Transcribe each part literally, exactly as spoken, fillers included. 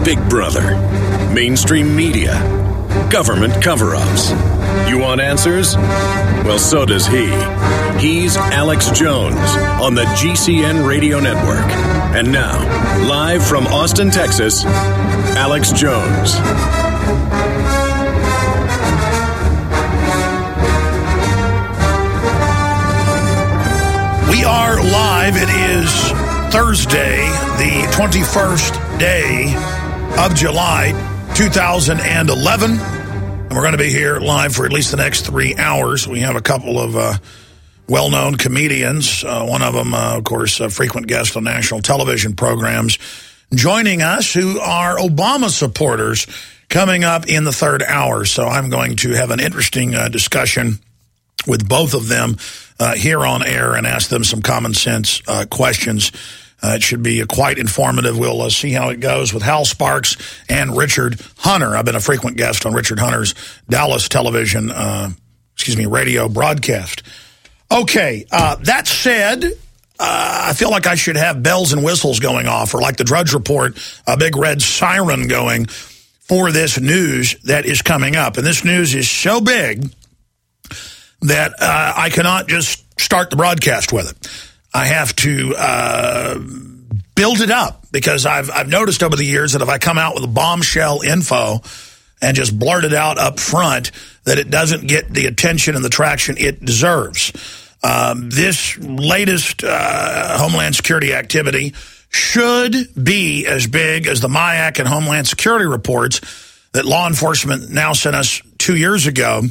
Big Brother, mainstream media, government cover-ups. You want answers? Well, so does he. He's Alex Jones on the G C N Radio Network. And now, live from Austin, Texas, Alex Jones. We are live. It is Thursday, the twenty-first day of July, two thousand eleven. And we're going to be here live for at least the next three hours. We have a couple of uh, well-known comedians. Uh, one of them, uh, of course, a frequent guest on national television programs, joining us who are Obama supporters coming up in the third hour. So I'm going to have an interesting uh, discussion with both of them uh, here on air and ask them some common sense uh, questions. Uh, it should be uh, quite informative. We'll uh, see how it goes with Hal Sparks and Richard Hunter. I've been a frequent guest on Richard Hunter's Dallas television, uh, excuse me, radio broadcast. Okay, uh, that said, uh, I feel like I should have bells and whistles going off, or like the Drudge Report, a big red siren going for this news that is coming up. And this news is so big that uh, I cannot just start the broadcast with it. I have to uh, build it up, because I've I've noticed over the years that if I come out with a bombshell info and just blurt it out up front, that it doesn't get the attention and the traction it deserves. Um, this latest uh, Homeland Security activity should be as big as the MIAC and Homeland Security reports that law enforcement now sent us two years ago,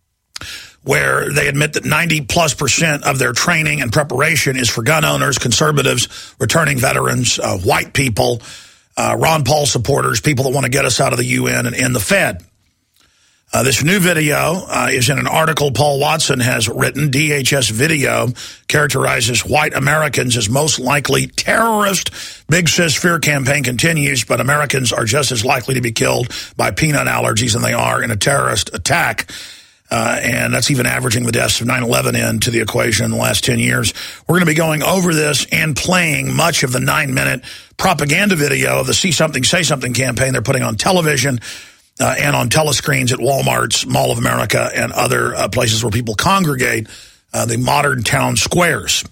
where they admit that ninety plus percent of their training and preparation is for gun owners, conservatives, returning veterans, uh, white people, uh, Ron Paul supporters, people that want to get us out of the U N and in the Fed. Uh, this new video uh, is in an article Paul Watson has written. D H S Video characterizes white Americans as most likely terrorists. Big Sis Fear campaign continues, but Americans are just as likely to be killed by peanut allergies than they are in a terrorist attack. Uh, and that's even averaging the deaths of nine eleven into the equation in the last ten years. We're going to be going over this and playing much of the nine-minute propaganda video of the See Something, Say Something campaign they're putting on television uh, and on telescreens at Walmart's, Mall of America, and other uh, places where people congregate, uh, the modern town squares,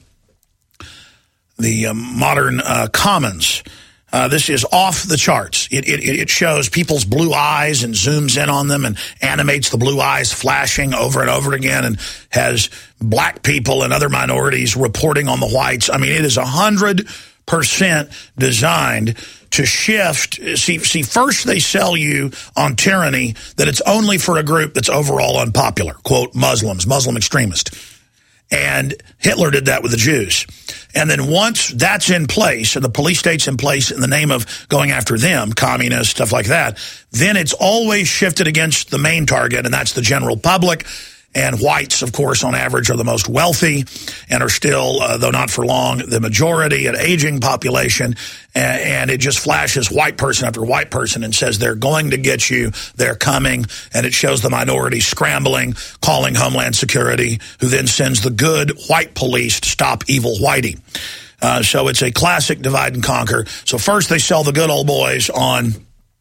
the uh, modern uh, commons. Uh, this is off the charts. It, it, it shows people's blue eyes and zooms in on them and animates the blue eyes flashing over and over again, and has black people and other minorities reporting on the whites. I mean, it is one hundred percent designed to shift. See, see, first they sell you on tyranny that it's only for a group that's overall unpopular, quote, Muslims, Muslim extremist. And Hitler did that with the Jews. And then once that's in place, and the police state's in place in the name of going after them, communists, stuff like that, then it's always shifted against the main target, and that's the general public. And whites, of course, on average, are the most wealthy and are still, uh, though not for long, the majority, an aging population. And, and it just flashes white person after white person and says they're going to get you, they're coming. And it shows the minority scrambling, calling Homeland Security, who then sends the good white police to stop evil whitey. Uh, so it's a classic divide and conquer. So first they sell the good old boys on,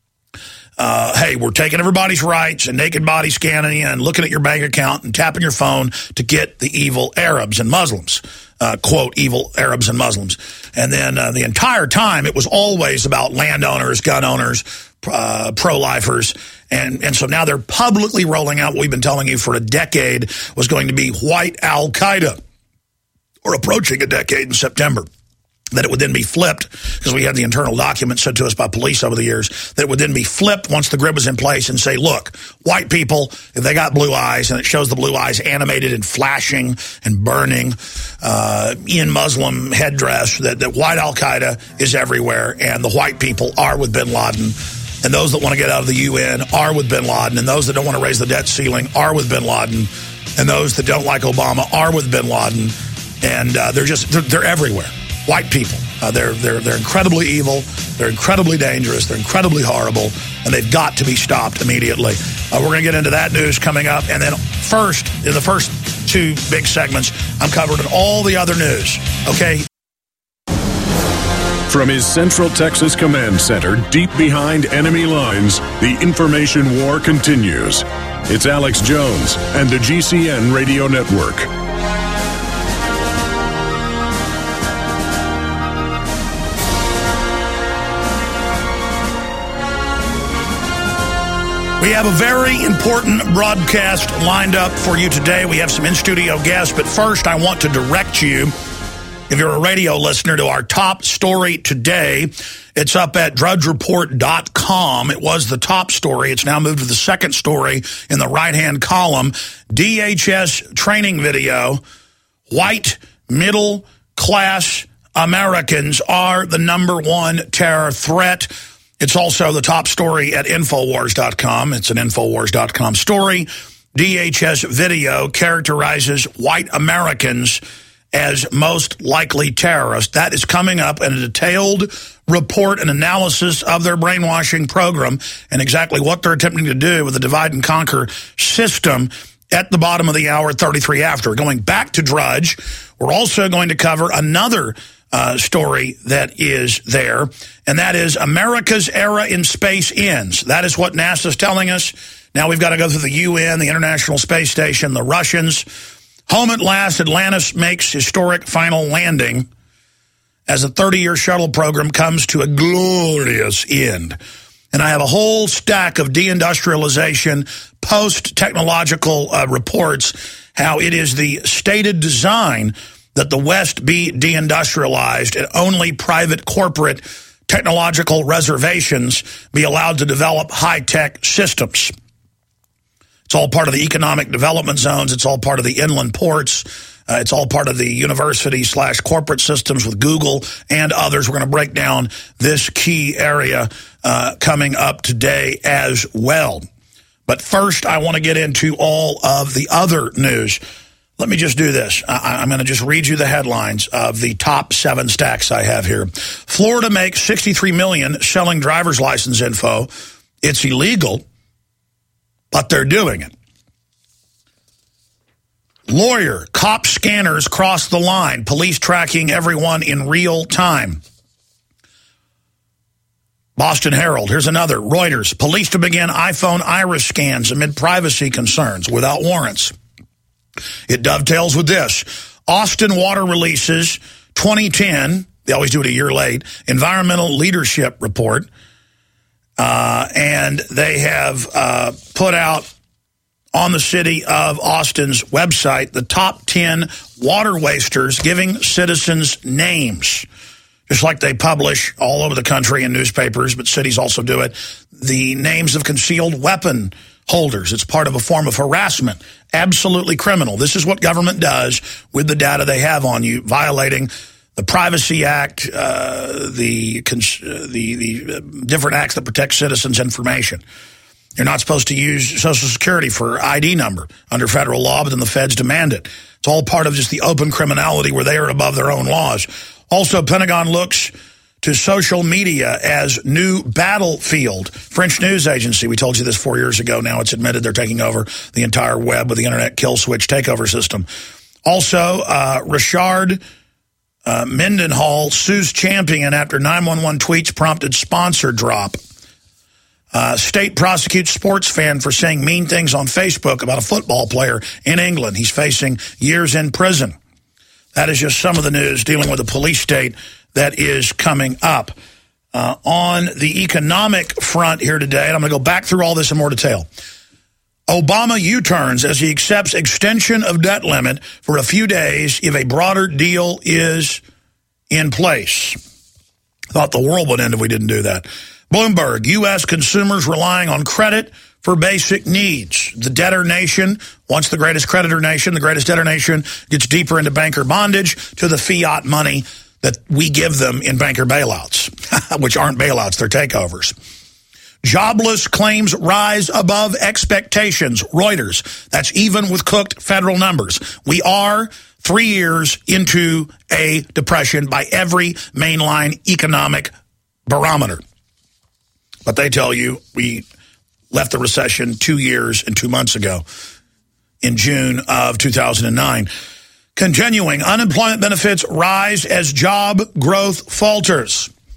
Uh, hey, we're taking everybody's rights and naked body scanning and looking at your bank account and tapping your phone to get the evil Arabs and Muslims, uh, quote, evil Arabs and Muslims. And then uh, the entire time it was always about landowners, gun owners, uh, pro-lifers. And, and so now they're publicly rolling out what we've been telling you for a decade was going to be white Al-Qaeda, or approaching a decade in September. That it would then be flipped, because we had the internal documents sent to us by police over the years, that it would then be flipped once the grid was in place and say, look, white people, if they got blue eyes, and it shows the blue eyes animated and flashing and burning uh, in Muslim headdress, that, that white Al-Qaeda is everywhere, and the white people are with bin Laden, and those that want to get out of the U N are with bin Laden, and those that don't want to raise the debt ceiling are with bin Laden, and those that don't like Obama are with bin Laden, and uh, they're just, they're, they're everywhere. White people. Uh, they're, they're, they're incredibly evil. They're incredibly dangerous. They're incredibly horrible. And they've got to be stopped immediately. Uh, we're going to get into that news coming up. And then first, in the first two big segments, I'm covering all the other news. Okay? From his Central Texas Command Center, deep behind enemy lines, the information war continues. It's Alex Jones and the G C N Radio Network. We have a very important broadcast lined up for you today. We have some in-studio guests, but first I want to direct you, if you're a radio listener, to our top story today. It's up at drudge report dot com. It was the top story. It's now moved to the second story in the right-hand column. D H S training video. White middle-class Americans are the number one terror threat. It's also the top story at infowars dot com. It's an infowars dot com story. D H S video characterizes white Americans as most likely terrorists. That is coming up in a detailed report and analysis of their brainwashing program and exactly what they're attempting to do with the divide and conquer system at the bottom of the hour, thirty-three after. Going back to Drudge, we're also going to cover another Uh, story that is there, and that is America's era in space ends. That is what NASA's telling us. Now we've got to go through the U N, the International Space Station, the Russians. Home at last, Atlantis makes historic final landing as a thirty-year shuttle program comes to a glorious end. And I have a whole stack of deindustrialization, post-technological uh, reports, how it is the stated design that the West be deindustrialized and only private corporate technological reservations be allowed to develop high-tech systems. It's all part of the economic development zones. It's all part of the inland ports. Uh, it's all part of the university slash corporate systems with Google and others. We're going to break down this key area uh, coming up today as well. But first, I want to get into all of the other news. Let me just do this. I, I'm going to just read you the headlines of the top seven stacks I have here. Florida makes sixty-three million dollars selling driver's license info. It's illegal, but they're doing it. Lawyer, cop scanners cross the line. Police tracking everyone in real time. Boston Herald, here's another. Reuters, police to begin iPhone iris scans amid privacy concerns without warrants. It dovetails with this. Austin Water releases twenty ten, they always do it a year late, Environmental Leadership Report. Uh, and they have uh, put out on the city of Austin's website the top ten water wasters, giving citizens names. Just like they publish all over the country in newspapers, but cities also do it, the names of concealed weapon holders. It's part of a form of harassment. Absolutely criminal. This is what government does with the data they have on you, violating the Privacy Act, uh, the, the, the different acts that protect citizens' information. You're not supposed to use Social Security for I D number under federal law, but then the feds demand it. It's all part of just the open criminality where they are above their own laws. Also, Pentagon looks to social media as new battlefield. French news agency, we told you this four years ago. Now it's admitted they're taking over the entire web with the internet kill switch takeover system. Also, uh, Richard uh, Mendenhall sues Champion after nine one one tweets prompted sponsor drop. Uh, state prosecutes sports fan for saying mean things on Facebook about a football player in England. He's facing years in prison. That is just some of the news dealing with the police state that is coming up. Uh, on the economic front here today, and I'm going to go back through all this in more detail. Obama U-turns as he accepts extension of debt limit for a few days if a broader deal is in place. Thought the world would end if we didn't do that. Bloomberg, U S consumers relying on credit for basic needs. The debtor nation, once the greatest creditor nation, the greatest debtor nation, gets deeper into banker bondage to the fiat money that we give them in banker bailouts, which aren't bailouts, they're takeovers. Jobless claims rise above expectations. Reuters, that's even with cooked federal numbers. We are three years into a depression by every mainline economic barometer. But they tell you we left the recession two years and two months ago in June of two thousand nine. Continuing, unemployment benefits rise as job growth falters.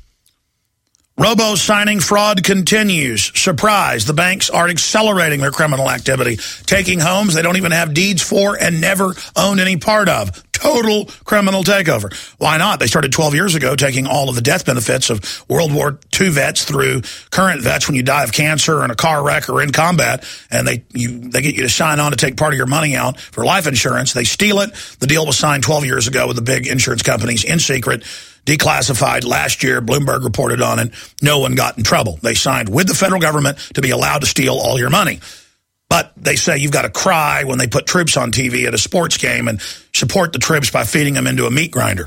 Robo-signing fraud continues. Surprise, the banks are accelerating their criminal activity, taking homes they don't even have deeds for and never owned any part of. Total criminal takeover. Why not? They started twelve years ago taking all of the death benefits of World War Two vets through current vets when you die of cancer or in a car wreck or in combat, and they you they get you to sign on to take part of your money out for life insurance. They steal it. The deal was signed twelve years ago with the big insurance companies in secret, declassified last year. Bloomberg reported on it. No one got in trouble. They signed with the federal government to be allowed to steal all your money. But they say you've got to cry when they put troops on T V at a sports game and support the troops by feeding them into a meat grinder.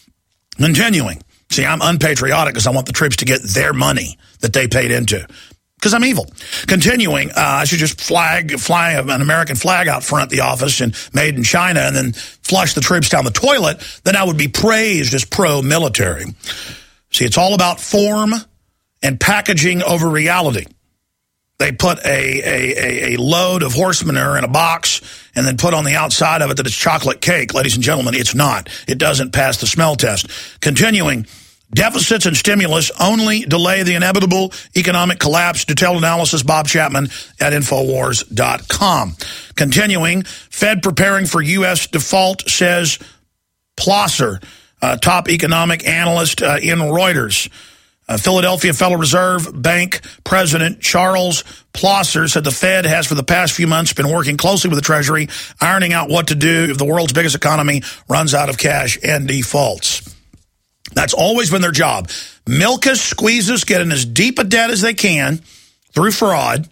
Continuing. See, I'm unpatriotic because I want the troops to get their money that they paid into. Because I'm evil. Continuing, uh, I should just flag, fly an American flag out front of the office and made in China and then flush the troops down the toilet. Then I would be praised as pro-military. See, it's all about form and packaging over reality. They put a, a, a load of horse manure in a box and then put on the outside of it that it's chocolate cake. Ladies and gentlemen, it's not. It doesn't pass the smell test. Continuing, deficits and stimulus only delay the inevitable economic collapse. Detailed analysis, Bob Chapman at Infowars dot com. Continuing, Fed preparing for U S default, says Plosser, uh, top economic analyst uh, in Reuters. Uh, Philadelphia Federal Reserve Bank President Charles Plosser said the Fed has for the past few months been working closely with the Treasury, ironing out what to do if the world's biggest economy runs out of cash and defaults. That's always been their job. Milk us, squeeze us, get in as deep a debt as they can through fraud.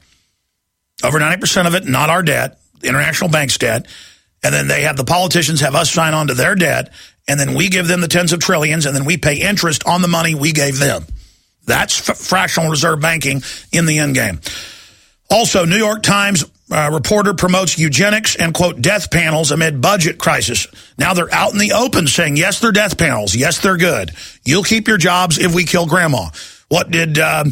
Over ninety percent of it, not our debt, international bank's debt. And then they have the politicians have us sign on to their debt, and then we give them the tens of trillions, and then we pay interest on the money we gave them. That's f- fractional reserve banking in the end game. Also, New York Times uh, reporter promotes eugenics and, quote, death panels amid budget crisis. Now they're out in the open saying, yes, they're death panels. Yes, they're good. You'll keep your jobs if we kill grandma. What did um,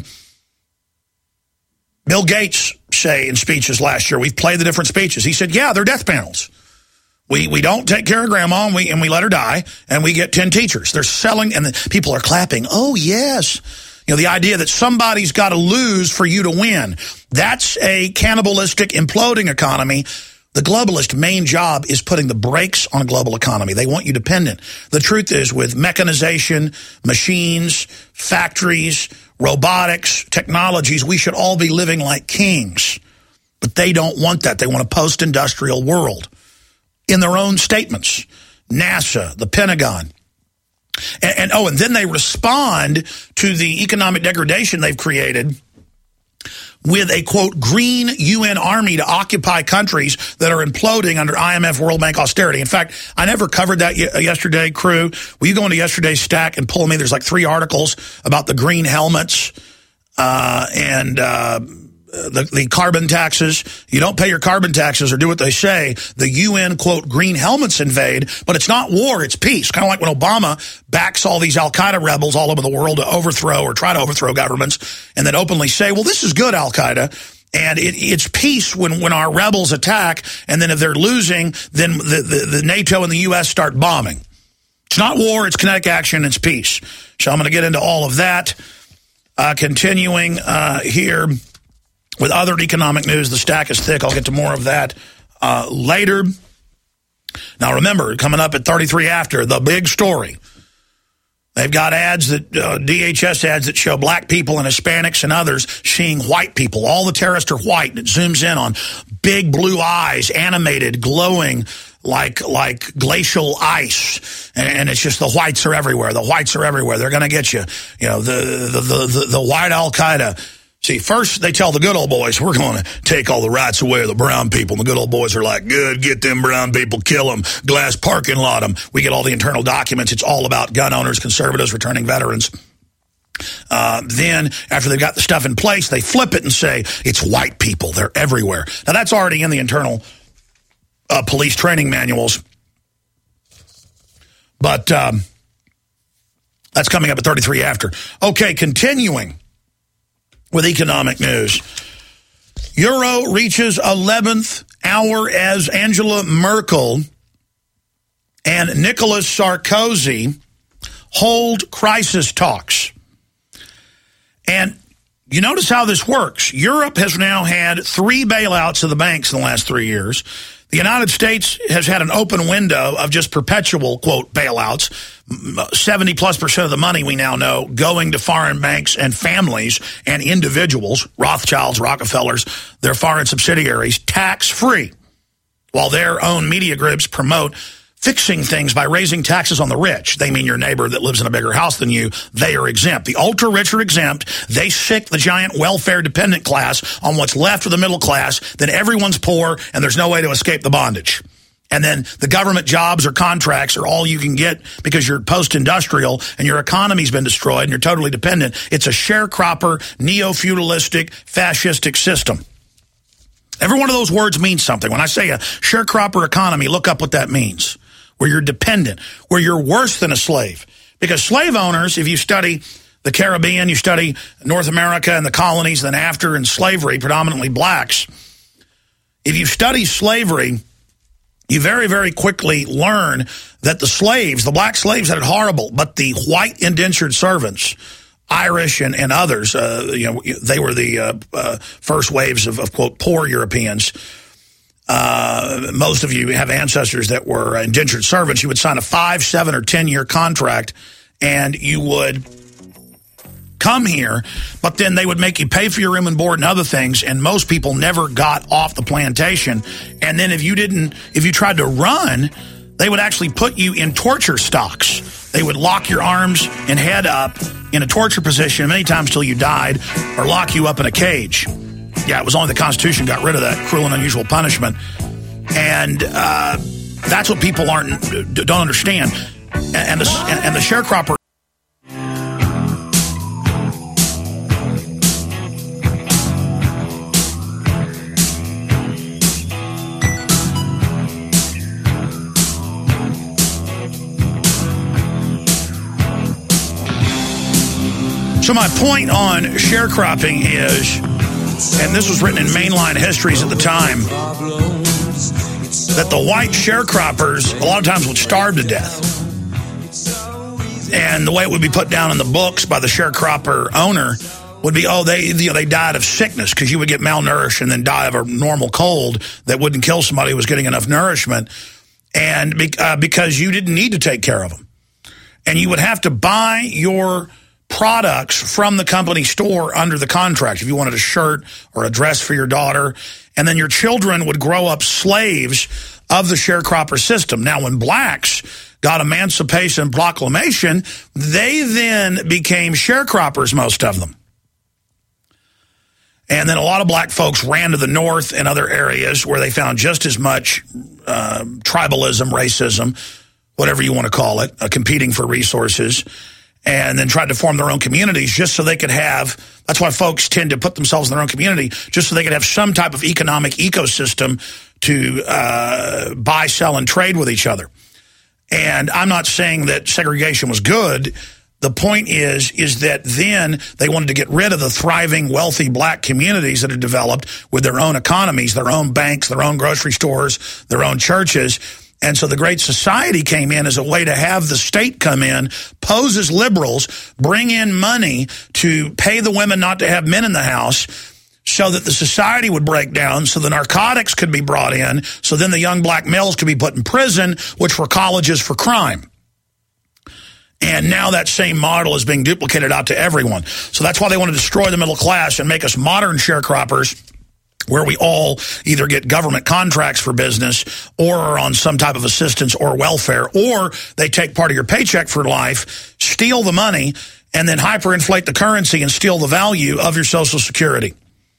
Bill Gates say in speeches last year? We've played the different speeches. He said, yeah, they're death panels. We we don't take care of grandma and we, and we let her die, and we get ten teachers. They're selling, and the people are clapping. Oh, yes. You know, the idea that somebody's got to lose for you to win. That's a cannibalistic, imploding economy. The globalist main job is putting the brakes on a global economy. They want you dependent. The truth is, with mechanization, machines, factories, robotics, technologies, we should all be living like kings. But they don't want that. They want a post-industrial world. In their own statements, NASA, the Pentagon. And, and oh, and then they respond to the economic degradation they've created with a, quote, green U N army to occupy countries that are imploding under I M F World Bank austerity. In fact, I never covered that yesterday, crew. Will you go into yesterday's stack and pull me? There's like three articles about the green helmets uh, and uh, the, the carbon taxes. You don't pay your carbon taxes or do what they say. The U N, quote, green helmets invade, but it's not war, it's peace. Kind of like when Obama backs all these Al-Qaeda rebels all over the world to overthrow or try to overthrow governments and then openly say, well, this is good, Al-Qaeda. And it, it's peace when, when our rebels attack, and then if they're losing, then the, the, the NATO and the U S start bombing. It's not war, it's kinetic action, it's peace. So I'm going to get into all of that. Uh, continuing uh, here with other economic news, the stack is thick. I'll get to more of that uh, later. Now, remember, coming up at thirty-three after, the big story. They've got ads, that uh, D H S ads that show black people and Hispanics and others seeing white people. All the terrorists are white, and it zooms in on big blue eyes, animated, glowing like like glacial ice. And, and it's just the whites are everywhere. The whites are everywhere. They're going to get you. You know, the, the, the, the, the white Al-Qaeda. See, first they tell the good old boys, we're going to take all the rights away of the brown people. And the good old boys are like, good, get them brown people, kill them, glass parking lot them. We get all the internal documents. It's all about gun owners, conservatives, returning veterans. Uh, then, after they've got the stuff in place, they flip it and say, it's white people. They're everywhere. Now, that's already in the internal uh, police training manuals. But um, that's coming up at thirty-three after. Okay, continuing with economic news. Euro reaches eleventh hour as Angela Merkel and Nicolas Sarkozy hold crisis talks. And you notice how this works. Europe has now had three bailouts of the banks in the last three years. The United States has had an open window of just perpetual, quote, bailouts. seventy plus percent of the money we now know going to foreign banks and families and individuals, Rothschilds, Rockefellers, their foreign subsidiaries, tax-free, while their own media groups promote fixing things by raising taxes on the rich. They mean your neighbor that lives in a bigger house than you. They are exempt. The ultra-rich are exempt. They sick the giant welfare-dependent class on what's left of the middle class. Then everyone's poor, and there's no way to escape the bondage. And then the government jobs or contracts are all you can get because you're post-industrial and your economy's been destroyed and you're totally dependent. It's a sharecropper, neo-feudalistic, fascistic system. Every one of those words means something. When I say a sharecropper economy, look up what that means. Where you're dependent, where you're worse than a slave. Because slave owners, if you study the Caribbean, you study North America and the colonies, then after in slavery, predominantly blacks, if you study slavery, you very, very quickly learn that the slaves, the black slaves had it horrible, but the white indentured servants, Irish and, and others, uh, you know, they were the uh, uh, first waves of, of, quote, poor Europeans. Uh, most of you have ancestors that were indentured servants. You would sign a five, seven, or ten-year contract, and you would come here, but then they would make you pay for your room and board and other things, and most people never got off the plantation. And then if you didn't, if you tried to run, they would actually put you in torture stocks. They would lock your arms and head up in a torture position many times till you died, or lock you up in a cage. Yeah, it was only the Constitution got rid of that cruel and unusual punishment. And uh, that's what people aren't don't understand. And the, and the sharecropper. So my point on sharecropping is, and this was written in mainline histories at the time, that the white sharecroppers a lot of times would starve to death. And the way it would be put down in the books by the sharecropper owner would be, oh, they you know, they died of sickness, because you would get malnourished and then die of a normal cold that wouldn't kill somebody who was getting enough nourishment, and be, uh, because you didn't need to take care of them. And you would have to buy your products from the company store under the contract if you wanted a shirt or a dress for your daughter, and then your children would grow up slaves of the sharecropper system. Now, when blacks got Emancipation Proclamation, they then became sharecroppers, most of them. And then a lot of black folks ran to the north and other areas where they found just as much uh, tribalism, racism, whatever you want to call it, uh, competing for resources, and then tried to form their own communities just so they could have, that's why folks tend to put themselves in their own community, just so they could have some type of economic ecosystem to uh, buy, sell, and trade with each other. And I'm not saying that segregation was good. The point is, is that then they wanted to get rid of the thriving, wealthy black communities that had developed with their own economies, their own banks, their own grocery stores, their own churches. And so the Great Society came in as a way to have the state come in, pose as liberals, bring in money to pay the women not to have men in the house, so that the society would break down, so the narcotics could be brought in, so then the young black males could be put in prison, which were colleges for crime. And now that same model is being duplicated out to everyone. So that's why they want to destroy the middle class and make us modern sharecroppers, where we all either get government contracts for business or are on some type of assistance or welfare, or they take part of your paycheck for life, steal the money, and then hyperinflate the currency and steal the value of your Social Security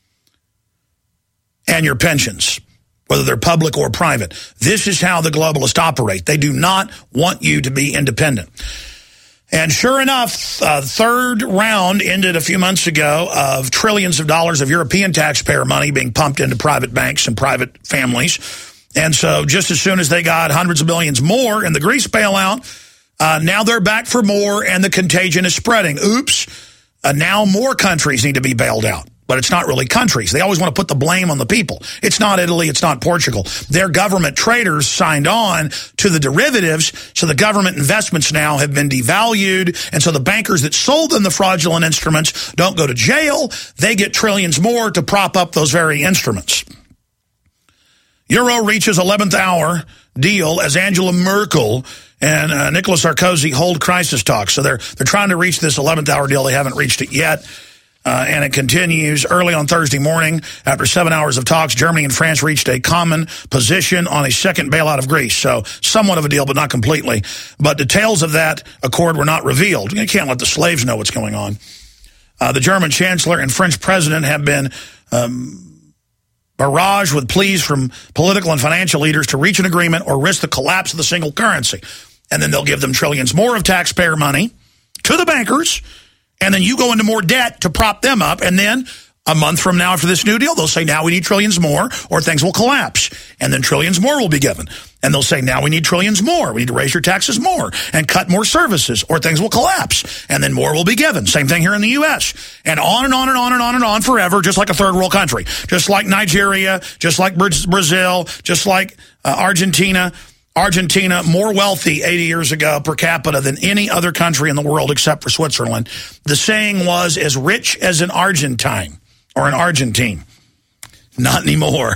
and your pensions, whether they're public or private. This is how the globalists operate. They do not want you to be independent. And sure enough, uh, the third round ended a few months ago of trillions of dollars of European taxpayer money being pumped into private banks and private families. And so just as soon as they got hundreds of billions more in the Greece bailout, uh, now they're back for more, and the contagion is spreading. Oops. Uh, now more countries need to be bailed out. but it's not really countries. They always want to put the blame on the people. It's not Italy. It's not Portugal. Their government traders signed on to the derivatives, so the government investments now have been devalued, and so the bankers that sold them the fraudulent instruments don't go to jail. They get trillions more to prop up those very instruments. Euro reaches eleventh hour deal as Angela Merkel and uh, Nicolas Sarkozy hold crisis talks. So they're they're trying to reach this eleventh hour deal. They haven't reached it yet. Uh, and it continues early on Thursday morning. After seven hours of talks, Germany and France reached a common position on a second bailout of Greece. So somewhat of a deal, but not completely. But details of that accord were not revealed. You can't let the slaves know what's going on. Uh, the German chancellor and French president have been um, barraged with pleas from political and financial leaders to reach an agreement or risk the collapse of the single currency. And then they'll give them trillions more of taxpayer money to the bankers. And then you go into more debt to prop them up. And then a month from now after this new deal, they'll say, now we need trillions more or things will collapse. And then trillions more will be given. And they'll say, now we need trillions more. We need to raise your taxes more and cut more services or things will collapse. And then more will be given. Same thing here in the U S. And on and on and on and on and on forever, just like a third world country. Just like Nigeria, just like Brazil, just like uh, Argentina. Argentina, more wealthy eighty years ago per capita than any other country in the world except for Switzerland. The saying was, as rich as an Argentine or an Argentine. Not anymore.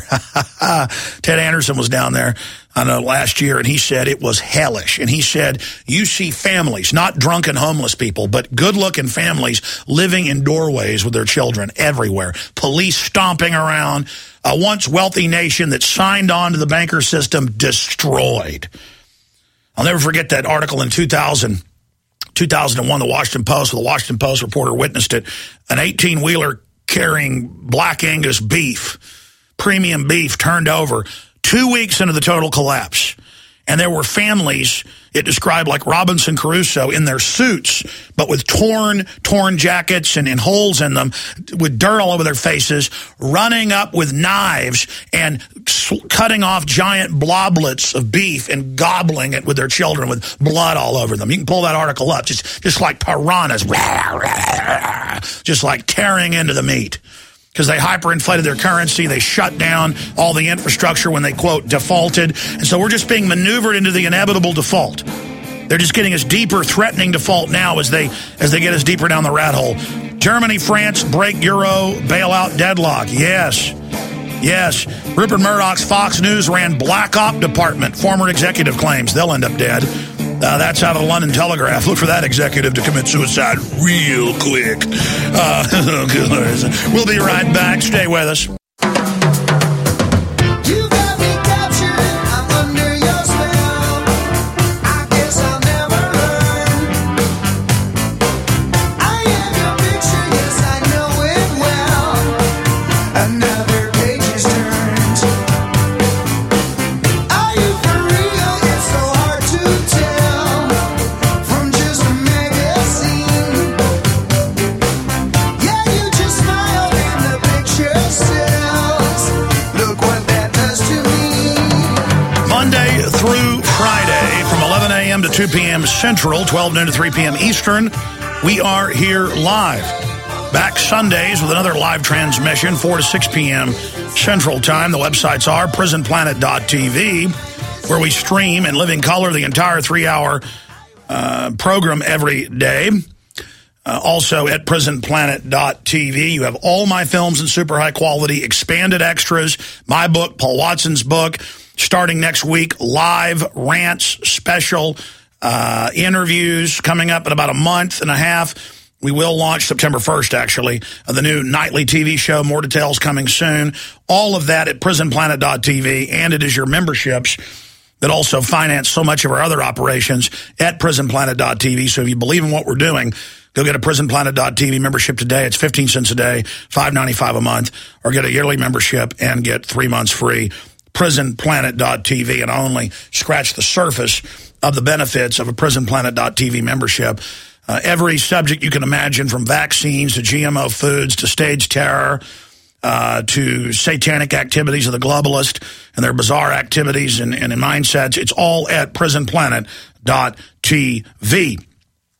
Ted Anderson was down there, I know, last year, and he said it was hellish. And he said, you see families, not drunken homeless people, but good-looking families living in doorways with their children everywhere. Police stomping around. A once wealthy nation that signed on to the banker system destroyed. I'll never forget that article in two thousand, two thousand one, the Washington Post, where the Washington Post reporter witnessed it. An eighteen-wheeler carrying Black Angus beef, premium beef, turned over two weeks into the total collapse. And there were families, it described like Robinson Crusoe, in their suits, but with torn, torn jackets and, and holes in them, with dirt all over their faces, running up with knives and cutting off giant bloblets of beef and gobbling it with their children with blood all over them. You can pull that article up, just, just like piranhas, just like tearing into the meat. Because they hyperinflated their currency. They shut down all the infrastructure when they, quote, defaulted. And so we're just being maneuvered into the inevitable default. They're just getting us deeper, threatening default now as they as they get us deeper down the rat hole. Germany, France break Euro bailout deadlock. Yes. Yes. Rupert Murdoch's Fox News ran Black Op Department. Former executive claims they'll end up dead. Uh, that's out of the London Telegraph. Look for that executive to commit suicide real quick. Uh, we'll be right back. Stay with us. to two p.m. Central, twelve noon to three p.m. Eastern. We are here live. Back Sundays with another live transmission, four to six p.m. Central Time. The websites are prison planet dot t v, where we stream in living color the entire three-hour uh, program every day. Uh, also at prison planet dot t v, you have all my films in super high quality, expanded extras, my book, Paul Watson's book, starting next week, live rants, special uh, interviews coming up in about a month and a half. We will launch September first, actually, uh, the new nightly T V show. More details coming soon. All of that at prison planet dot t v, and it is your memberships that also finance so much of our other operations at prison planet dot t v. So if you believe in what we're doing, go get a prison planet dot t v membership today. It's fifteen cents a day, five ninety-five a month, or get a yearly membership and get three months free. prison planet dot t v, and I only scratch the surface of the benefits of a prison planet dot t v membership. Uh, every subject you can imagine, from vaccines to G M O foods to stage terror uh, to satanic activities of the globalist and their bizarre activities and, and mindsets, it's all at prison planet dot t v.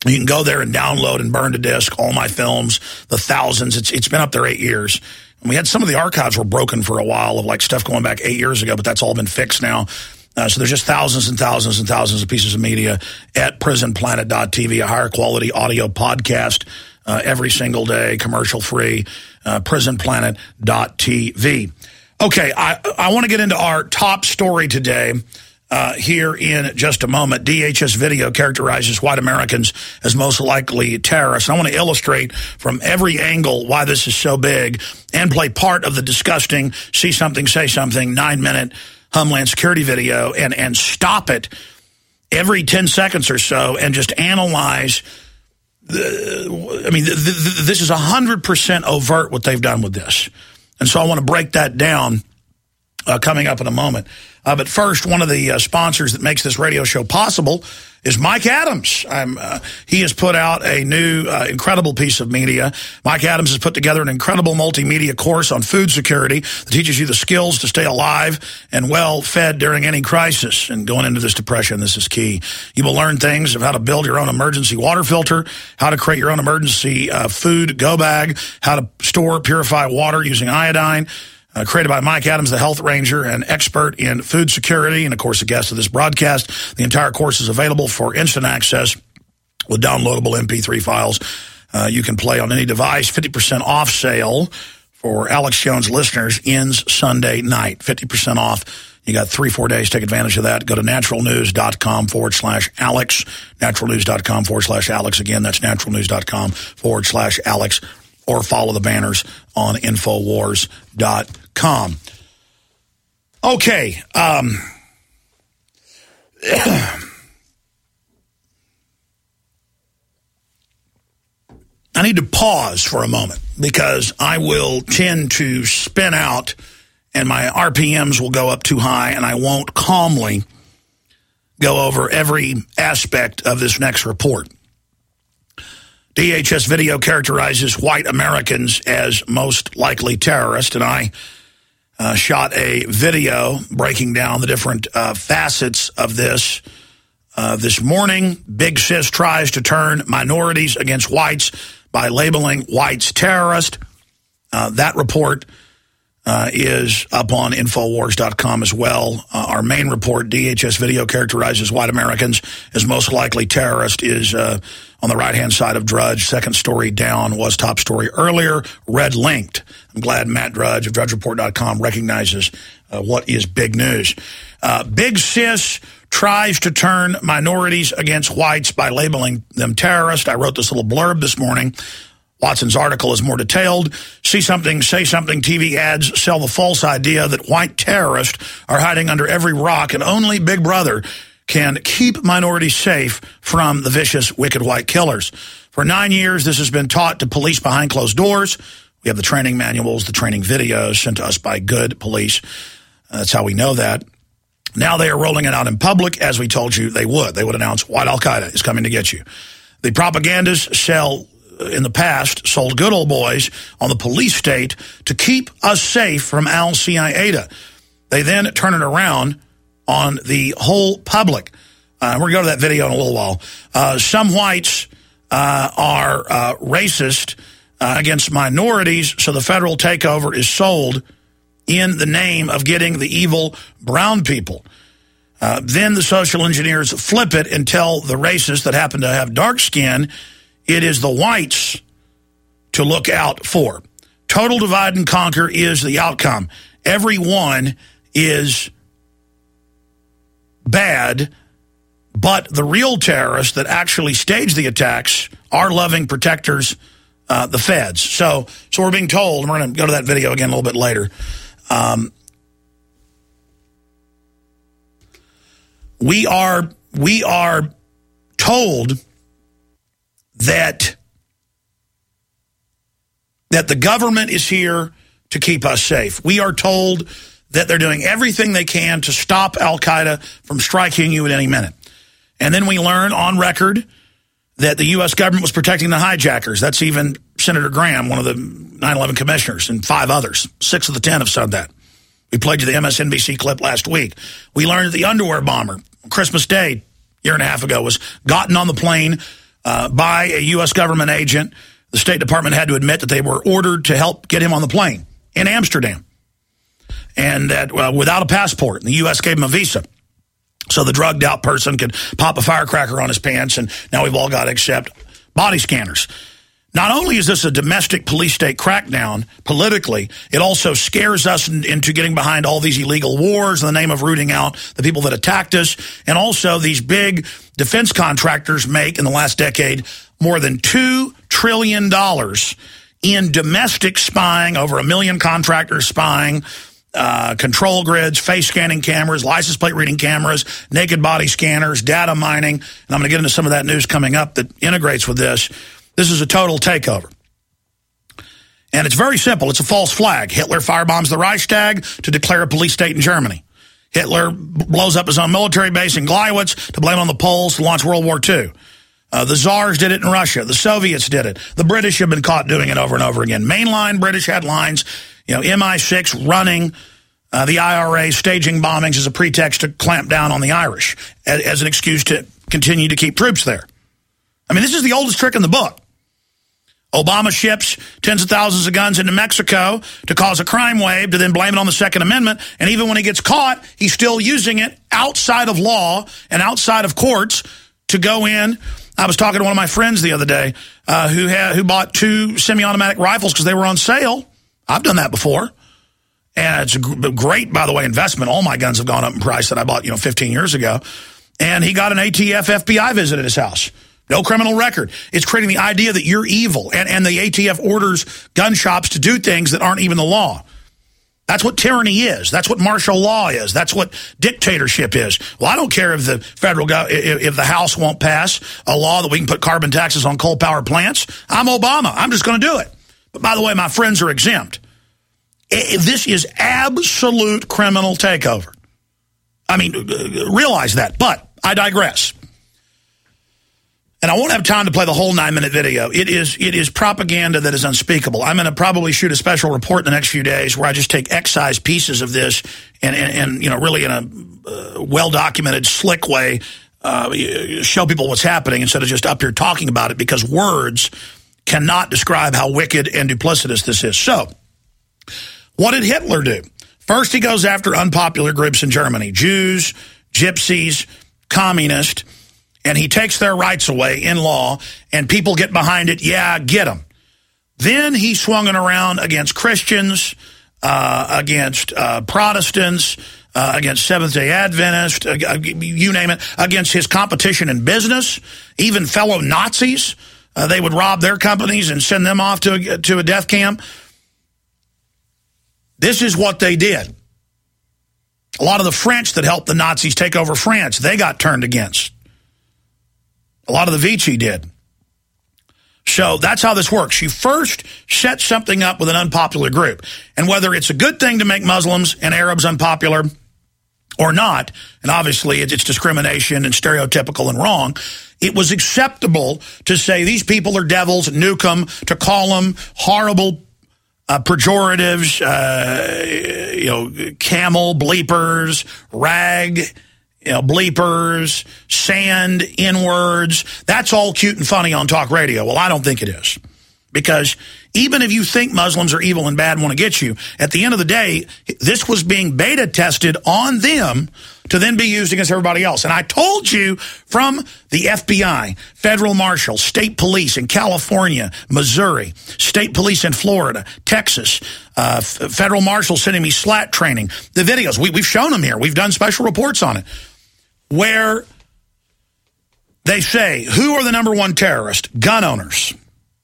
You can go there and download and burn to disk all my films, the thousands. It's It's been up there eight years. And we had some of the archives were broken for a while of like stuff going back eight years ago, but that's all been fixed now. Uh, so there's just thousands and thousands and thousands of pieces of media at prison planet dot t v, a higher quality audio podcast uh, every single day, commercial free, uh, prison planet dot t v. Okay, I, I want to get into our top story today. Uh, here in just a moment. D H S video characterizes white Americans as most likely terrorists. I want to illustrate from every angle why this is so big and play part of the disgusting see something, say something, nine-minute Homeland Security video and, and stop it every ten seconds or so and just analyze. The, I mean, th th this is one hundred percent overt what they've done with this. And so I want to break that down uh, coming up in a moment. Uh, but first, one of the uh, sponsors that makes this radio show possible is Mike Adams. I'm, uh, he has put out a new uh, incredible piece of media. Mike Adams has put together an incredible multimedia course on food security that teaches you the skills to stay alive and well-fed during any crisis. And going into this depression, this is key. You will learn things of how to build your own emergency water filter, how to create your own emergency uh, food go bag, how to store, purify water using iodine. Uh, created by Mike Adams, the health ranger and expert in food security, and, of course, a guest of this broadcast. The entire course is available for instant access with downloadable M P three files. Uh, you can play on any device. fifty percent off sale for Alex Jones listeners ends Sunday night. fifty percent off. You got three, four days. Take advantage of that. Go to naturalnews.com forward slash Alex. Naturalnews.com forward slash Alex. Again, that's naturalnews.com forward slash Alex. Or follow the banners on Infowars dot com. Okay. Um, I need to pause for a moment because I will tend to spin out and my R P Ms will go up too high and I won't calmly go over every aspect of this next report. D H S video characterizes white Americans as most likely terrorists, and I uh, shot a video breaking down the different uh, facets of this uh, this morning. Big Sis tries to turn minorities against whites by labeling whites terrorist. Uh, that report uh, is up on Infowars dot com as well. Uh, our main report, D H S video characterizes white Americans as most likely terrorist, is uh, on the right-hand side of Drudge. Second story down was top story earlier, red linked. I'm glad Matt Drudge of Drudge Report dot com recognizes uh, what is big news. Uh, Big Sis tries to turn minorities against whites by labeling them terrorists. I wrote this little blurb this morning. Watson's article is more detailed. See something, say something. T V ads sell the false idea that white terrorists are hiding under every rock and only Big Brother can keep minorities safe from the vicious, wicked white killers. For nine years, this has been taught to police behind closed doors. We have the training manuals, the training videos sent to us by good police. Uh, that's how we know that. Now they are rolling it out in public, as we told you they would. They would announce white Al-Qaeda is coming to get you. The propagandists sell, in the past, sold good old boys on the police state to keep us safe from Al-Qaeda. They then turn it around on the whole public. Uh, we're going to go to that video in a little while. Uh, some whites uh, are uh, racist uh, against minorities, so the federal takeover is sold in the name of getting the evil brown people. Uh, then the social engineers flip it and tell the racists that happen to have dark skin it is the whites to look out for. Total divide and conquer is the outcome. Everyone is bad, but the real terrorists that actually stage the attacks are loving protectors, uh, the feds. So, so we're being told, and we're going to go to that video again a little bit later. Um, we are we are told that that the government is here to keep us safe. We are told that they're doing everything they can to stop Al-Qaeda from striking you at any minute. And then we learn on record that the U S government was protecting the hijackers. That's even Senator Graham, one of the nine eleven commissioners, and five others. Six of the ten have said that. We played you the M S N B C clip last week. We learned that the underwear bomber, Christmas Day, a year and a half ago, was gotten on the plane uh, by a U S government agent. The State Department had to admit that they were ordered to help get him on the plane in Amsterdam. And that uh, without a passport, and the U S gave him a visa. So the drugged out person could pop a firecracker on his pants, and now we've all got to accept body scanners. Not only is this a domestic police state crackdown politically, it also scares us in, into getting behind all these illegal wars in the name of rooting out the people that attacked us. And also these big defense contractors make in the last decade more than two trillion dollars in domestic spying, over a million contractors spying, uh, control grids, face scanning cameras, license plate reading cameras, naked body scanners, data mining. And I'm going to get into some of that news coming up that integrates with this. This is a total takeover. And it's very simple. It's a false flag. Hitler firebombs the Reichstag to declare a police state in Germany. Hitler blows up his own military base in Gleiwitz to blame it on the Poles to launch World War Two. Uh, the Tsars did it in Russia. The Soviets did it. The British have been caught doing it over and over again. Mainline British headlines, you know, M I six running uh, the I R A, staging bombings as a pretext to clamp down on the Irish, as, as an excuse to continue to keep troops there. I mean, this is the oldest trick in the book. Obama ships tens of thousands of guns into Mexico to cause a crime wave, to then blame it on the Second Amendment. And even when he gets caught, he's still using it outside of law and outside of courts to go in. I was talking to one of my friends the other day uh, who had, who bought two semi-automatic rifles because they were on sale. I've done that before. And it's a great, by the way, investment. All my guns have gone up in price that I bought, you know, fifteen years ago. And he got an A T F F B I visit at his house. No criminal record. It's creating the idea that you're evil. And, and the A T F orders gun shops to do things that aren't even the law. That's what tyranny is. That's what martial law is. That's what dictatorship is. Well, I don't care if the federal go if, if the House won't pass a law that we can put carbon taxes on coal power plants. I'm Obama. I'm just going to do it. But by the way, my friends are exempt. This is absolute criminal takeover. I mean, realize that. But I digress. And I won't have time to play the whole nine-minute video. It is it is propaganda that is unspeakable. I'm going to probably shoot a special report in the next few days where I just take excise pieces of this and, and, and you know, really in a uh, well-documented, slick way, uh, show people what's happening instead of just up here talking about it, because words cannot describe how wicked and duplicitous this is. So, what did Hitler do? First, he goes after unpopular groups in Germany, Jews, gypsies, communists. And he takes their rights away in law, and people get behind it. Yeah, get them. Then he swung it around against Christians, uh, against uh, Protestants, uh, against Seventh-day Adventists, uh, you name it, against his competition in business, even fellow Nazis. Uh, they would rob their companies and send them off to a, to a death camp. This is what they did. A lot of the French that helped the Nazis take over France, they got turned against. A lot of the Vichy did. So that's how this works. You first set something up with an unpopular group. And whether it's a good thing to make Muslims and Arabs unpopular or not, and obviously it's discrimination and stereotypical and wrong, it was acceptable to say these people are devils, nuke them, to call them horrible uh, pejoratives, uh, you know, camel, bleepers, rag, you know, bleepers, sand, N-words. That's all cute and funny on talk radio. Well, I don't think it is. Because even if you think Muslims are evil and bad and want to get you, at the end of the day, this was being beta tested on them to then be used against everybody else. And I told you from the F B I, federal marshal, state police in California, Missouri, state police in Florida, Texas, uh, federal marshal sending me SLAT training, the videos, we, we've shown them here. We've done special reports on it, where they say, who are the number one terrorists? Gun owners.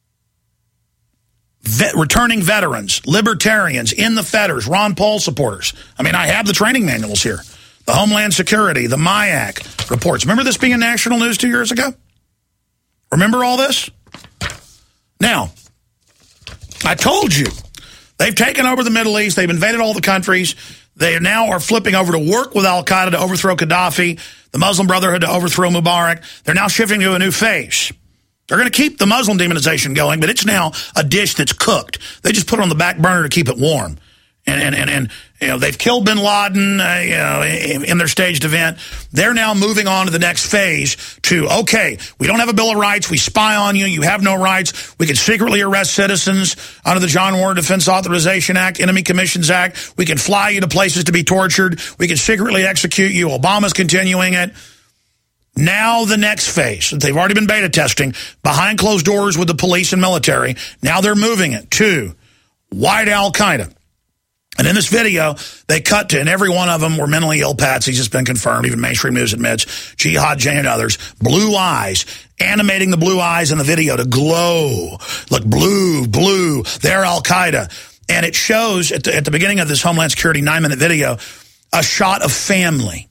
Vet, returning veterans, libertarians, in the fetters, Ron Paul supporters. I mean, I have the training manuals here. The Homeland Security, the MIAC reports. Remember this being national news two years ago? Remember all this? Now, I told you, they've taken over the Middle East. They've invaded all the countries. They now are flipping over to work with al-Qaeda to overthrow Gaddafi, the Muslim Brotherhood to overthrow Mubarak. They're now shifting to a new phase. They're going to keep the Muslim demonization going, but it's now a dish that's cooked. They just put it on the back burner to keep it warm. And, and, and, and you know, they've killed bin Laden uh, you know, in, in their staged event. They're now moving on to the next phase to, okay, we don't have a Bill of Rights. We spy on you. You have no rights. We can secretly arrest citizens under the John Warren Defense Authorization Act, Enemy Commissions Act. We can fly you to places to be tortured. We can secretly execute you. Obama's continuing it. Now the next phase. They've already been beta testing behind closed doors with the police and military. Now they're moving it to white Al-Qaeda. And in this video, they cut to, and every one of them were mentally ill patsies. It's been confirmed. Even mainstream news admits, Jihad J and others. Blue eyes, animating the blue eyes in the video to glow. Look, blue, blue, they're Al-Qaeda. And it shows, at the, at the beginning of this Homeland Security nine-minute video, a shot of family.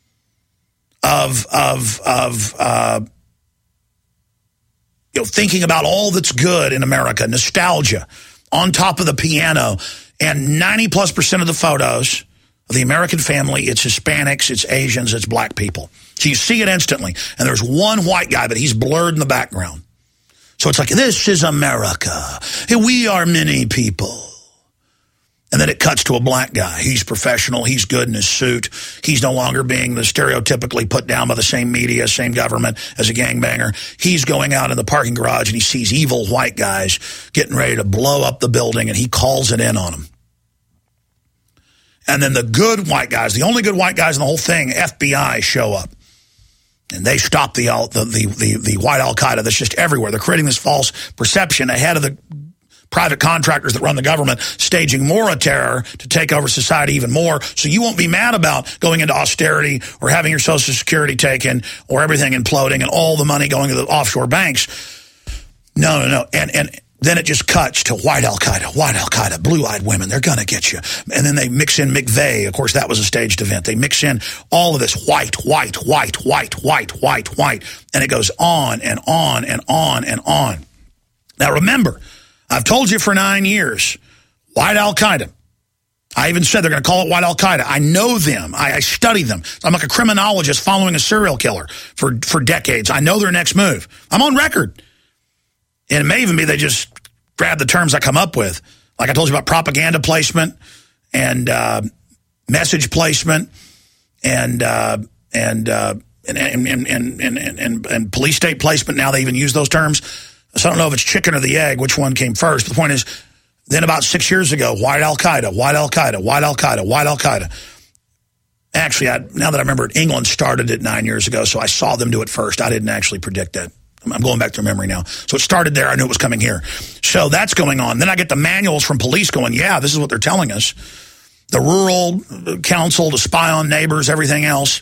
Of, of, of uh, you know, thinking about all that's good in America, nostalgia, on top of the piano. And ninety plus percent of the photos of the American family, it's Hispanics, it's Asians, it's black people. So you see it instantly. And there's one white guy, but he's blurred in the background. So it's like, this is America. We are many people. And then it cuts to a black guy. He's professional. He's good in his suit. He's no longer being the stereotypically put down by the same media, same government as a gangbanger. He's going out in the parking garage and he sees evil white guys getting ready to blow up the building, and he calls it in on them. And then the good white guys, the only good white guys in the whole thing, F B I, show up. And they stop the, the, the, the, the white Al-Qaeda that's just everywhere. They're creating this false perception ahead of the private contractors that run the government, staging more of terror to take over society even more. So you won't be mad about going into austerity or having your Social Security taken or everything imploding and all the money going to the offshore banks. No, no, no. And, and then it just cuts to white Al-Qaeda, white Al-Qaeda, blue-eyed women. They're going to get you. And then they mix in McVeigh. Of course, that was a staged event. They mix in all of this white, white, white, white, white, white, white. And it goes on and on and on and on. Now, remember, I've told you for nine years, white Al-Qaeda. I even said they're going to call it white Al-Qaeda. I know them. I, I study them. I'm like a criminologist following a serial killer for, for decades. I know their next move. I'm on record. And it may even be they just grab the terms I come up with. Like I told you about propaganda placement and uh, message placement and, uh, and, uh, and, and, and, and, and, and, and police state placement. Now they even use those terms. So I don't know if it's chicken or the egg, which one came first. But the point is, then about six years ago, white Al-Qaeda, white Al-Qaeda, white Al-Qaeda, white Al-Qaeda. Actually, I, now that I remember it, England started it nine years ago, so I saw them do it first. I didn't actually predict that. I'm going back to memory now. So it started there. I knew it was coming here. So that's going on. Then I get the manuals from police going, yeah, this is what they're telling us. The rural council to spy on neighbors, everything else.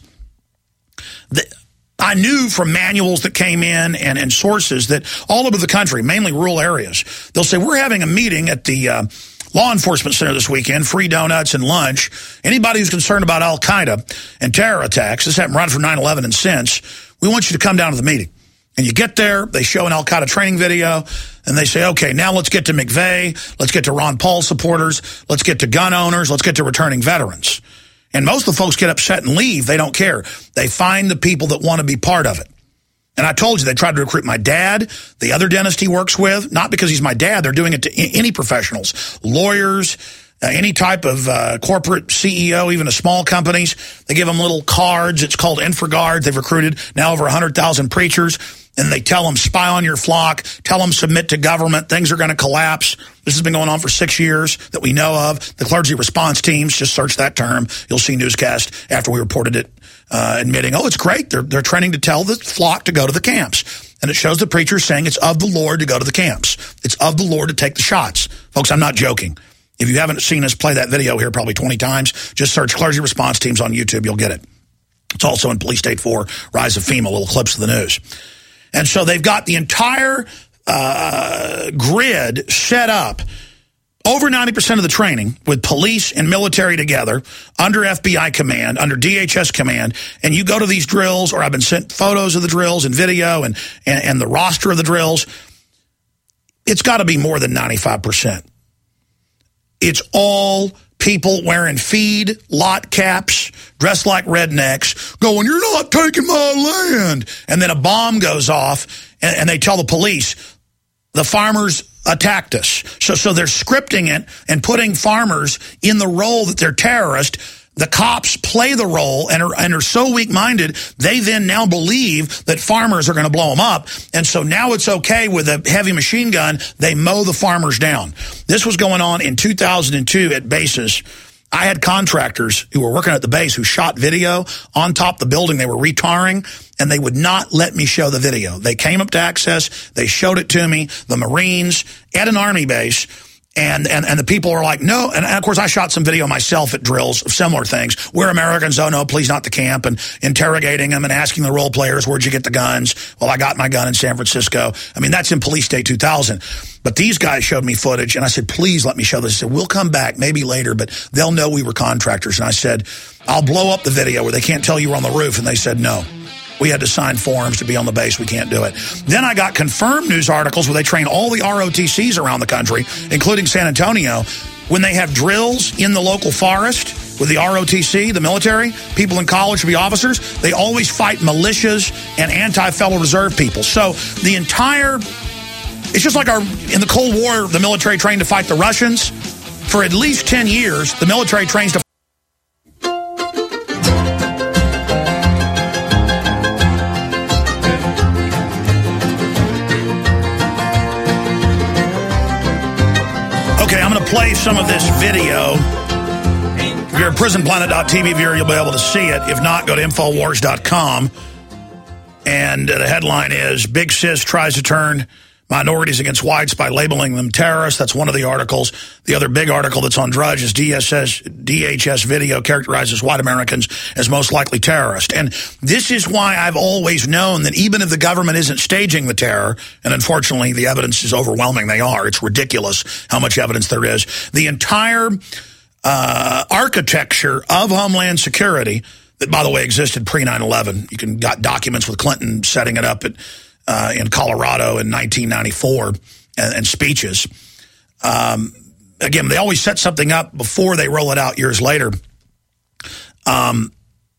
The, I knew from manuals that came in and, and sources that all over the country, mainly rural areas, they'll say, we're having a meeting at the uh, law enforcement center this weekend, free donuts and lunch. Anybody who's concerned about Al-Qaeda and terror attacks, this happened right from nine eleven and since, we want you to come down to the meeting. And you get there, they show an Al-Qaeda training video, and they say, okay, now let's get to McVeigh, let's get to Ron Paul supporters, let's get to gun owners, let's get to returning veterans. And most of the folks get upset and leave. They don't care. They find the people that want to be part of it. And I told you, they tried to recruit my dad, the other dentist he works with, not because he's my dad. They're doing it to any professionals, lawyers, uh, any type of uh, corporate C E O, even the small companies. They give them little cards. It's called InfraGard. They've recruited now over one hundred thousand preachers. And they tell them, spy on your flock, tell them submit to government, things are going to collapse. This has been going on for six years that we know of. The clergy response teams, just search that term. You'll see newscast after we reported it, uh, admitting, oh, it's great. They're, they're training to tell the flock to go to the camps. And it shows the preachers saying it's of the Lord to go to the camps. It's of the Lord to take the shots. Folks, I'm not joking. If you haven't seen us play that video here probably twenty times, just search clergy response teams on YouTube. You'll get it. It's also in Police State four, Rise of FEMA, little clips of the news. And so they've got the entire uh, grid set up, over ninety percent of the training with police and military together, under F B I command, under D H S command, and you go to these drills, or I've been sent photos of the drills and video and, and, and the roster of the drills. It's got to be more than ninety-five percent. It's all people wearing feed lot caps, dressed like rednecks, going, you're not taking my land. And then a bomb goes off, and, and they tell the police, the farmers attacked us. So, so they're scripting it and putting farmers in the role that they're terrorists. The cops play the role and are, and are so weak-minded, they then now believe that farmers are going to blow them up. And so now it's okay with a heavy machine gun. They mow the farmers down. This was going on in two thousand two at bases. I had contractors who were working at the base who shot video on top of the building they were retarring, and they would not let me show the video. They came up to Access. They showed it to me, the Marines, at an Army base. And, and and the people are like, no. And, and, of course, I shot some video myself at drills of similar things. We're Americans. Oh, no, please not the camp. And interrogating them and asking the role players, where'd you get the guns? Well, I got my gun in San Francisco. I mean, that's in Police State two thousand. But these guys showed me footage, and I said, please let me show this. They said, we'll come back maybe later, but they'll know we were contractors. And I said, I'll blow up the video where they can't tell you we're on the roof. And they said, no. We had to sign forms to be on the base. We can't do it. Then I got confirmed news articles where they train all the R O T Cs around the country, including San Antonio, when they have drills in the local forest with the R O T C, the military, people in college to be officers, they always fight militias and anti-Federal Reserve people. So the entire, it's just like our, in the Cold War, the military trained to fight the Russians. For at least ten years, the military trains to Okay, I'm going to play some of this video. If you're a prison planet dot T V viewer, you'll be able to see it. If not, go to infowars dot com. And the headline is, Big Sis tries to turn minorities against whites by labeling them terrorists. That's one of the articles. The other big article that's on Drudge is D S S, D H S video characterizes white Americans as most likely terrorists. And this is why I've always known that even if the government isn't staging the terror, and unfortunately the evidence is overwhelming, they are. It's ridiculous how much evidence there is. The entire uh, architecture of Homeland Security, that, by the way, existed pre nine eleven. You can got documents with Clinton setting it up at Uh, in Colorado in nineteen ninety-four, and, and speeches. Um, again, they always set something up before they roll it out years later. Um,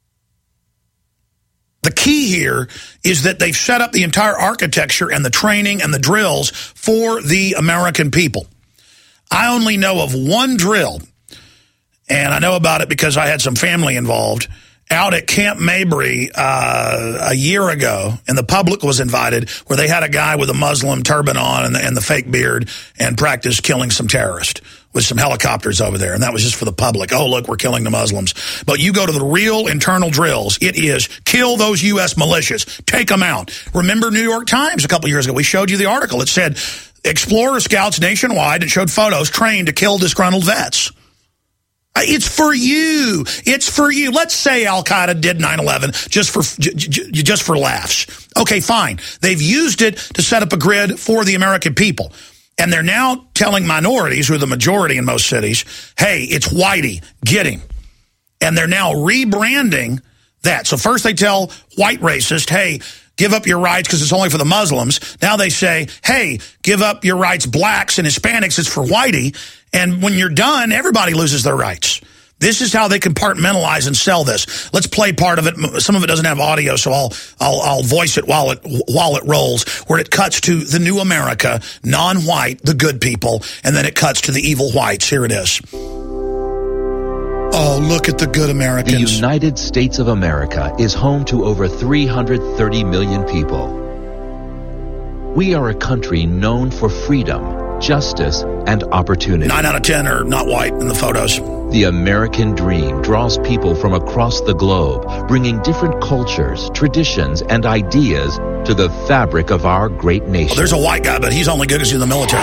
the key here is that they've set up the entire architecture and the training and the drills for the American people. I only know of one drill, and I know about it because I had some family involved, out at Camp Mabry uh, a year ago, and the public was invited, where they had a guy with a Muslim turban on and the, and the fake beard and practiced killing some terrorists with some helicopters over there. And that was just for the public. Oh, look, we're killing the Muslims. But you go to the real internal drills. It is kill those U S militias. Take them out. Remember New York Times a couple years ago? We showed you the article. It said Explorer Scouts nationwide, and showed photos, trained to kill disgruntled vets. It's for you. It's for you. Let's say Al-Qaeda did nine eleven just for just for laughs. Okay, fine. They've used it to set up a grid for the American people. And they're now telling minorities, who are the majority in most cities, hey, it's Whitey, get him. And they're now rebranding that. So first they tell white racists, hey, give up your rights because it's only for the Muslims. Now they say, hey, give up your rights, blacks and Hispanics, it's for Whitey. And when you're done, everybody loses their rights. This is how they compartmentalize and sell this. Let's play part of it. Some of it doesn't have audio, so I'll I'll, I'll voice it while it while it rolls, where it cuts to the new America, non-white, the good people, and then it cuts to the evil whites. Here it is. Oh, look at the good Americans. The United States of America is home to over three hundred thirty million people. We are a country known for freedom, justice, and opportunity. Nine out of ten are not white in the photos. The American dream draws people from across the globe, bringing different cultures, traditions, and ideas to the fabric of our great nation. Well, there's a white guy, but he's only good because he's in the military.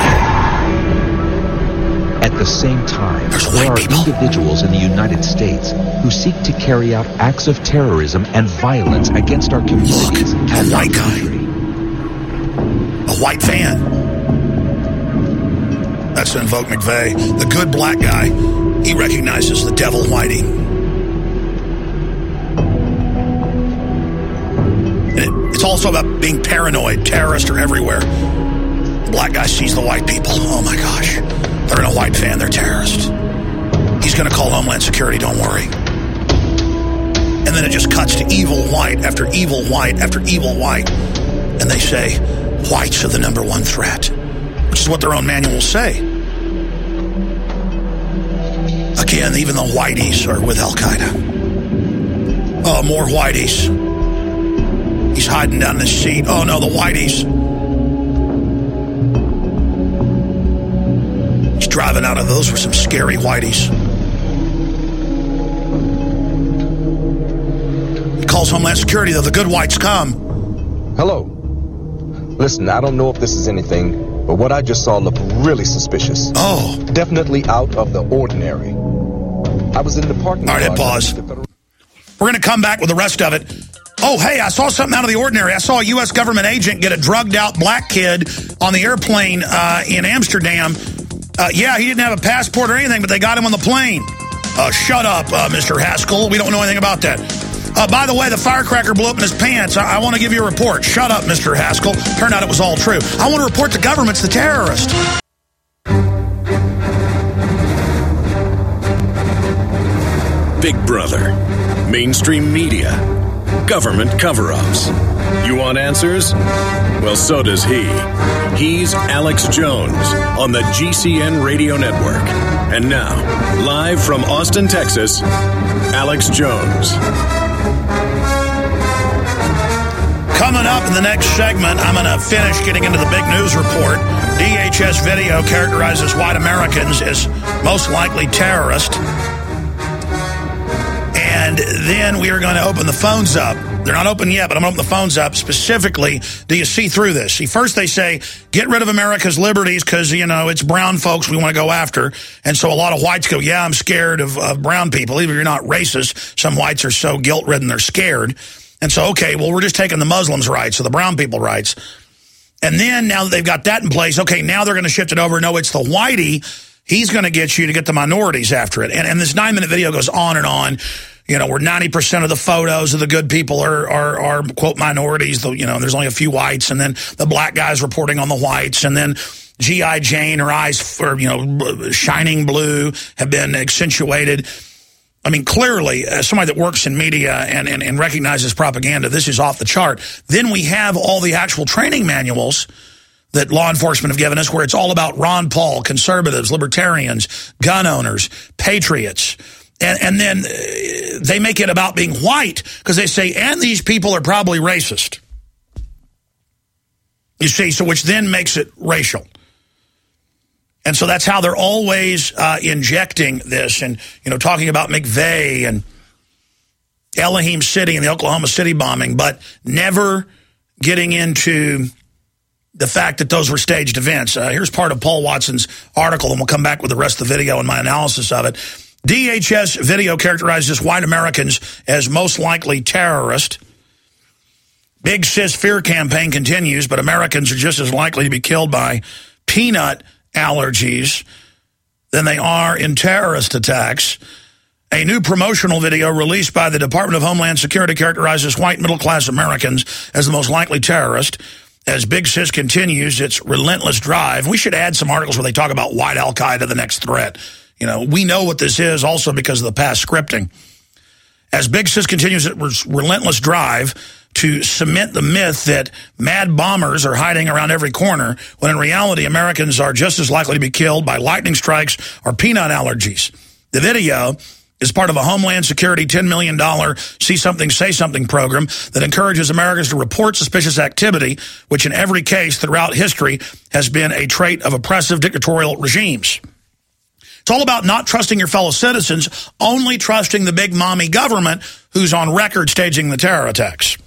At the same time, There's there are people. individuals in the United States who seek to carry out acts of terrorism and violence against our communities Look, and a our white guy. country. A white van. That's to invoke McVeigh. The good black guy, he recognizes the devil Whitey. And it, it's also about being paranoid. Terrorists are everywhere. The black guy sees the white people. Oh my gosh. They're in a white van. They're terrorists. He's going to call Homeland Security. Don't worry. And then it just cuts to evil white after evil white after evil white. And they say, whites are the number one threat. is what their own manuals say. Again, even the whiteys are with Al-Qaeda. Oh, more whiteys. He's hiding down in his seat. Oh, no, the whiteys. He's driving out of those were some scary whiteys. He calls Homeland Security, though. The good whites come. Hello. Listen, I don't know if this is anything, but what I just saw looked really suspicious. Oh. Definitely out of the ordinary. I was in the parking lot. All right, pause. We're going to come back with the rest of it. Oh, hey, I saw something out of the ordinary. I saw a U S government agent get a drugged-out black kid on the airplane uh, in Amsterdam. Uh, yeah, he didn't have a passport or anything, but they got him on the plane. Uh, shut up, uh, Mister Haskell. We don't know anything about that. Uh, by the way, the firecracker blew up in his pants. I, I want to give you a report. Shut up, Mister Haskell. Turned out it was all true. I want to report the government's the terrorist. Big Brother, mainstream media, government cover-ups. You want answers? Well, so does he. He's Alex Jones on the G C N Radio Network. And now, live from Austin, Texas, Alex Jones. Coming up in the next segment, I'm going to finish getting into the big news report. D H S video characterizes white Americans as most likely terrorists. And then we are going to open the phones up. They're not open yet, but I'm going to open the phones up. Specifically, do you see through this? See, first they say, get rid of America's liberties because, you know, it's brown folks we want to go after. And so a lot of whites go, yeah, I'm scared of, of brown people. Even if you're not racist, some whites are so guilt-ridden they're scared. And so, okay, well, we're just taking the Muslims' rights or the brown people rights. And then now that they've got that in place, okay, now they're going to shift it over. No, it's the whitey. He's going to get you to get the minorities after it. And, and this nine-minute video goes on and on. You know, where ninety percent of the photos of the good people are, are, are quote, minorities. The, you know, there's only a few whites. And then the black guys reporting on the whites. And then G I Jane, her eyes, for, you know, shining blue, have been accentuated. I mean, clearly, as somebody that works in media and, and, and recognizes propaganda, this is off the chart. Then we have all the actual training manuals that law enforcement have given us where it's all about Ron Paul, conservatives, libertarians, gun owners, patriots. And, and then they make it about being white because they say, and these people are probably racist. You see, so which then makes it racial. And so that's how they're always uh, injecting this and, you know, talking about McVeigh and Elohim City and the Oklahoma City bombing, but never getting into the fact that those were staged events. Uh, here's part of Paul Watson's article, and we'll come back with the rest of the video and my analysis of it. D H S video characterizes white Americans as most likely terrorist. Big Sis Fear campaign continues, but Americans are just as likely to be killed by peanut allergies than they are in terrorist attacks. A new promotional video released by the Department of Homeland Security characterizes white middle-class Americans as the most likely terrorist. As Big Sis continues its relentless drive, we should add some articles where they talk about white Al-Qaeda, the next threat. You know, we know what this is also because of the past scripting. As Big Sis continues its relentless drive to cement the myth that mad bombers are hiding around every corner, when in reality Americans are just as likely to be killed by lightning strikes or peanut allergies. The video is part of a Homeland Security ten million dollars See Something, Say Something program that encourages Americans to report suspicious activity, which in every case throughout history has been a trait of oppressive dictatorial regimes. It's all about not trusting your fellow citizens, only trusting the big mommy government who's on record staging the terror attacks.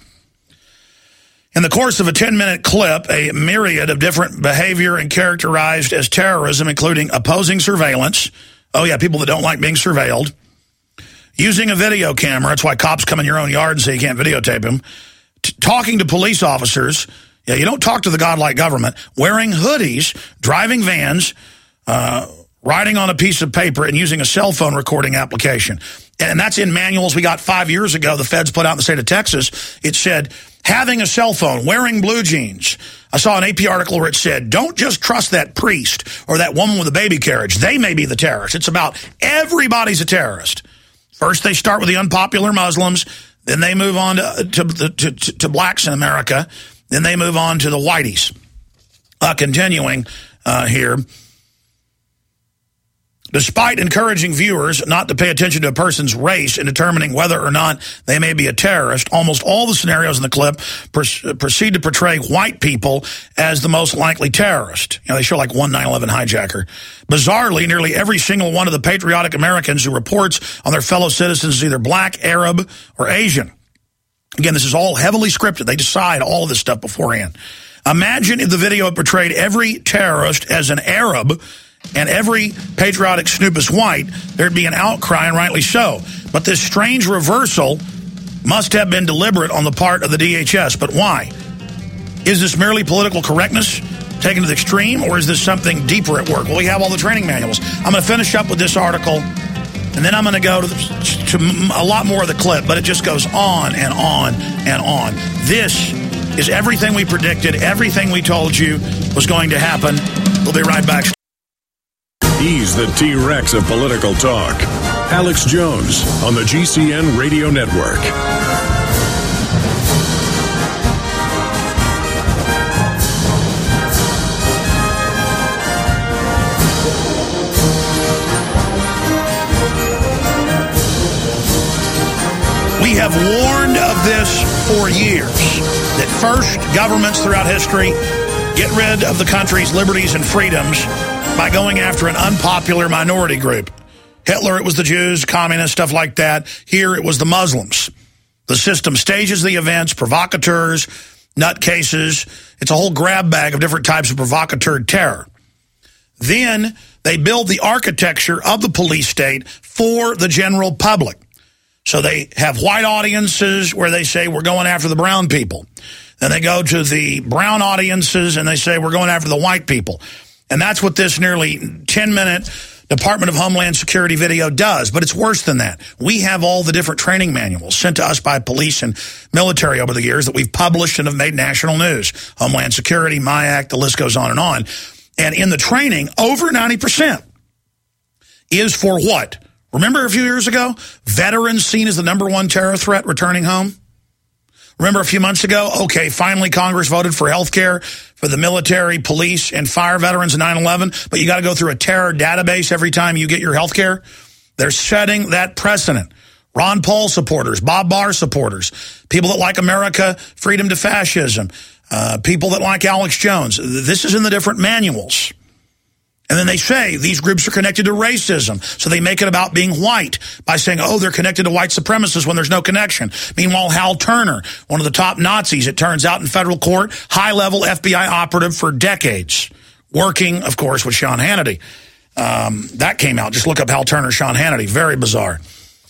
In the course of a ten-minute clip, a myriad of different behavior and characterized as terrorism, including opposing surveillance. Oh, yeah, people that don't like being surveilled. Using a video camera. That's why cops come in your own yard and say you can't videotape them. T- talking to police officers. Yeah, you don't talk to the godlike government. Wearing hoodies, driving vans, uh... writing on a piece of paper and using a cell phone recording application. And that's in manuals we got five years ago, the feds put out in the state of Texas. It said, having a cell phone, wearing blue jeans. I saw an A P article where it said, don't just trust that priest or that woman with a baby carriage. They may be the terrorist. It's about everybody's a terrorist. First, they start with the unpopular Muslims. Then they move on to, to, to, to, to blacks in America. Then they move on to the whiteys. Uh, continuing uh, here. Despite encouraging viewers not to pay attention to a person's race in determining whether or not they may be a terrorist, almost all the scenarios in the clip pr- proceed to portray white people as the most likely terrorist. You know, they show like one nine eleven hijacker. Bizarrely, nearly every single one of the patriotic Americans who reports on their fellow citizens is either black, Arab, or Asian. Again, this is all heavily scripted. They decide all of this stuff beforehand. Imagine if the video portrayed every terrorist as an Arab and every patriotic snoop is white, there'd be an outcry, and rightly so. But this strange reversal must have been deliberate on the part of the D H S. But why? Is this merely political correctness taken to the extreme, or is this something deeper at work? Well, we have all the training manuals. I'm going to finish up with this article, and then I'm going to go to, the, to a lot more of the clip, but it just goes on and on and on. This is everything we predicted, everything we told you was going to happen. We'll be right back. He's the T-Rex of political talk. Alex Jones on the G C N Radio Network. We have warned of this for years, that first, governments throughout history get rid of the country's liberties and freedoms by going after an unpopular minority group. Hitler, it was the Jews, communists, stuff like that. Here, it was the Muslims. The system stages the events, provocateurs, nutcases. It's a whole grab bag of different types of provocateur terror. Then, they build the architecture of the police state for the general public. So they have white audiences where they say, we're going after the brown people. Then they go to the brown audiences and they say, we're going after the white people. And that's what this nearly ten-minute Department of Homeland Security video does. But it's worse than that. We have all the different training manuals sent to us by police and military over the years that we've published and have made national news. Homeland Security, MIAC, the list goes on and on. And in the training, over ninety percent is for what? Remember a few years ago? Veterans seen as the number one terror threat returning home? Remember a few months ago? Okay, finally Congress voted for health care for the military, police, and fire veterans in nine eleven, but you got to go through a terror database every time you get your health care? They're setting that precedent. Ron Paul supporters, Bob Barr supporters, people that like America, freedom to fascism, uh, people that like Alex Jones. This is in the different manuals. And then they say these groups are connected to racism. So they make it about being white by saying, oh, they're connected to white supremacists when there's no connection. Meanwhile, Hal Turner, one of the top Nazis, it turns out, in federal court, high-level F B I operative for decades, working, of course, with Sean Hannity. Um, that came out. Just look up Hal Turner, Sean Hannity. Very bizarre.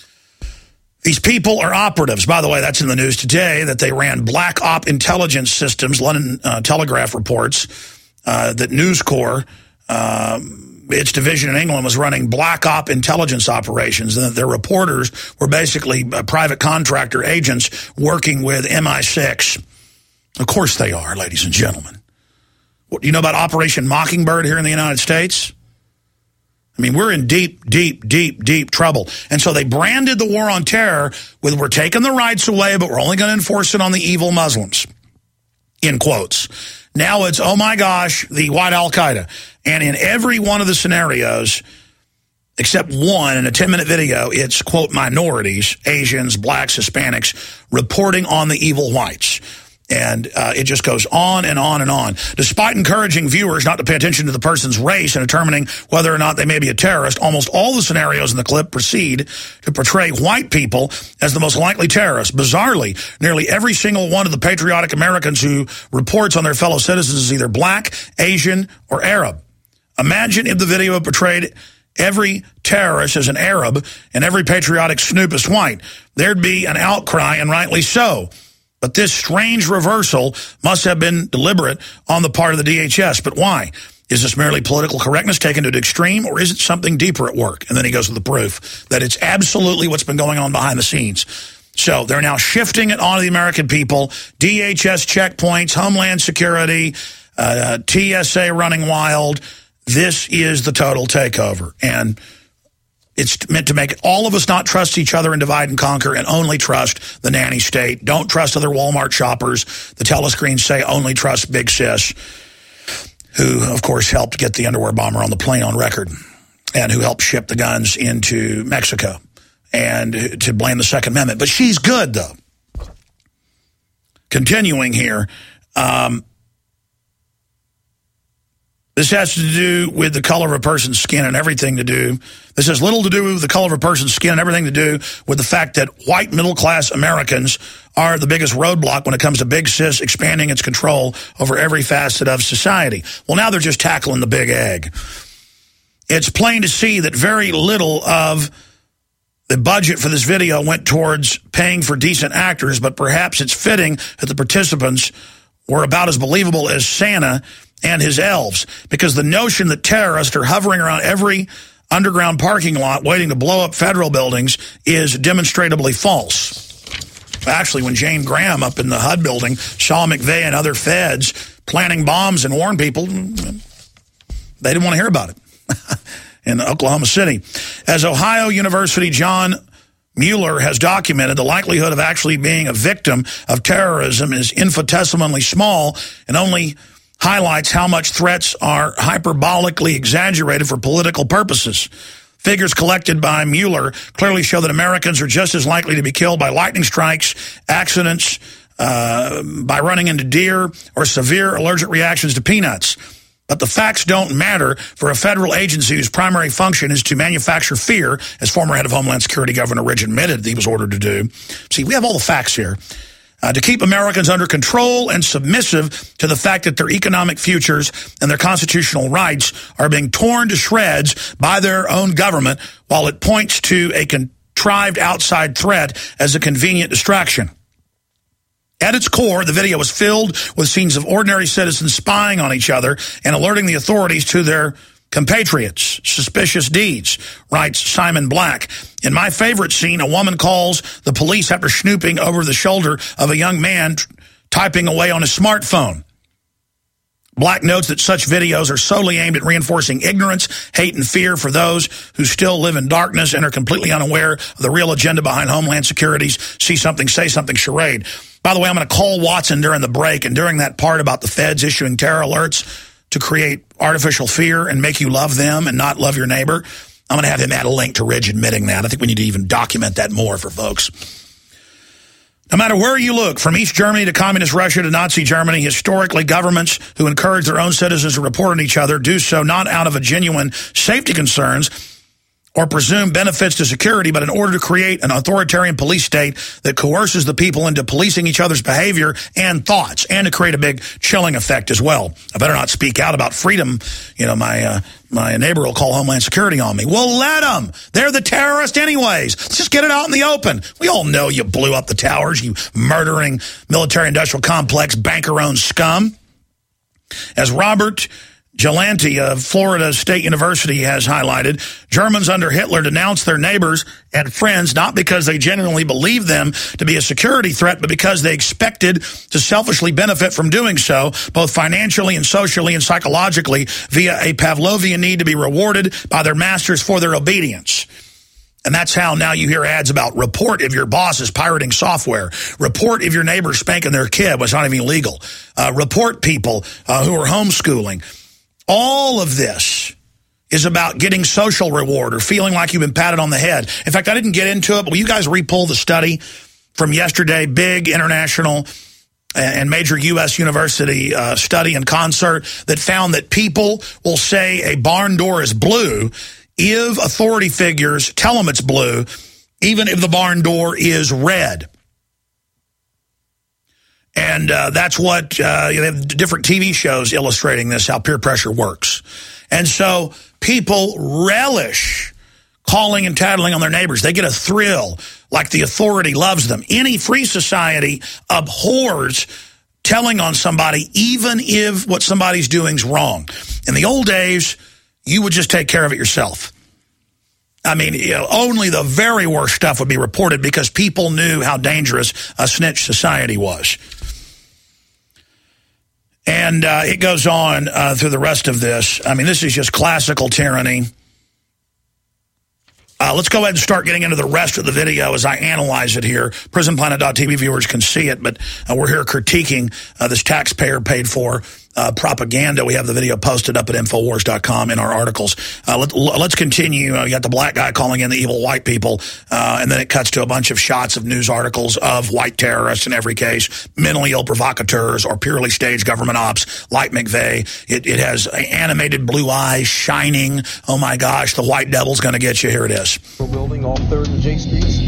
These people are operatives. By the way, that's in the news today, that they ran black op intelligence systems. London uh, Telegraph reports uh, that News Corps, Uh, its division in England, was running black op intelligence operations, and that their reporters were basically uh, private contractor agents working with M I six. Of course they are, ladies and gentlemen. What, do you know about Operation Mockingbird here in the United States? I mean, we're in deep, deep, deep, deep trouble. And so they branded the war on terror with, we're taking the rights away, but we're only going to enforce it on the evil Muslims, in quotes. Now it's, oh my gosh, the white Al-Qaeda. And in every one of the scenarios, except one, in a ten-minute video, it's, quote, minorities, Asians, blacks, Hispanics, reporting on the evil whites. And uh, it just goes on and on and on. Despite encouraging viewers not to pay attention to the person's race and determining whether or not they may be a terrorist, almost all the scenarios in the clip proceed to portray white people as the most likely terrorists. Bizarrely, nearly every single one of the patriotic Americans who reports on their fellow citizens is either black, Asian, or Arab. Imagine if the video portrayed every terrorist as an Arab and every patriotic snoop is white. There'd be an outcry, and rightly so. But this strange reversal must have been deliberate on the part of the D H S. But why? Is this merely political correctness taken to the extreme, or is it something deeper at work? And then he goes with the proof that it's absolutely what's been going on behind the scenes. So they're now shifting it onto the American people. D H S checkpoints, Homeland Security, uh, T S A running wild. This is the total takeover. And it's meant to make all of us not trust each other and divide and conquer, and only trust the nanny state. Don't trust other Walmart shoppers. The telescreens say only trust Big Sis. who, of course, helped get the underwear bomber on the plane on record and who helped ship the guns into Mexico and to blame the Second Amendment. But she's good, though. Continuing here, um, this has to do with the color of a person's skin and everything to do. This has little to do with the color of a person's skin and everything to do with the fact that white middle-class Americans are the biggest roadblock when it comes to Big Sis expanding its control over every facet of society. Well, now they're just tackling the big egg. It's plain to see that very little of the budget for this video went towards paying for decent actors, but perhaps it's fitting that the participants were about as believable as Santa and his elves, because the notion that terrorists are hovering around every underground parking lot waiting to blow up federal buildings is demonstrably false. Actually, when Jane Graham up in the H U D building saw McVeigh and other feds planting bombs and warned people, they didn't want to hear about it in Oklahoma City. As Ohio University John Mueller has documented, the likelihood of actually being a victim of terrorism is infinitesimally small and only highlights how much threats are hyperbolically exaggerated for political purposes. Figures collected by Mueller clearly show that Americans are just as likely to be killed by lightning strikes, accidents, uh, by running into deer, or severe allergic reactions to peanuts. But the facts don't matter for a federal agency whose primary function is to manufacture fear, as former head of Homeland Security Governor Ridge admitted he was ordered to do. See, we have all the facts here. Uh, to keep Americans under control and submissive to the fact that their economic futures and their constitutional rights are being torn to shreds by their own government, while it points to a contrived outside threat as a convenient distraction. At its core, the video was filled with scenes of ordinary citizens spying on each other and alerting the authorities to their compatriots' suspicious deeds, writes Simon Black. In my favorite scene, a woman calls the police after snooping over the shoulder of a young man typing away on his smartphone. Black notes that such videos are solely aimed at reinforcing ignorance, hate, and fear for those who still live in darkness and are completely unaware of the real agenda behind Homeland Security's see something, say something charade. By the way, I'm going to call Watson during the break, and during that part about the feds issuing terror alerts to create artificial fear and make you love them and not love your neighbor, I'm going to have him add a link to Ridge admitting that. I think we need to even document that more for folks. No matter where you look, from East Germany to Communist Russia to Nazi Germany, historically governments who encourage their own citizens to report on each other do so not out of a genuine safety concerns or presume benefits to security, but in order to create an authoritarian police state that coerces the people into policing each other's behavior and thoughts, and to create a big chilling effect as well. I better not speak out about freedom. You know, my uh, my neighbor will call Homeland Security on me. Well, let them. They're the terrorists anyways. Let's just get it out in the open. We all know you blew up the towers, you murdering military-industrial complex, banker-owned scum. As Robert Gelante of Florida State University has highlighted, Germans under Hitler denounced their neighbors and friends not because they genuinely believed them to be a security threat, but because they expected to selfishly benefit from doing so, both financially and socially and psychologically, via a Pavlovian need to be rewarded by their masters for their obedience. And that's how now you hear ads about report if your boss is pirating software, report if your neighbor's spanking their kid, which is not even legal, uh, report people uh, who are homeschooling. All of this is about getting social reward or feeling like you've been patted on the head. In fact, I didn't get into it, but will you guys re-pull the study from yesterday, big international and major U S university uh, study in concert that found that people will say a barn door is blue if authority figures tell them it's blue, even if the barn door is red. And uh, that's what, uh, you know, they have different T V shows illustrating this, how peer pressure works. And so people relish calling and tattling on their neighbors. They get a thrill like the authority loves them. Any free society abhors telling on somebody, even if what somebody's doing is wrong. In the old days, you would just take care of it yourself. I mean, you know, only the very worst stuff would be reported because people knew how dangerous a snitch society was. And uh, it goes on uh, through the rest of this. I mean, this is just classical tyranny. Uh, let's go ahead and start getting into the rest of the video as I analyze it here. prison planet dot t v viewers can see it, but uh, we're here critiquing uh, this taxpayer paid for uh, propaganda. We have the video posted up at Infowars dot com in our articles. Uh, let, let's continue. Uh, you got the black guy calling in the evil white people, uh, and then it cuts to a bunch of shots of news articles of white terrorists in every case, mentally ill provocateurs, or purely staged government ops like McVeigh. It, it has animated blue eyes shining. Oh, my gosh, the white devil's going to get you. Here it is. Building off third and J Streets.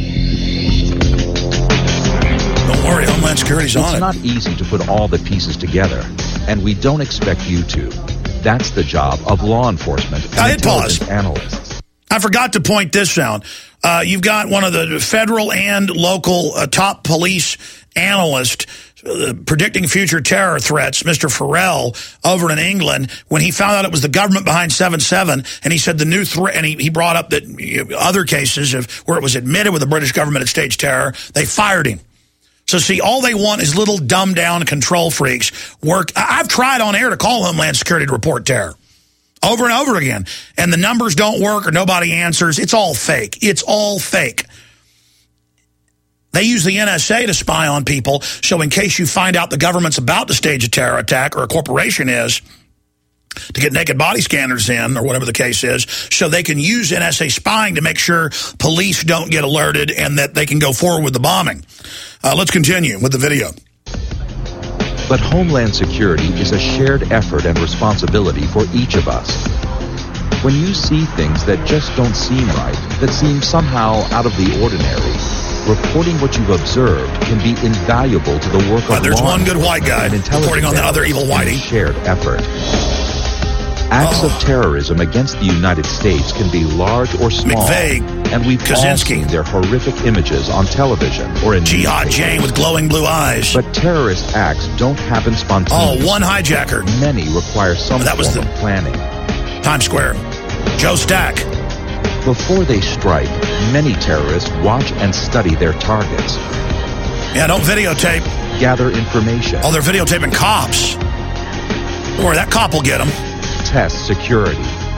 Don't worry, Homeland Security's on it. It's not easy to put all the pieces together, and we don't expect you to. That's the job of law enforcement and I hit pause. intelligence analysts. I forgot to point this out. Uh, you've got one of the federal and local uh, top police analysts uh, predicting future terror threats, Mister Farrell, over in England, when he found out it was the government behind seven seven, and he said the new threat, and he, he brought up that you know, other cases of where it was admitted with the British government had staged terror, they fired him. So, see, all they want is little dumbed-down control freaks. Work. I've tried on air to call Homeland Security to report terror over and over again, and the numbers don't work or nobody answers. It's all fake. It's all fake. They use the N S A to spy on people, so in case you find out the government's about to stage a terror attack, or a corporation is, to get naked body scanners in, or whatever the case is, so they can use N S A spying to make sure police don't get alerted and that they can go forward with the bombing. Uh, let's continue with the video. But Homeland Security is a shared effort and responsibility for each of us. When you see things that just don't seem right, that seem somehow out of the ordinary, reporting what you've observed can be invaluable to the work Well, of there's law one good white guy and intelligence reporting on the other evil analysts in a whitey. shared effort. Acts Oh. of terrorism against the United States can be large or small, McVeigh, and we've all Kaczynski. seen their horrific images on television or in Jihad newspapers. Jane with glowing blue eyes. But terrorist acts don't happen Oh, spontaneously. one hijacker. Many require some That was form the- of planning. Times Square. Joe Stack. Before they strike, many terrorists watch and study their targets, Yeah, don't videotape. gather information, Oh, they're videotaping cops. Don't worry, that cop will get them. test security,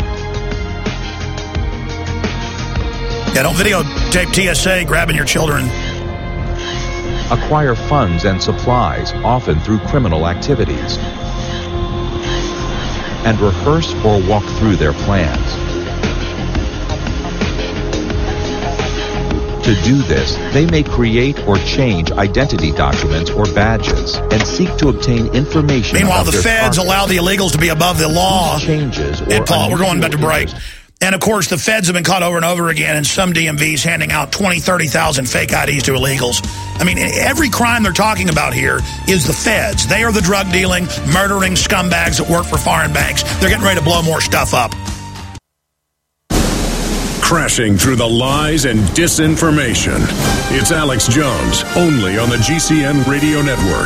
Yeah, don't videotape T S A grabbing your children. acquire funds and supplies, often through criminal activities, and rehearse or walk through their plans. To do this, they may create or change identity documents or badges and seek to obtain information. Meanwhile, about the their feds target. allow the illegals to be above the law. Changes or And Paul, we're going back to unusual break. interest. And, of course, the feds have been caught over and over again, and some D M Vs handing out twenty, thirty thousand fake I Ds to illegals. I mean, every crime they're talking about here is the feds. They are the drug-dealing, murdering scumbags that work for foreign banks. They're getting ready to blow more stuff up. Crashing through the lies and disinformation. It's Alex Jones, only on the G C N Radio Network.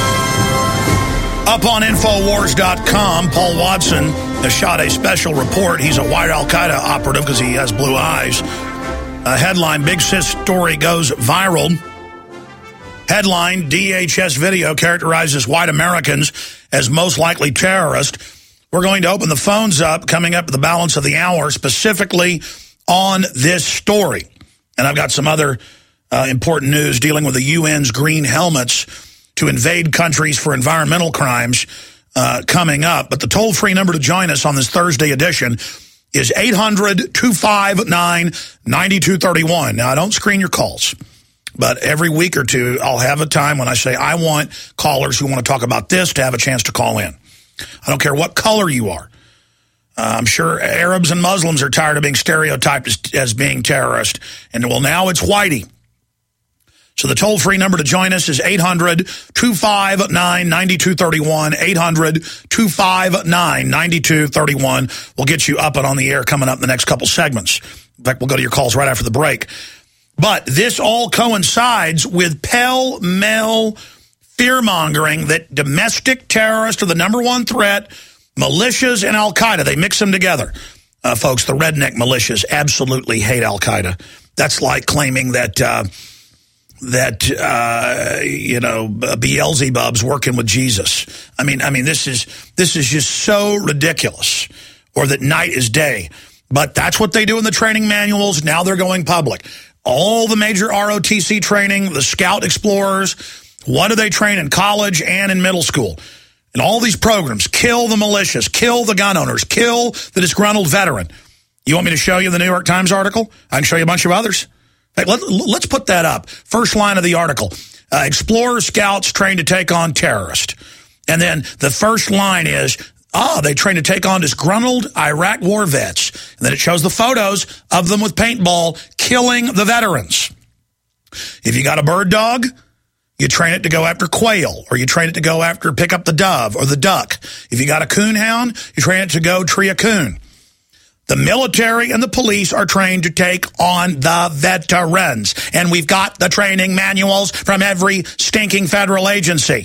Up on Infowars dot com, Paul Watson has shot a special report. He's a white al-Qaeda operative because he has blue eyes. A headline, Big Sis story goes viral. Headline, D H S video characterizes white Americans as most likely terrorists. We're going to open the phones up coming up at the balance of the hour, specifically on this story. And I've got some other uh, important news dealing with the U N's green helmets to invade countries for environmental crimes uh, coming up. But the toll-free number to join us on this Thursday edition is eight hundred, two five nine, nine two three one. Now, I don't screen your calls, but every week or two, I'll have a time when I say I want callers who want to talk about this to have a chance to call in. I don't care what color you are. Uh, I'm sure Arabs and Muslims are tired of being stereotyped as, as being terrorists. And, well, now it's whitey. So the toll-free number to join us is eight hundred, two five nine, nine two three one, eight hundred, two five nine, nine two three one. We'll get you up and on the air coming up in the next couple segments. In fact, we'll go to your calls right after the break. But this all coincides with pell-mell fear-mongering that domestic terrorists are the number one threat. Militias and al-Qaeda, they mix them together. Uh, folks, the redneck militias absolutely hate al-Qaeda. That's like claiming that, uh, that uh, you know, Beelzebub's working with Jesus. I mean, I mean, this is this is just so ridiculous. Or that night is day. But that's what they do in the training manuals. Now they're going public. All the major R O T C training, the Scout Explorers, what do they train in college and in middle school? And all these programs, kill the malicious, kill the gun owners, kill the disgruntled veteran. You want me to show you the New York Times article? I can show you a bunch of others. Hey, let, let's put that up. First line of the article. Uh, Explorer scouts trained to take on terrorists. And then the first line is, ah, they trained to take on disgruntled Iraq war vets. And then it shows the photos of them with paintball killing the veterans. If you got a bird dog, you train it to go after quail, or you train it to go after pick up the dove or the duck. If you got a coon hound, you train it to go tree a coon. The military and the police are trained to take on the veterans. And we've got the training manuals from every stinking federal agency.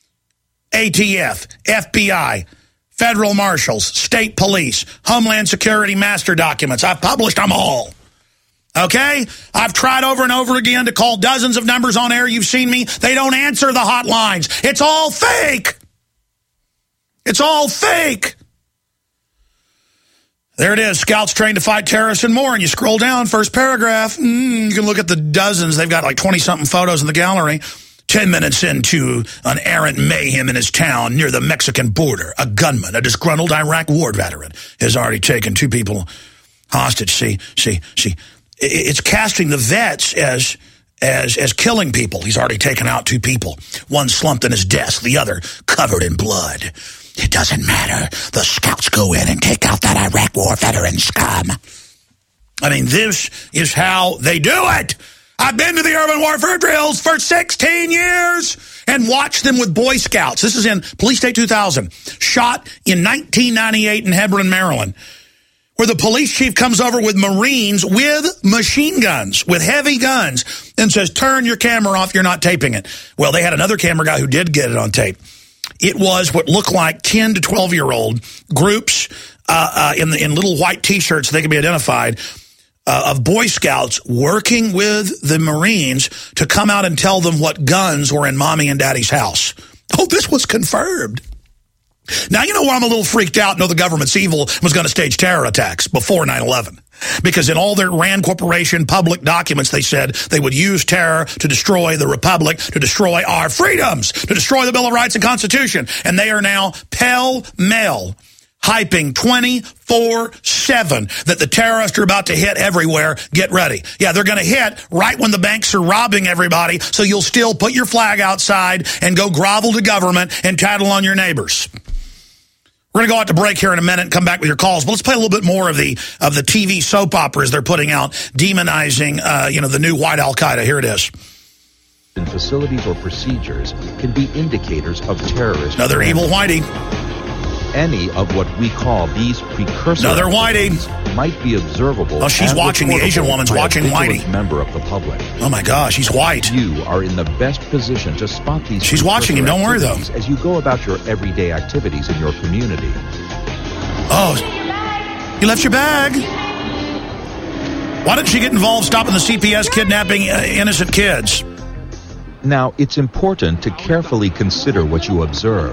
A T F, F B I, federal marshals, state police, Homeland Security master documents. I've published them all. Okay? I've tried over and over again to call dozens of numbers on air. You've seen me. They don't answer the hotlines. It's all fake. It's all fake. There it is. Scouts trained to fight terrorists and more. And you scroll down, first paragraph. Mm, you can look at the dozens. They've got like twenty-something photos in the gallery. Ten minutes into an errant mayhem in his town near the Mexican border, a gunman, a disgruntled Iraq war veteran, has already taken two people hostage. See, see, see. It's casting the vets as as as killing people. He's already taken out two people. One slumped in his desk, the other covered in blood. It doesn't matter. The scouts go in and take out that Iraq war veteran scum. I mean, this is how they do it. I've been to the urban warfare drills for sixteen years and watched them with Boy Scouts. This is in Police State two thousand, shot in nineteen ninety-eight in Hebron, Maryland, where the police chief comes over with Marines with machine guns, with heavy guns, and says, turn your camera off, you're not taping it. Well, they had another camera guy who did get it on tape. It was what looked like ten to twelve-year-old groups uh, uh, in, the, in little white T-shirts so they could be identified, uh, of Boy Scouts working with the Marines to come out and tell them what guns were in Mommy and Daddy's house. Oh, this was confirmed. Now, you know why I'm a little freaked out, know the government's evil, was going to stage terror attacks before nine eleven. Because in all their RAND Corporation public documents, they said they would use terror to destroy the Republic, to destroy our freedoms, to destroy the Bill of Rights and Constitution. And they are now pell-mell hyping twenty-four seven that the terrorists are about to hit everywhere. Get ready. Yeah, they're going to hit right when the banks are robbing everybody, so you'll still put your flag outside and go grovel to government and tattle on your neighbors. We're going to go out to break here in a minute and come back with your calls. But let's play a little bit more of the of the T V soap operas they're putting out, demonizing, uh, you know, the new white Al-Qaeda. Here it is. In facilities or procedures can be indicators of terrorist. Another evil whitey. Any of what we call these precursor Another whitey might be observable. Oh, she's watching. The Asian woman's watching whitey. Member of the public. Oh my gosh, he's white. You are in the best position to spot these. She's watching him. Don't worry though. As you go about your everyday activities in your community. Oh, you left your bag. Why didn't she get involved stopping the C P S kidnapping uh, innocent kids? Now, it's important to carefully consider what you observe.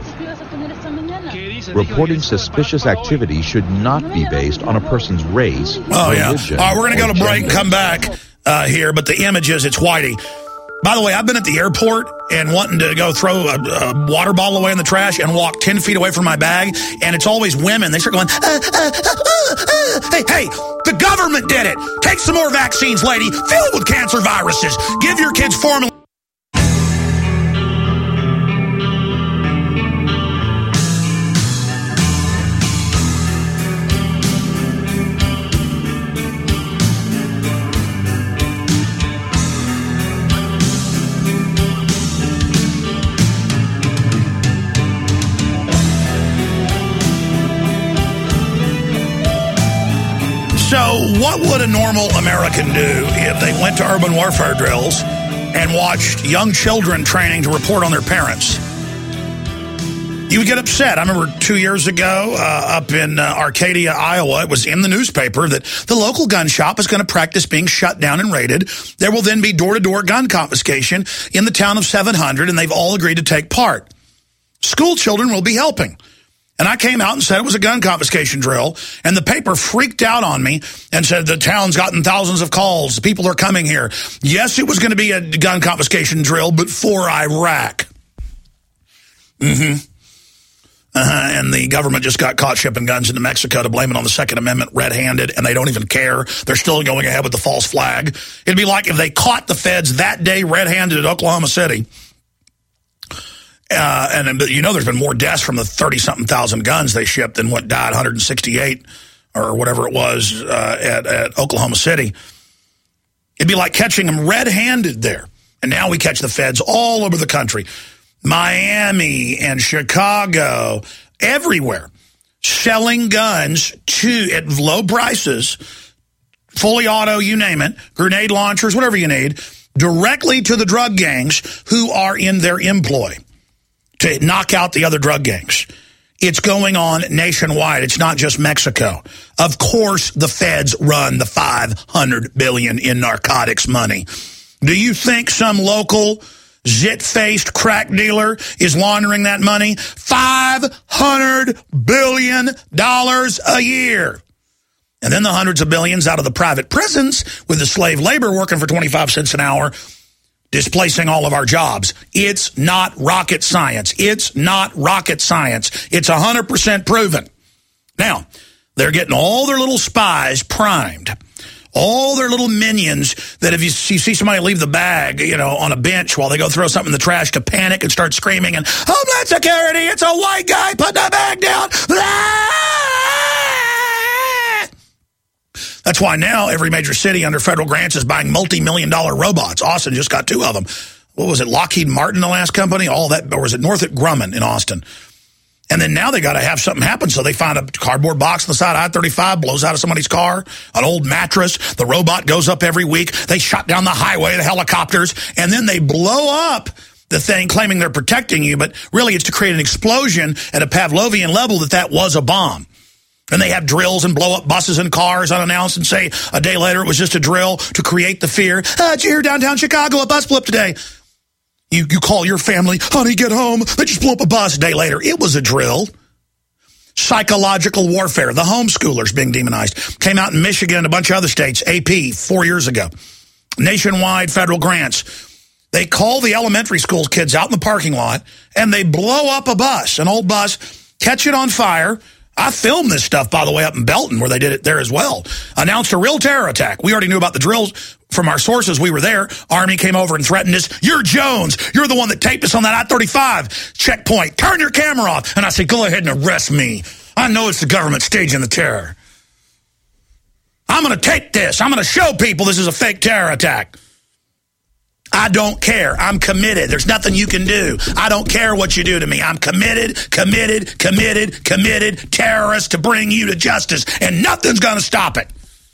Reporting suspicious activity should not be based on a person's race, oh, religion, yeah. All right, we're going to go to break and come back or... uh, here, but the image is, it's whitey. By the way, I've been at the airport and wanting to go throw a, a water bottle away in the trash and walk ten feet away from my bag, and it's always women. They start going, uh, uh, uh, uh, hey, hey, the government did it. Take some more vaccines, lady, filled with cancer viruses. Give your kids formula. So what would a normal American do if they went to urban warfare drills and watched young children training to report on their parents? You would get upset. I remember two years ago uh, up in uh, Arcadia, Iowa, it was in the newspaper that the local gun shop is going to practice being shut down and raided. There will then be door-to-door gun confiscation in the town of seven hundred, and they've all agreed to take part. School children will be helping. And I came out and said it was a gun confiscation drill, and the paper freaked out on me and said the town's gotten thousands of calls. People are coming here. Yes, it was going to be a gun confiscation drill, but for Iraq. Mm-hmm. Uh, and the government just got caught shipping guns into Mexico to blame it on the Second Amendment red-handed, and they don't even care. They're still going ahead with the false flag. It'd be like if they caught the feds that day red-handed at Oklahoma City. Uh, and you know there's been more deaths from the thirty-something thousand guns they shipped than what died, one hundred sixty-eight or whatever it was uh, at, at Oklahoma City. It'd be like catching them red-handed there. And now we catch the feds all over the country. Miami and Chicago, everywhere, selling guns to at low prices, fully auto, you name it, grenade launchers, whatever you need, directly to the drug gangs who are in their employ to knock out the other drug gangs. It's going on nationwide. It's not just Mexico. Of course, the feds run the five hundred billion dollars in narcotics money. Do you think some local zit-faced crack dealer is laundering that money? five hundred billion dollars a year. And then the hundreds of billions out of the private prisons with the slave labor working for twenty-five cents an hour, displacing all of our jobs. It's not rocket science. It's not rocket science. It's one hundred percent proven. Now, they're getting all their little spies primed. All their little minions that if you see somebody leave the bag, you know, on a bench while they go throw something in the trash to panic and start screaming and, Homeland Security, it's a white guy, put that bag down. That's why now every major city under federal grants is buying multi-million dollar robots. Austin just got two of them. What was it, Lockheed Martin, the last company? All that, or was it Northrop Grumman in Austin? And then now they got to have something happen, so they find a cardboard box on the side of I thirty-five, blows out of somebody's car, an old mattress. The robot goes up every week. They shot down the highway, the helicopters, and then they blow up the thing claiming they're protecting you, but really it's to create an explosion at a Pavlovian level that that was a bomb. And they have drills and blow up buses and cars unannounced and say a day later it was just a drill to create the fear. Ah, did you hear downtown Chicago, a bus blew up today? You, you call your family, honey, get home. They just blew up a bus. A day later, it was a drill. Psychological warfare. The homeschoolers being demonized. Came out in Michigan and a bunch of other states, A P, four years ago. Nationwide federal grants. They call the elementary school kids out in the parking lot, and they blow up a bus, an old bus, catch it on fire. I filmed this stuff, by the way, up in Belton, where they did it there as well. Announced a real terror attack. We already knew about the drills from our sources. We were there. Army came over and threatened us. You're Jones. You're the one that taped us on that I thirty-five checkpoint. Turn your camera off. And I said, go ahead and arrest me. I know it's the government staging the terror. I'm going to tape this. I'm going to show people this is a fake terror attack. I don't care. I'm committed. There's nothing you can do. I don't care what you do to me. I'm committed, committed, committed, committed terrorist to bring you to justice, and nothing's going to stop it.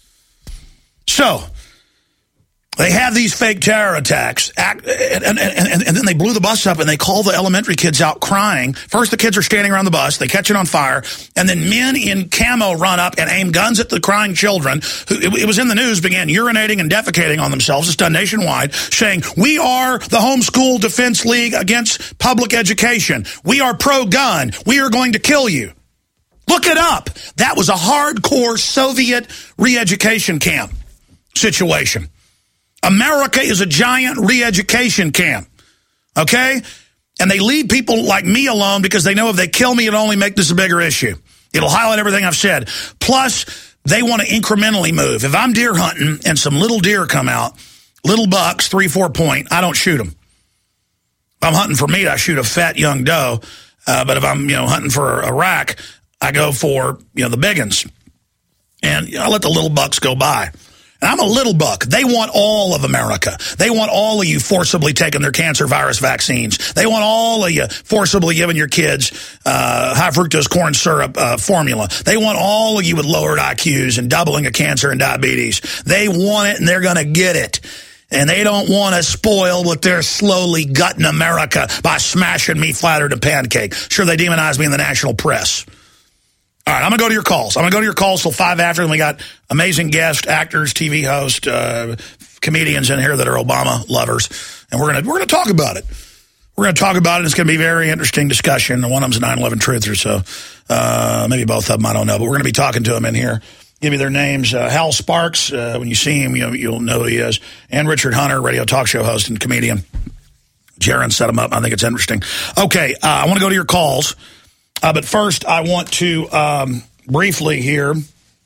So, they have these fake terror attacks, act, and, and, and, and then they blew the bus up, and they call the elementary kids out crying. First, the kids are standing around the bus. They catch it on fire, and then men in camo run up and aim guns at the crying children, who, it, it was in the news, began urinating and defecating on themselves. It's done nationwide, saying, we are the Homeschool Defense League against public education. We are pro-gun. We are going to kill you. Look it up. That was a hardcore Soviet re-education camp situation. America is a giant re-education camp, okay? And they leave people like me alone because they know if they kill me, it'll only make this a bigger issue. It'll highlight everything I've said. Plus, they want to incrementally move. If I'm deer hunting and some little deer come out, little bucks, three, four point, I don't shoot them. If I'm hunting for meat, I shoot a fat young doe. Uh, but if I'm, you know, hunting for a rack, I go for, you know, the big ones. And I let the little bucks go by. And I'm a little buck. They want all of America. They want all of you forcibly taking their cancer virus vaccines. They want all of you forcibly giving your kids uh, high fructose corn syrup uh, formula. They want all of you with lowered I Qs and doubling of cancer and diabetes. They want it, and they're going to get it. And they don't want to spoil what they're slowly gutting America by smashing me flatter than pancake. Sure, they demonize me in the national press. All right, I'm going to go to your calls. I'm going to go to your calls till five after, and we got amazing guests, actors, T V hosts, uh, comedians in here that are Obama lovers, and we're going to we're going to talk about it. We're going to talk about it. It's going to be a very interesting discussion. One of them's a nine eleven truther, so uh, maybe both of them, I don't know, but we're going to be talking to them in here. Give you their names. Uh, Hal Sparks, uh, when you see him, you know, you'll know who he is, and Richard Hunter, radio talk show host and comedian. Jaron set him up. I think it's interesting. Okay, uh, I want to go to your calls. Uh, but first, I want to um, briefly here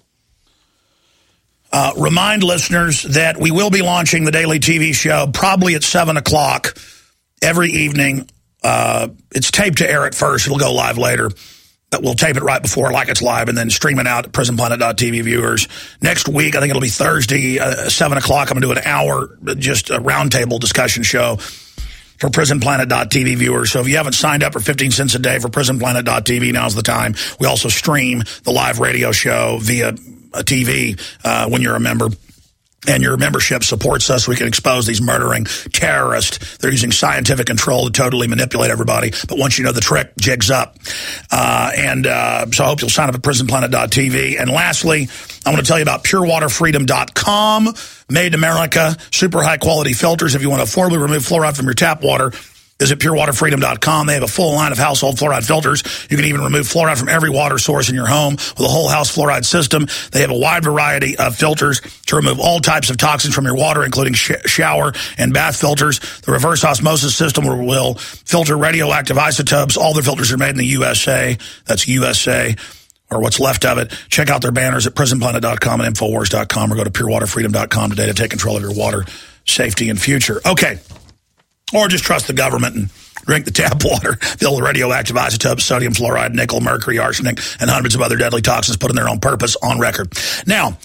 uh, remind listeners that we will be launching the daily T V show probably at seven o'clock every evening. Uh, it's taped to air at first. It'll go live later. But we'll tape it right before, like it's live, and then stream it out at prison planet dot t v viewers. Next week, I think it'll be Thursday, uh, seven o'clock. I'm going to do an hour, just a roundtable discussion show for prison planet dot t v viewers. So if you haven't signed up for fifteen cents a day for prison planet dot t v, now's the time. We also stream the live radio show via a T V uh, when you're a member. And your membership supports us. We can expose these murdering terrorists. They're using scientific control to totally manipulate everybody. But once you know the trick, jig's up. Uh, and uh, so I hope you'll sign up at prison planet dot t v. And lastly, I want to tell you about pure water freedom dot com. Made in America, super high-quality filters. If you want to affordably remove fluoride from your tap water, visit pure water freedom dot com. They have a full line of household fluoride filters. You can even remove fluoride from every water source in your home with a whole house fluoride system. They have a wide variety of filters to remove all types of toxins from your water, including sh shower and bath filters. The reverse osmosis system will, will filter radioactive isotopes. All their filters are made in the U S A. That's U S A, or what's left of it. Check out their banners at prison planet dot com and infowars dot com, or go to pure water freedom dot com today to take control of your water safety and future. Okay. Or just trust the government and drink the tap water filled with radioactive isotopes, sodium, fluoride, nickel, mercury, arsenic, and hundreds of other deadly toxins put in there on purpose on record. Now,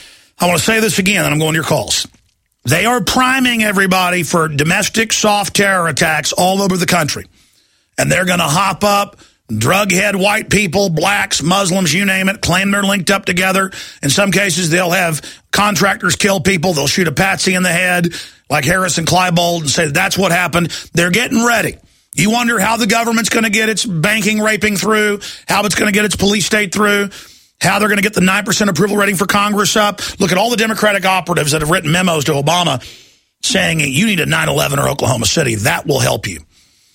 I want to say this again, and I'm going to your calls. They are priming everybody for domestic soft terror attacks all over the country. And they're going to hop up drug-head white people, blacks, Muslims, you name it, claim they're linked up together. In some cases, they'll have contractors kill people. They'll shoot a patsy in the head, like Harris and Kleinbold, and say that's what happened. They're getting ready. You wonder how the government's going to get its banking raping through, how it's going to get its police state through, how they're going to get the nine percent approval rating for Congress up. Look at all the Democratic operatives that have written memos to Obama saying you need a nine eleven or Oklahoma City. That will help you.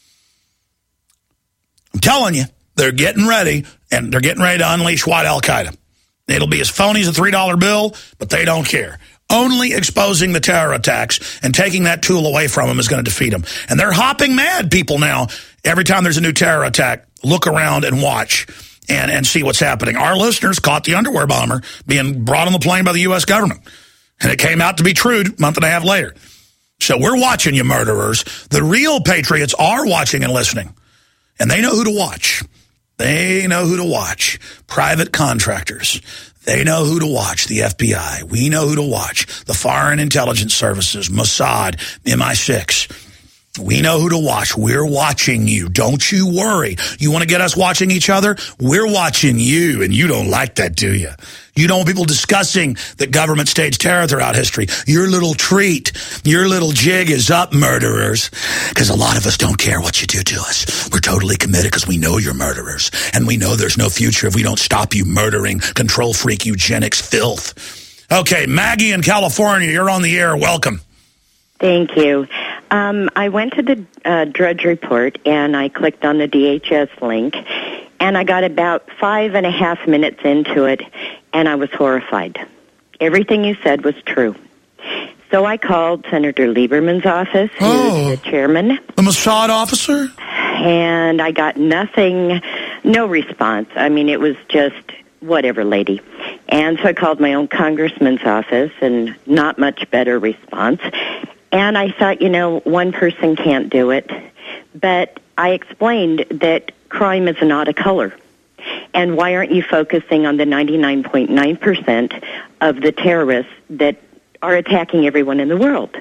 I'm telling you, they're getting ready, and they're getting ready to unleash white Al-Qaeda. It'll be as phony as a three dollar bill, but they don't care. Only exposing the terror attacks and taking that tool away from them is going to defeat them. And they're hopping mad, people, now. Every time there's a new terror attack, look around and watch and, and see what's happening. Our listeners caught the underwear bomber being brought on the plane by the U S government. And it came out to be true a month and a half later. So we're watching you, murderers. The real patriots are watching and listening. And they know who to watch. They know who to watch. Private contractors. They know who to watch. The F B I. We know who to watch. The Foreign Intelligence Services, Mossad, M I six. We know who to watch. We're watching you. Don't you worry. You want to get us watching each other? We're watching you, and you don't like that, do you? You don't want people discussing that government staged terror throughout history. Your little treat, your little jig is up, murderers, because a lot of us don't care what you do to us. We're totally committed because we know you're murderers, and we know there's no future if we don't stop you murdering control freak eugenics filth. Okay, Maggie in California, you're on the air. Welcome. Thank you. Um, I went to the uh, Drudge Report, and I clicked on the D H S link, and I got about five and a half minutes into it, and I was horrified. Everything you said was true. So I called Senator Lieberman's office, who's oh, the chairman. The Mossad officer? And I got nothing, no response. I mean, it was just whatever, lady. And so I called my own congressman's office, and not much better response. And I thought, you know, one person can't do it. But I explained that crime is not a color. And why aren't you focusing on the ninety-nine point nine percent of the terrorists that are attacking everyone in the world?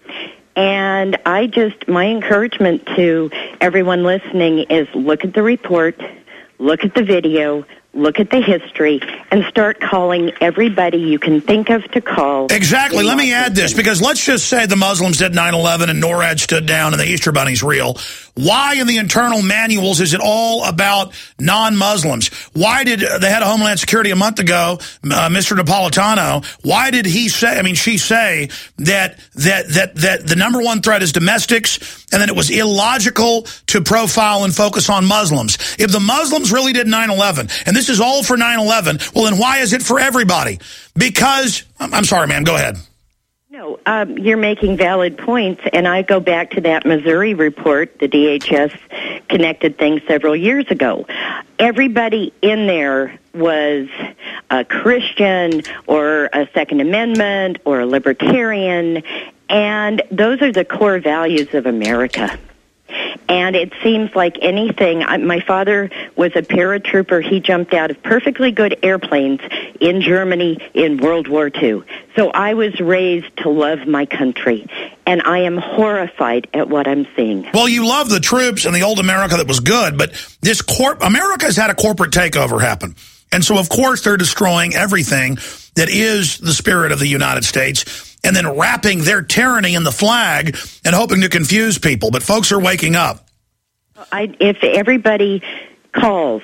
And I just, my encouragement to everyone listening is look at the report, look at the video, look at the history, and start calling everybody you can think of to call. Exactly. Let me add this, because let's just say the Muslims did nine eleven and NORAD stood down and the Easter Bunny's real. Why in the internal manuals is it all about non-Muslims? Why did the head of Homeland Security a month ago, uh, Mister Napolitano, why did he say, I mean, she say that, that, that, that the number one threat is domestics, and that it was illogical to profile and focus on Muslims? If the Muslims really did nine eleven, and this is all for nine eleven, well, then why is it for everybody? Because, I'm sorry, ma'am, go ahead. No, No, um, you're making valid points, and I go back to that Missouri report. The D H S connected things several years ago. Everybody in there was a Christian or a Second Amendment or a libertarian, and those are the core values of America. And it seems like anything. I, my father was a paratrooper. He jumped out of perfectly good airplanes in Germany in World War Two. So I was raised to love my country, and I am horrified at what I'm seeing. Well, you love the troops and the old America that was good, but this corp America's had a corporate takeover happen. And so, of course, they're destroying everything that is the spirit of the United States and then wrapping their tyranny in the flag and hoping to confuse people. But folks are waking up. I, if everybody calls,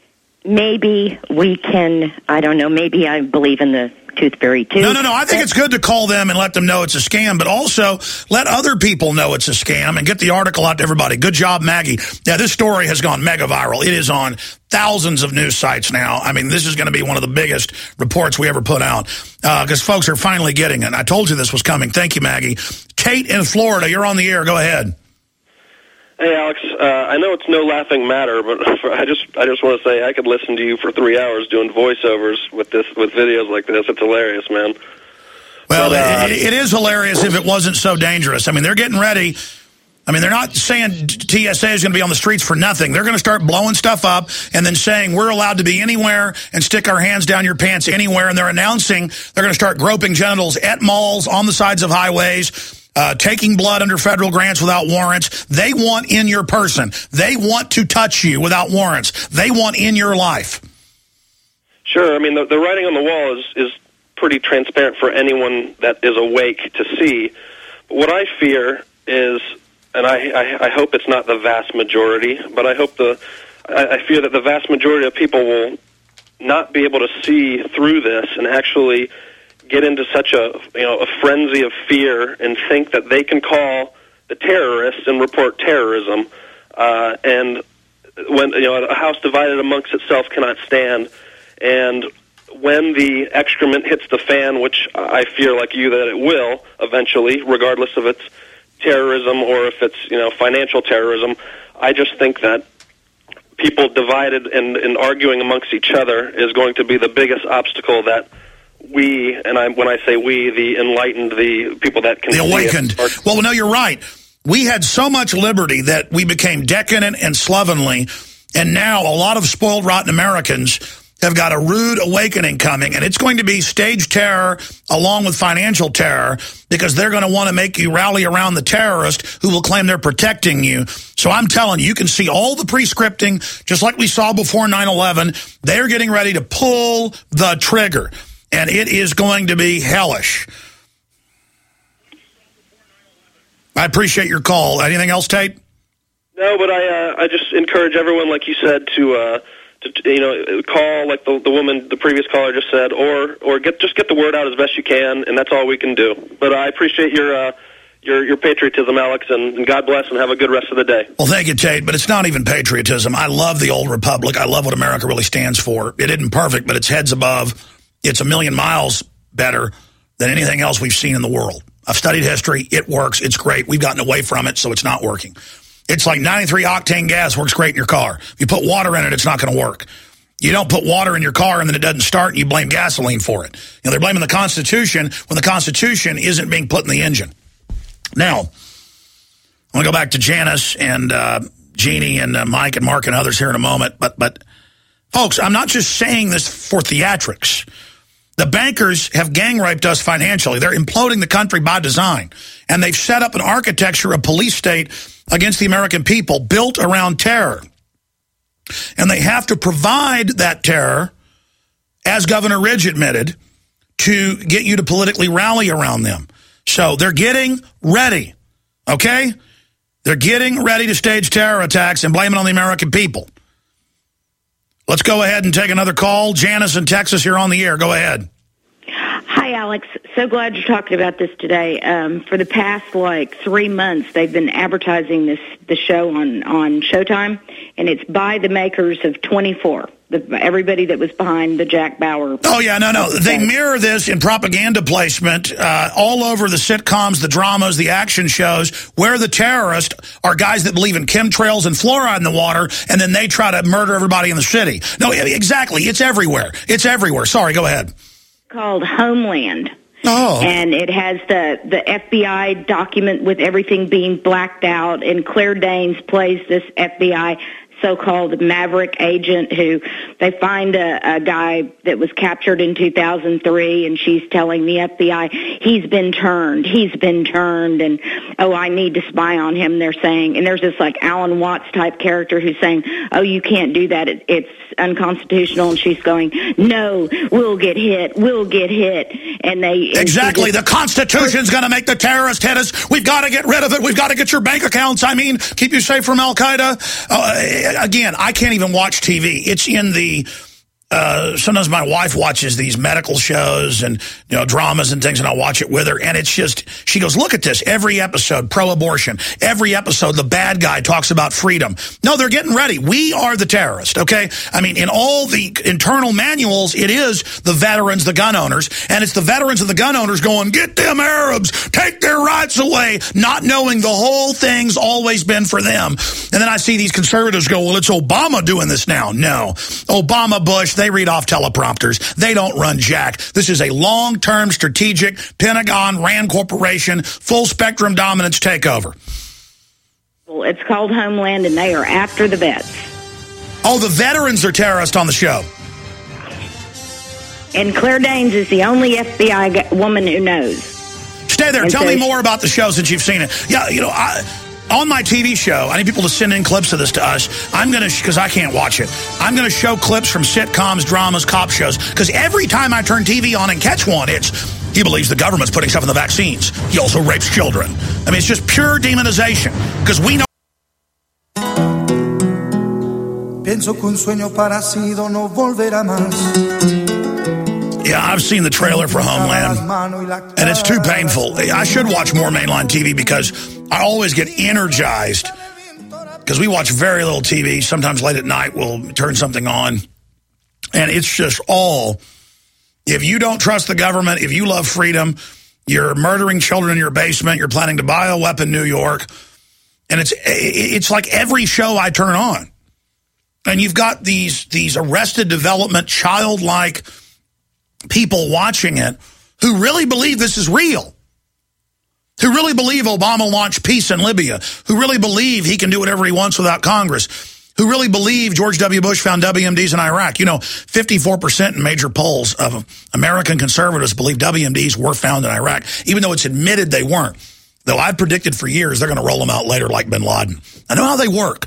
maybe we can, I don't know, maybe I believe in the tooth fairy too. No, no, no. I think it's good to call them and let them know it's a scam, but also let other people know it's a scam and get the article out to everybody. Good job, Maggie. Yeah, this story has gone mega viral. It is on thousands of news sites now. I mean, this is going to be one of the biggest reports we ever put out because uh, folks are finally getting it. I told you this was coming. Thank you, Maggie. Kate in Florida, you're on the air. Go ahead. Hey, Alex. Uh, I know it's no laughing matter, but I just I just want to say I could listen to you for three hours doing voiceovers with this with videos like this. It's hilarious, man. Well, but, uh, it, it is hilarious if it wasn't so dangerous. I mean, they're getting ready. I mean, they're not saying T S A is going to be on the streets for nothing. They're going to start blowing stuff up and then saying we're allowed to be anywhere and stick our hands down your pants anywhere. And they're announcing they're going to start groping genitals at malls, on the sides of highways, Uh, taking blood under federal grants without warrants. They want in your person. They want to touch you without warrants. They want in your life. Sure. I mean, the, the writing on the wall is, is pretty transparent for anyone that is awake to see. But what I fear is, and I, I, I hope it's not the vast majority, but I hope the, I, I fear that the vast majority of people will not be able to see through this and actually get into such a you know a frenzy of fear and think that they can call the terrorists and report terrorism, uh, and when you know a house divided amongst itself cannot stand, and when the excrement hits the fan, which I fear like you that it will eventually, regardless of its terrorism or if it's you know financial terrorism, I just think that people divided and, and arguing amongst each other is going to be the biggest obstacle that we, and I, when I say we, the enlightened, the people that can the awakened. Are, well, no, you're right. We had so much liberty that we became decadent and slovenly, and now a lot of spoiled, rotten Americans have got a rude awakening coming, and it's going to be stage terror along with financial terror because they're going to want to make you rally around the terrorist who will claim they're protecting you. So I'm telling you, you can see all the pre-scripting, just like we saw before nine eleven. They're getting ready to pull the trigger. And it is going to be hellish. I appreciate your call. Anything else, Tate? No, but I uh, I just encourage everyone, like you said, to uh, to you know call like the the woman, the previous caller just said, or or get just get the word out as best you can, and that's all we can do. But I appreciate your uh, your your patriotism, Alex, and, and God bless, and have a good rest of the day. Well, thank you, Tate. But it's not even patriotism. I love the old republic. I love what America really stands for. It isn't perfect, but it's heads above. It's a million miles better than anything else we've seen in the world. I've studied history. It works. It's great. We've gotten away from it, so it's not working. It's like ninety-three octane gas works great in your car. If you put water in it, it's not going to work. You don't put water in your car and then it doesn't start and you blame gasoline for it. You know, they're blaming the Constitution when the Constitution isn't being put in the engine. Now, I want to go back to Janice and uh, Jeannie and uh, Mike and Mark and others here in a moment. But, but folks, I'm not just saying this for theatrics. The bankers have gang raped us financially. They're imploding the country by design. And they've set up an architecture, a police state against the American people built around terror. And they have to provide that terror, as Governor Ridge admitted, to get you to politically rally around them. So they're getting ready, okay? They're getting ready to stage terror attacks and blame it on the American people. Let's go ahead and take another call. Janice in Texas, you're on the air. Go ahead. Hi, Hi, Alex. So glad you're talking about this today. Um, for the past, like, three months, they've been advertising this the show on, on Showtime, and it's by the makers of twenty-four, the, everybody that was behind the Jack Bauer. Oh, yeah, no, no. They mirror this in propaganda placement uh, all over the sitcoms, the dramas, the action shows, where the terrorists are guys that believe in chemtrails and fluoride in the water, and then they try to murder everybody in the city. No, exactly. It's everywhere. It's everywhere. Sorry, go ahead. Called Homeland. Oh. And it has the, the F B I document with everything being blacked out, and Claire Danes plays this F B I so-called maverick agent who they find a, a guy that was captured in two thousand three, and she's telling the F B I, he's been turned, he's been turned, and, oh, I need to spy on him, they're saying. And there's this, like, Alan Watts type character who's saying, oh, you can't do that, it, it's unconstitutional, and she's going, no, we'll get hit, we'll get hit. And they... Exactly, and just, the Constitution's going to make the terrorists hit us. We've got to get rid of it. We've got to get your bank accounts, I mean, keep you safe from Al-Qaeda. Uh, again, I can't even watch T V. It's in the... Uh, sometimes my wife watches these medical shows and, you know, dramas and things, and I'll watch it with her. And it's just, she goes, look at this. Every episode, pro-abortion. Every episode, the bad guy talks about freedom. No, they're getting ready. We are the terrorist, okay? I mean, in all the internal manuals, it is the veterans, the gun owners. And it's the veterans and the gun owners going, get them Arabs, take their rights away, not knowing the whole thing's always been for them. And then I see these conservatives go, well, it's Obama doing this now. No. Obama, Bush, they read off teleprompters. They don't run jack. This is a long-term strategic Pentagon, Rand Corporation, full-spectrum dominance takeover. Well, it's called Homeland, and they are after the vets. Oh, the veterans are terrorists on the show. And Claire Danes is the only F B I woman who knows. Stay there. And Tell so me more about the show since you've seen it. Yeah, you know, I... On my T V show, I need people to send in clips of this to us. I'm going to, because I can't watch it, I'm going to show clips from sitcoms, dramas, cop shows, because every time I turn T V on and catch one, it's, he believes the government's putting stuff in the vaccines. He also rapes children. I mean, it's just pure demonization, because we know... Pienso que un sueño parecido no volverá más. Yeah, I've seen the trailer for Homeland, and it's too painful. I should watch more mainline T V because I always get energized because we watch very little T V. Sometimes late at night we'll turn something on, and it's just all, if you don't trust the government, if you love freedom, you're murdering children in your basement, you're planning to buy a weapon in New York, and it's it's like every show I turn on. And you've got these these arrested development, childlike people watching it who really believe this is real, who really believe Obama launched peace in Libya, who really believe he can do whatever he wants without Congress, who really believe George W. Bush found W M Ds in Iraq. You know, fifty-four percent in major polls of American conservatives believe W M Ds were found in Iraq, even though it's admitted they weren't. Though I've predicted for years they're going to roll them out later like bin Laden. I know how they work.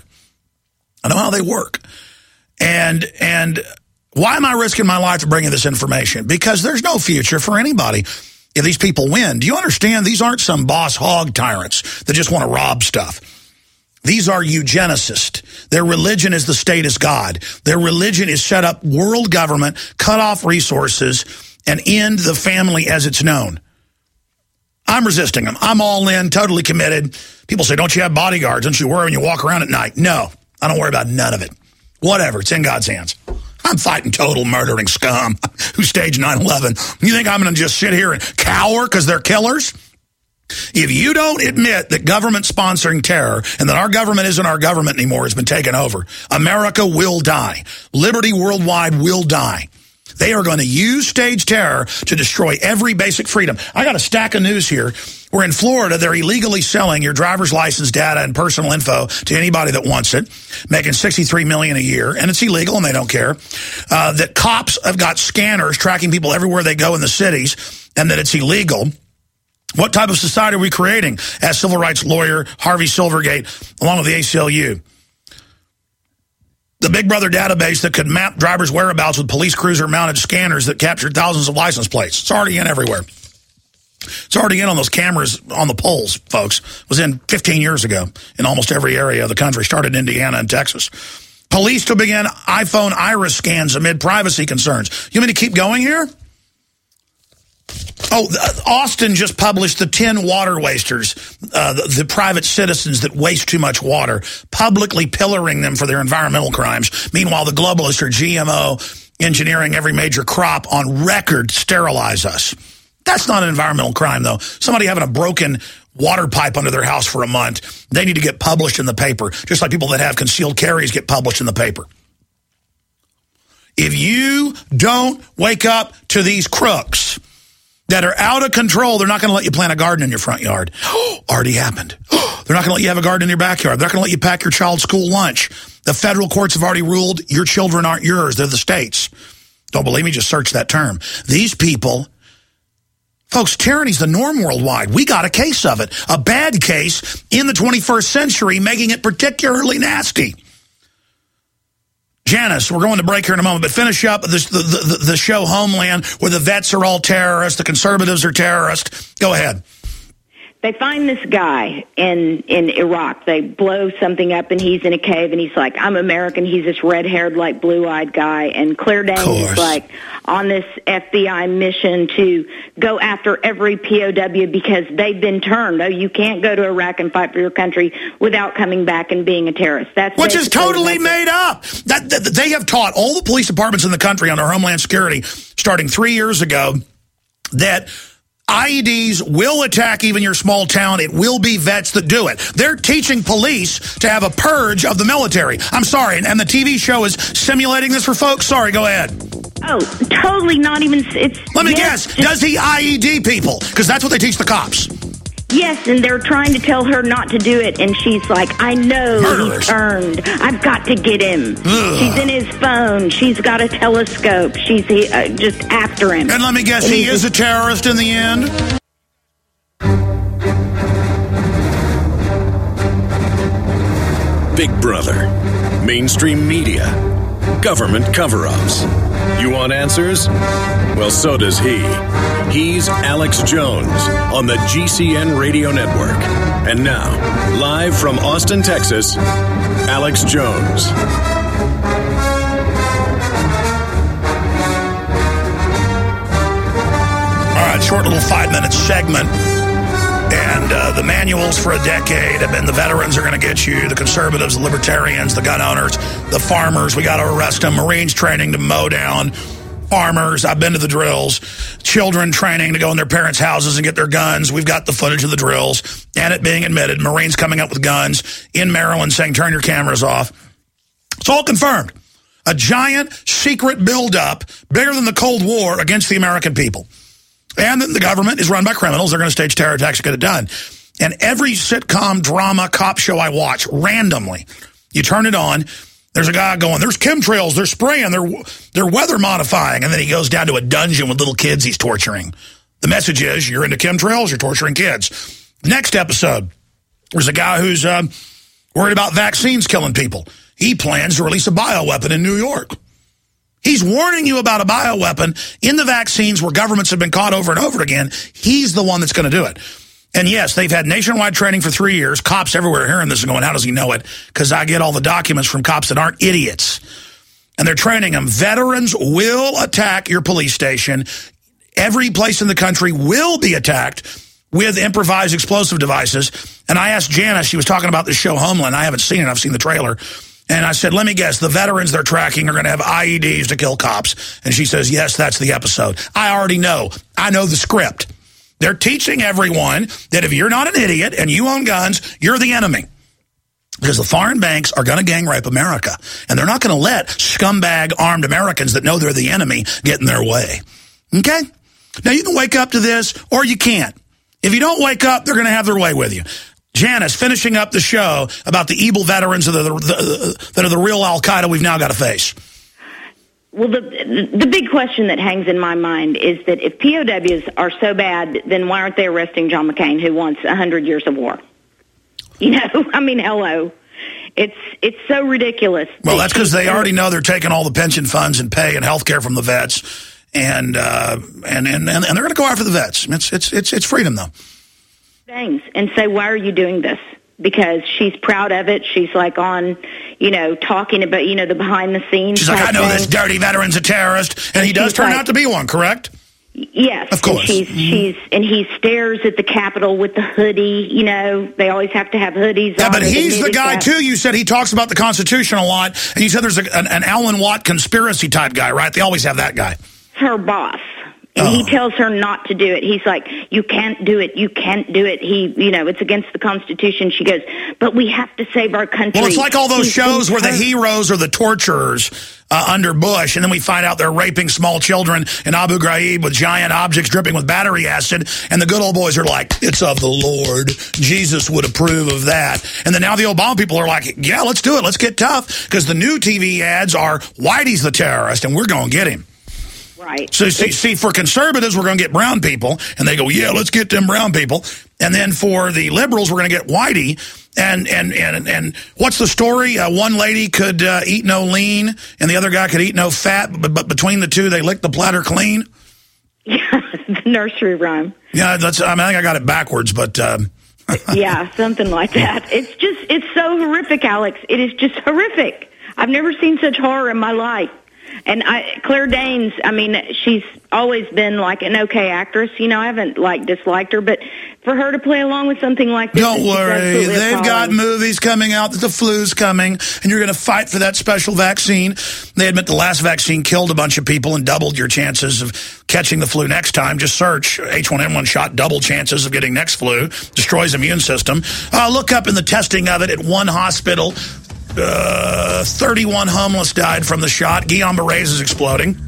I know how they work. And, and, why am I risking my life to bring you this information? Because there's no future for anybody if these people win. Do you understand? These aren't some boss hog tyrants that just want to rob stuff. These are eugenicists. Their religion is the state is God. Their religion is set up world government, cut off resources, and end the family as it's known. I'm resisting them. I'm all in, totally committed. People say, don't you have bodyguards? Don't you worry when you walk around at night? No, I don't worry about none of it. Whatever, it's in God's hands. I'm fighting total murdering scum who staged nine eleven. You think I'm going to just sit here and cower because they're killers? If you don't admit that government sponsoring terror and that our government isn't our government anymore, it's been taken over, America will die. Liberty worldwide will die. They are going to use stage terror to destroy every basic freedom. I got a stack of news here. We're in Florida. They're illegally selling your driver's license data and personal info to anybody that wants it, making sixty-three million dollars a year, and it's illegal, and they don't care. Uh, that cops have got scanners tracking people everywhere they go in the cities, and that it's illegal. What type of society are we creating? As civil rights lawyer Harvey Silvergate, along with the A C L U. The Big Brother database that could map drivers' whereabouts with police cruiser-mounted scanners that captured thousands of license plates. It's already in everywhere. It's already in on those cameras on the poles, folks. It was in fifteen years ago in almost every area of the country. Started in Indiana and Texas. Police to begin iPhone iris scans amid privacy concerns. You mean to keep going here? Oh, Austin just published the ten water wasters, uh, the, the private citizens that waste too much water, publicly pillaring them for their environmental crimes. Meanwhile, the globalists are G M O engineering every major crop on record to sterilize us. That's not an environmental crime, though. Somebody having a broken water pipe under their house for a month, they need to get published in the paper, just like people that have concealed carries get published in the paper. If you don't wake up to these crooks that are out of control, they're not going to let you plant a garden in your front yard. Already happened. They're not going to let you have a garden in your backyard. They're not going to let you pack your child's school lunch. The federal courts have already ruled your children aren't yours. They're the state's. Don't believe me? Just search that term. These people, folks, tyranny's the norm worldwide. We got a case of it. A bad case in the twenty-first century, making it particularly nasty. Janice, we're going to break here in a moment, but finish up the, the, the, the show Homeland, where the vets are all terrorists, the conservatives are terrorists. Go ahead. They find this guy in, in Iraq. They blow something up, and he's in a cave, and he's like, I'm American. He's this red-haired, like, blue-eyed guy. And Claire Danes is, like, on this F B I mission to go after every P O W because they've been turned. Oh, you can't go to Iraq and fight for your country without coming back and being a terrorist. That's Which is totally made up. That, that They have taught all the police departments in the country under Homeland Security, starting three years ago, that I E Ds will attack even your small town. It will be vets that do it. They're teaching police to have a purge of the military. I'm sorry, and, and the T V show is simulating this for folks? Sorry, go ahead. Oh, totally not even... It's, Let me yes, guess. Does he I E D people? Because that's what they teach the cops. Yes, and they're trying to tell her not to do it, and she's like, I know Murderers. He turned. I've got to get him. Ugh. She's in his phone. She's got a telescope. She's uh, just after him. And let me guess, and he is a terrorist in the end? Big Brother, mainstream media, government cover-ups. You want answers? Well, so does he. He's Alex Jones on the G C N Radio Network. And now, live from Austin, Texas, Alex Jones. All right, short little five-minute segment. And uh, the manuals for a decade have been the veterans are going to get you, the conservatives, the libertarians, the gun owners, the farmers. We got to arrest them. Marines training to mow down farmers. I've been to the drills. Children training to go in their parents' houses and get their guns. We've got the footage of the drills and it being admitted. Marines coming up with guns in Maryland saying, turn your cameras off. It's all confirmed. A giant secret buildup bigger than the Cold War against the American people. And then the government is run by criminals. They're going to stage terror attacks to get it done. And every sitcom, drama, cop show I watch, randomly, you turn it on, there's a guy going, there's chemtrails, they're spraying, they're, they're weather modifying. And then he goes down to a dungeon with little kids he's torturing. The message is, you're into chemtrails, you're torturing kids. Next episode, there's a guy who's uh, worried about vaccines killing people. He plans to release a bioweapon in New York. He's warning you about a bioweapon in the vaccines where governments have been caught over and over again. He's the one that's going to do it. And yes, they've had nationwide training for three years. Cops everywhere hearing this and going, how does he know it? Because I get all the documents from cops that aren't idiots. And they're training them. Veterans will attack your police station. Every place in the country will be attacked with improvised explosive devices. And I asked Janice, she was talking about this show Homeland. I haven't seen it. I've seen the trailer. And I said, let me guess, the veterans they're tracking are going to have I E Ds to kill cops. And she says, yes, that's the episode. I already know. I know the script. They're teaching everyone that if you're not an idiot and you own guns, you're the enemy. Because the foreign banks are going to gang rape America. And they're not going to let scumbag armed Americans that know they're the enemy get in their way. Okay? Now, you can wake up to this or you can't. If you don't wake up, they're going to have their way with you. Janice, finishing up the show about the evil veterans that are the, the, that are the real Al-Qaeda we've now got to face. Well, the the big question that hangs in my mind is that if P O Ws are so bad, then why aren't they arresting John McCain, who wants one hundred years of war? You know, I mean, hello. It's it's so ridiculous. Well, that's because they already know they're taking all the pension funds and pay and health care from the vets, and uh, and, and, and they're going to go after the vets. It's, it's, it's, it's freedom, though. Things and say, why are you doing this? Because she's proud of it. She's like on, you know, talking about, you know, the behind the scenes. She's like, I know thing. This dirty veteran's a terrorist, and, and he does turn like, out to be one, correct? Yes, of course. And she's mm-hmm. she's and he stares at the Capitol with the hoodie. You know, they always have to have hoodies. Yeah, on but it, he's the guy that. too. You said he talks about the Constitution a lot, and you said there's a, an, an Alan Watt conspiracy type guy, right? They always have that guy. Her boss. And oh. he tells her not to do it. He's like, you can't do it. You can't do it. He, you know, it's against the Constitution. She goes, but we have to save our country. Well, it's like all those He's shows where the hurt. heroes are the torturers uh, under Bush, and then we find out they're raping small children in Abu Ghraib with giant objects dripping with battery acid, and the good old boys are like, it's of the Lord. Jesus would approve of that. And then now the Obama people are like, yeah, let's do it. Let's get tough, because the new T V ads are, Whitey's the terrorist, and we're going to get him. Right. So, see, see, for conservatives, we're going to get brown people, and they go, yeah, let's get them brown people. And then for the liberals, we're going to get Whitey. And and and and what's the story? Uh, one lady could uh, eat no lean, and the other guy could eat no fat, but, but between the two, they licked the platter clean. Yeah, the nursery rhyme. Yeah, that's. I mean, I think I got it backwards, but. Um, yeah, something like that. It's just, it's so horrific, Alex. It is just horrific. I've never seen such horror in my life. And I, Claire Danes, I mean, she's always been like an okay actress. You know, I haven't like disliked her, but for her to play along with something like this, don't worry, they've got movies coming out that the flu's coming, and you're going to fight for that special vaccine. They admit the last vaccine killed a bunch of people and doubled your chances of catching the flu next time. Just search H one N one shot, double chances of getting next flu, destroys immune system. Uh, look up in the testing of it at one hospital. Uh, thirty-one homeless died from the shot. Guillain-Barré's is exploding.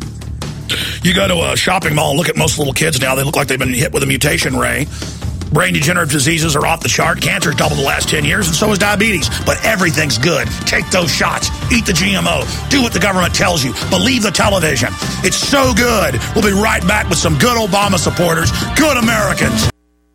You go to a shopping mall and look at most little kids now. They look like they've been hit with a mutation ray. Brain degenerative diseases are off the chart. Cancer's doubled the last ten years, and so is diabetes. But everything's good. Take those shots. Eat the G M O. Do what the government tells you. Believe the television. It's so good. We'll be right back with some good Obama supporters, good Americans.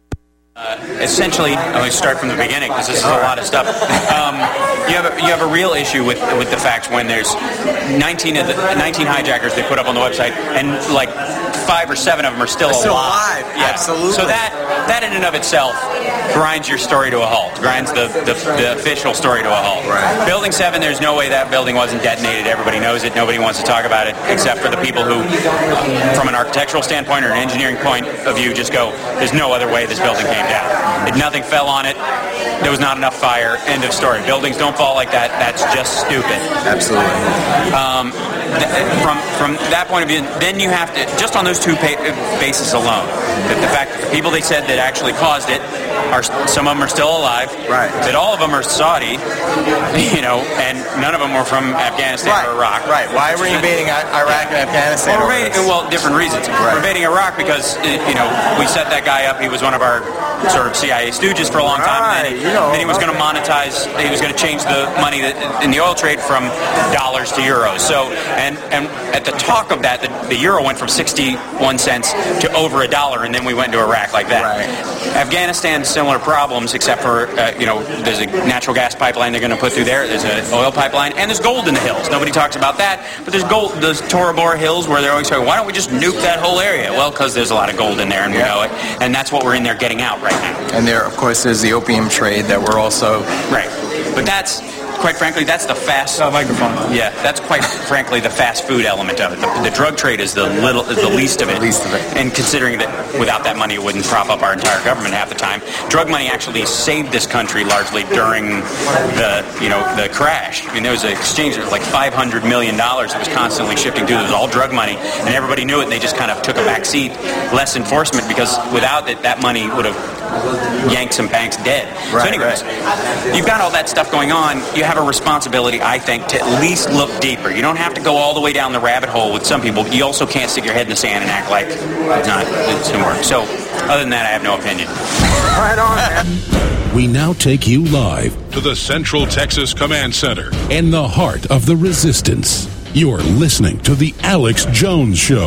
Uh, essentially, I'm going to start from the beginning because this is a lot of stuff. Um, you have a, you have a real issue with with the fact when there's nineteen of the nineteen hijackers they put up on the website, and like five or seven of them are still alive. Still alive, yeah. Absolutely. So that that in and of itself grinds your story to a halt. Grinds the, the the official story to a halt. Right. Building seven, there's no way that building wasn't detonated. Everybody knows it. Nobody wants to talk about it except for the people who, from an architectural standpoint or an engineering point of view, just go, there's no other way this building came down. It, nothing fell on it. There was not enough fire. End of story. Buildings don't fall like that. That's just stupid. Absolutely. Um, th- from from that point of view, then you have to, just on those two pa- bases alone, that the fact that the people they said that actually caused it, are some of them are still alive. Right. That all of them are Saudi, you know, and none of them were from Afghanistan right. or Iraq. Right. Why are we invading Iraq and Afghanistan? Well, invading, well different reasons. Right. We're invading Iraq because, you know, we set that guy up. He was one of our sort of C I A stooges for a long time. Right. And then, you know, then he was okay. going to monetize, he was going to change the money that, in the oil trade from dollars to euros. So, and, and at the talk of that, the, the euro went from sixty-one cents to over a dollar, and then we went into Iraq like that. Right. Afghanistan, similar problems, except for, uh, you know, there's a natural gas pipeline they're going to put through there. There's an oil pipeline, and there's gold in the hills. Nobody talks about that, but there's gold, those Tora Bora hills where they're always saying, why don't we just nuke that whole area? Well, because there's a lot of gold in there, and we yeah. know it, and that's what we're in there getting out right now. And there, of course, there's the opium trade that we're also... Right. But that's, quite frankly, that's the fast... Oh, microphone. Yeah, that's quite frankly the fast food element of it. The, the drug trade is the little, is the least of it. The least of it. And considering that without that money, it wouldn't prop up our entire government half the time. Drug money actually saved this country largely during the, you know, the crash. I mean, there was an exchange of like five hundred million dollars that was constantly shifting through. It was all drug money, and everybody knew it, and they just kind of took a back seat. Less enforcement, because without it, that money would have yanked some banks dead. Right, so anyways, right. You've got all that stuff going on. You have a responsibility, I think, to at least look deeper. You don't have to go all the way down the rabbit hole with some people. You also can't stick your head in the sand and act like it's not, it's going to work. So, other than that, I have no opinion. Right on, man. We now take you live to the Central Texas Command Center in the heart of the resistance. You're listening to The Alex Jones Show.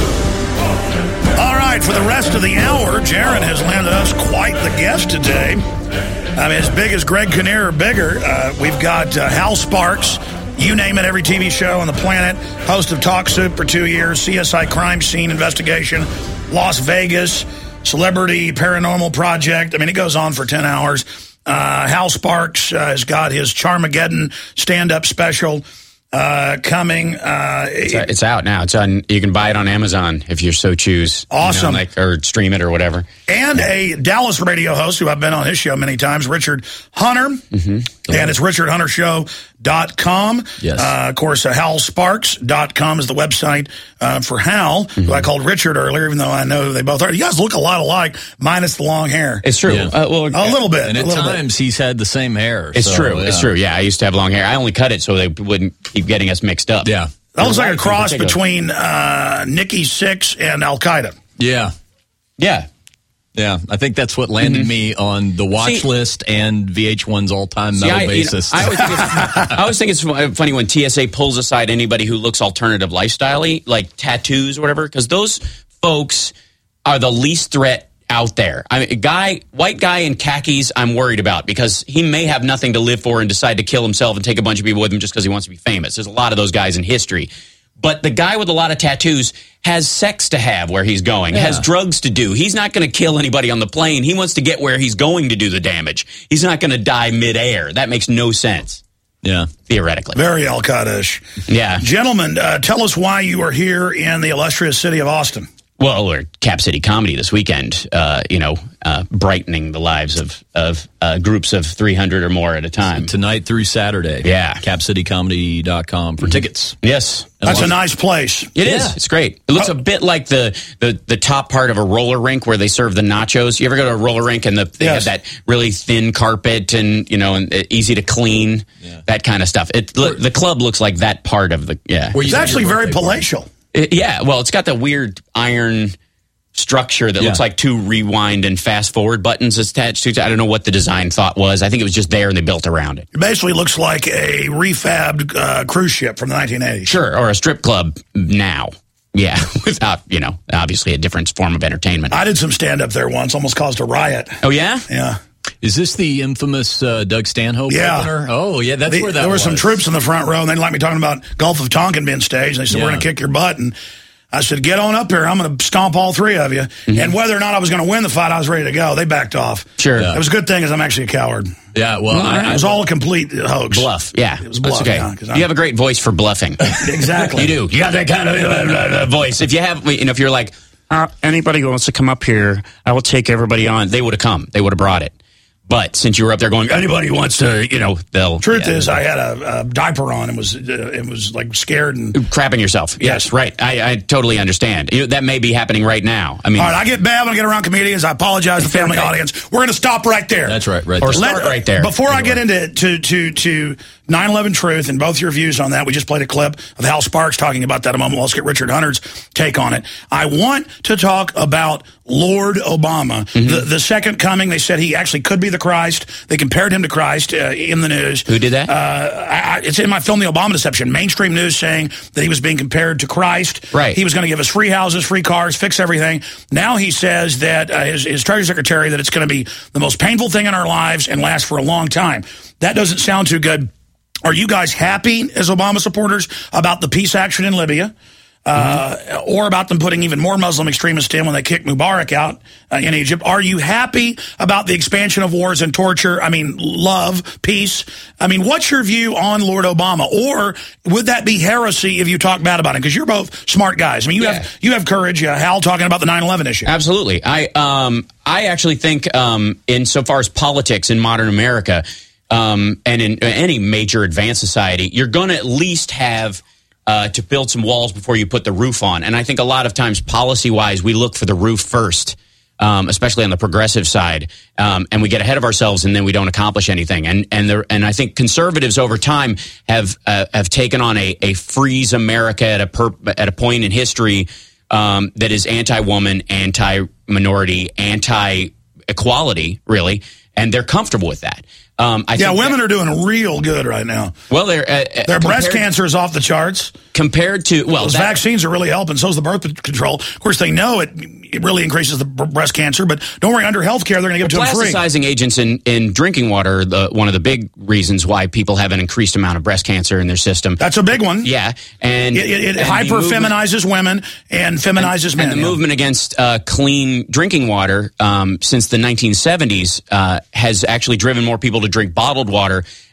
All right, for the rest of the hour, Jaron has landed us quite the guest today. I mean, as big as Greg Kinnear or bigger. Uh, we've got uh, Hal Sparks, you name it, every T V show on the planet, host of Talk Soup for two years, C S I Crime Scene Investigation, Las Vegas, Celebrity Paranormal Project. I mean, it goes on for ten hours. Uh, Hal Sparks uh, has got his Charmageddon stand-up special. uh, coming. Uh, it's, uh, it's out now. It's on. You can buy it on Amazon if you so choose. Awesome. You know, like, or stream it or whatever. And a Dallas radio host who I've been on his show many times, Richard Hunter. Mm-hmm. And it's richard hunter show dot com. Yes. Uh, of course, uh, hal sparks dot com is the website uh, for Hal, mm-hmm. who I called Richard earlier, even though I know who they both are. You guys look a lot alike, minus the long hair. It's true. Yeah. Uh, well, a little bit. And at times, bit. he's had the same hair. It's so, true. Yeah. It's true. Yeah, I used to have long hair. I only cut it so they wouldn't keep getting us mixed up. Yeah. That looks like a cross between uh, Nikki Sixx and Al-Qaeda. Yeah. Yeah. Yeah, I think that's what landed mm-hmm. me on the watch see, list and V H one's all-time metal see, I, bassist. You know, I, always think it's, I always think it's funny when T S A pulls aside anybody who looks alternative lifestyle-y, like tattoos or whatever, because those folks are the least threat out there. I mean, a guy, white guy in khakis, I'm worried about because he may have nothing to live for and decide to kill himself and take a bunch of people with him just because he wants to be famous. There's a lot of those guys in history. But the guy with a lot of tattoos has sex to have where he's going, yeah. has drugs to do. He's not going to kill anybody on the plane. He wants to get where he's going to do the damage. He's not going to die midair. That makes no sense. Yeah. Theoretically. Very Al-Qaeda-ish. Yeah. Gentlemen, uh, tell us why you are here in the illustrious city of Austin. Well, we're Cap City Comedy this weekend, uh, you know, uh, brightening the lives of, of uh, groups of three hundred or more at a time. Tonight through Saturday. Yeah. cap city comedy dot com for mm-hmm. tickets. Yes. That's a nice place. It yeah. is. It's great. It looks oh. a bit like the, the, the top part of a roller rink where they serve the nachos. You ever go to a roller rink and the, they yes. have that really thin carpet and, you know, and easy to clean, yeah. that kind of stuff. It look, The club looks like that part of the, yeah. It's actually very palatial. It, yeah, well, it's got the weird iron structure that yeah. looks like two rewind and fast forward buttons attached to it. I don't know what the design thought was. I think it was just there and they built around it. It basically looks like a refabbed uh, cruise ship from the nineteen eighties. Sure, or a strip club now. Yeah, without, you know, obviously a different form of entertainment. I did some stand-up there once, almost caused a riot. Oh, yeah? Yeah. Is this the infamous uh, Doug Stanhope yeah. opener? Oh, yeah, that's they, where that There were was. some troops in the front row, and they didn't like me talking about Gulf of Tonkin being staged. And they said, yeah. we're going to kick your butt. And I said, get on up here. I'm going to stomp all three of you. Mm-hmm. And whether or not I was going to win the fight, I was ready to go. They backed off. Sure. Yeah. It was a good thing because I'm actually a coward. Yeah, well, I, it was all a complete hoax. Bluff, yeah. It was bluff. That's okay. Yeah, you have a great voice for bluffing. Exactly. You do. You got that kind of uh, voice. If you have, you know, if you're like, uh, anybody who wants to come up here, I will take everybody on, they would have come. They would have brought it. But since you were up there going, anybody who wants to, you know, they'll... Truth yeah, is, I had a, a diaper on and was uh, it was like scared and... Crapping yourself. Yes, yes right. I, I totally understand. You know, that may be happening right now. I mean... All right, I get bad when I get around comedians. I apologize to the family audience. We're going to stop right there. That's right, right Or there. start Let, right there. Before anyway. I get into to, to, to nine eleven Truth and both your views on that, we just played a clip of Hal Sparks talking about that a moment. Let's get Richard Hunter's take on it. I want to talk about Lord Obama. Mm-hmm. The, the second coming, they said he actually could be the Christ. They compared him to Christ uh, in the news. Who did that? Uh, I, it's in my film, The Obama Deception. Mainstream news saying that he was being compared to Christ. Right. He was going to give us free houses, free cars, fix everything. Now he says that uh, his, his Treasury Secretary, that it's going to be the most painful thing in our lives and last for a long time. That doesn't sound too good. Are you guys happy as Obama supporters about the peace action in Libya? Uh, mm-hmm. Or about them putting even more Muslim extremists in when they kicked Mubarak out uh, in Egypt. Are you happy about the expansion of wars and torture? I mean, love, peace. I mean, what's your view on Lord Obama? Or would that be heresy if you talk bad about him? Because you're both smart guys. I mean, you yeah. have you have courage. Uh, Hal talking about the nine eleven issue. Absolutely. I um I actually think um insofar as politics in modern America um and in any major advanced society, you're going to at least have Uh, to build some walls before you put the roof on. And I think a lot of times, policy-wise, we look for the roof first, um, especially on the progressive side, um, and we get ahead of ourselves, and then we don't accomplish anything. And and there, and I think conservatives over time have uh, have taken on a, a freeze America at a per, at a point in history um, that is anti-woman, anti-minority, anti-equality, really, and they're comfortable with that. Um, I yeah, think women that, are doing real good right now. Well, they're uh, their breast cancer is off the charts. Compared to well, those that, vaccines are really helping. So is the birth control. Of course, they know it. It really increases the breast cancer, but don't worry. Under health care, they're going to give it to them free. Plasticizing agents in, in drinking water, the, one of the big reasons why people have an increased amount of breast cancer in their system. That's a big one. Yeah, and it, it, it and hyper-feminizes women and feminizes and, men. And the yeah. movement against uh, clean drinking water um, since the nineteen seventies uh, has actually driven more people to drink bottled water.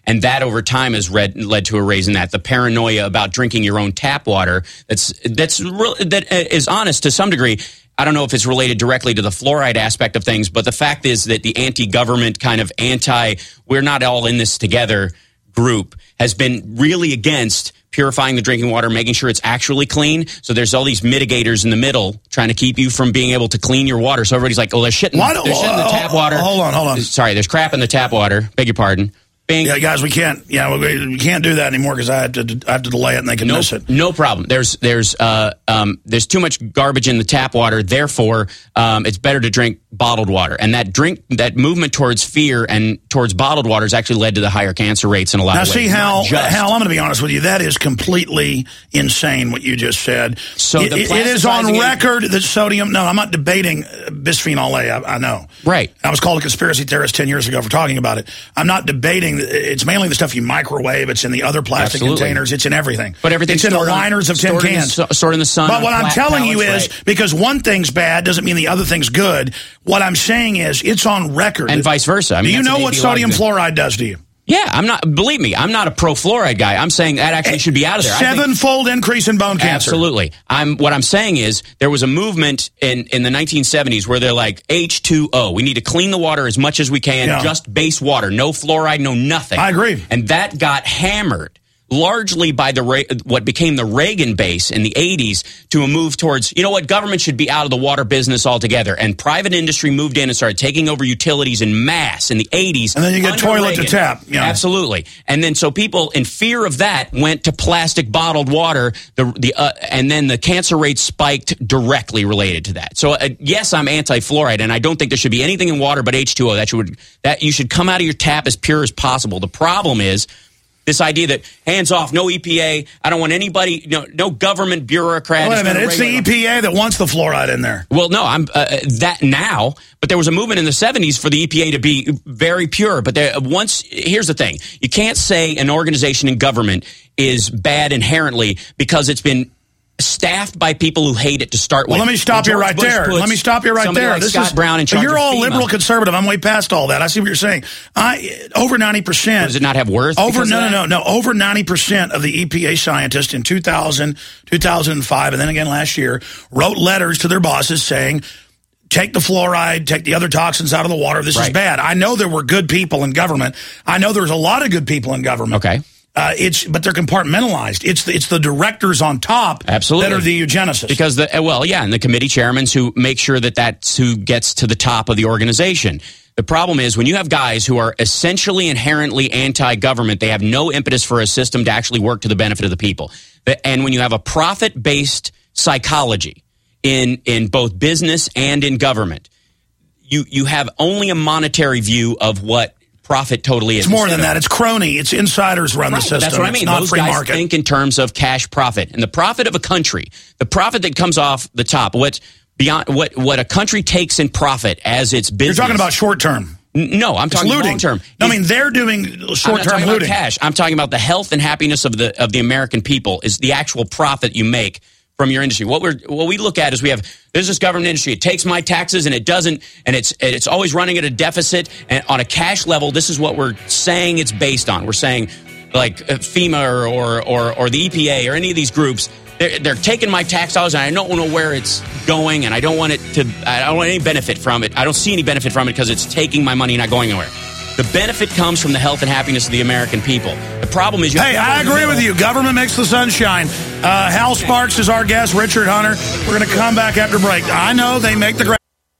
And that over time has read, led to a raise in that. The paranoia about drinking your own tap water that's that's real, that is honest to some degree. I don't know if it's related directly to the fluoride aspect of things, but the fact is that the anti-government kind of anti, we're not all in this together group has been really against purifying the drinking water, making sure it's actually clean. So there's all these mitigators in the middle trying to keep you from being able to clean your water. So everybody's like, oh, there's shit in, there's shit in the tap water. Hold on, hold on. Sorry, there's crap in the tap water. Beg your pardon. Bing. Yeah, guys, we can't. Yeah, we, we can't do that anymore because I have to. I have to delay it, and they can no, miss it. No problem. There's there's uh um there's too much garbage in the tap water. Therefore, um, it's better to drink bottled water. And that drink that movement towards fear and towards bottled water has actually led to the higher cancer rates in a lot now, of ways. Now, see how just, Hal. I'm going to be honest with you. That is completely insane what you just said. So it, the it is on record that sodium. No, I'm not debating bisphenol A. I, I know. Right. I was called a conspiracy theorist ten years ago for talking about it. I'm not debating. It's mainly the stuff you microwave. It's in the other plastic Absolutely. containers. It's in everything. But everything's it's in the stored liners on, of tin cans. In the, stored in the sun. But what I'm telling you is, right. because one thing's bad doesn't mean the other thing's good. What I'm saying is, it's on record. And vice versa. I mean, do you know what sodium fluoride does to you? Yeah, I'm not. Believe me, I'm not a pro fluoride guy. I'm saying that actually should be out of there. Sevenfold increase in bone cancer. Absolutely. I'm. What I'm saying is there was a movement in in the nineteen seventies where they're like H two O. We need to clean the water as much as we can, yeah. just base water, no fluoride, no nothing. I agree. And that got hammered largely by the what became the Reagan base in the eighties to a move towards, you know what, government should be out of the water business altogether. And private industry moved in and started taking over utilities in mass in the eighties. And then you get toilet Reagan. to tap. Yeah. Absolutely. And then so people, in fear of that, went to plastic bottled water, the the uh, and then the cancer rate spiked directly related to that. So uh, yes, I'm anti-fluoride, and I don't think there should be anything in water but H two O. That should that you should come out of your tap as pure as possible. The problem is this idea that hands off, no E P A. I don't want anybody, no, no government bureaucrat. Wait a minute, it's the E P A that wants the fluoride in there. Well, no, I'm uh, that now, but there was a movement in the seventies for the E P A to be very pure. But there, once, here's the thing: you can't say an organization in government is bad inherently because it's been staffed by people who hate it to start with. Well, let me stop you right there. Let me stop you right there. Like this Scott is Brown in charge You're of all FEMA. liberal conservative. I'm way past all that. I see what you're saying. I over ninety percent. Does it not have worth? Over no no no no. Over ninety percent of the E P A scientists in two thousand, two thousand five, and then again last year wrote letters to their bosses saying, take the fluoride, take the other toxins out of the water. This right. is bad. I know there were good people in government. I know there's a lot of good people in government. Okay. Uh, it's but they're compartmentalized. It's the, it's the directors on top Absolutely. that are the eugenicists. Because the well, yeah, and the committee chairmen who make sure that that's who gets to the top of the organization. The problem is when you have guys who are essentially inherently anti-government, they have no impetus for a system to actually work to the benefit of the people. And when you have a profit-based psychology in in both business and in government, you you have only a monetary view of what profit totally is. It's more than that. It's crony. It's insiders run right. the system. That's what I mean. It's not Those free guys market. think in terms of cash profit. And the profit of a country, the profit that comes off the top, what beyond what what a country takes in profit as its business. You're talking about short term. No, I'm it's talking looting. long term. No, I mean they're doing short term looting. looting. About cash. I'm talking about the health and happiness of the of the American people is the actual profit you make from your industry. What we're what we look at is we have there's this government industry. It takes my taxes and it doesn't, and it's it's always running at a deficit. And on a cash level, this is what we're saying it's based on. We're saying like FEMA or or or, or the E P A or any of these groups. They're, they're taking my tax dollars, and I don't know where it's going, and I don't want it to. I don't want any benefit from it. I don't see any benefit from it because it's taking my money and not going anywhere. The benefit comes from the health and happiness of the American people. The problem is... you. Hey, I agree with you. Government makes the sun shine. Uh, Hal Sparks is our guest, Richard Hunter. We're going to come back after break. I know they make the...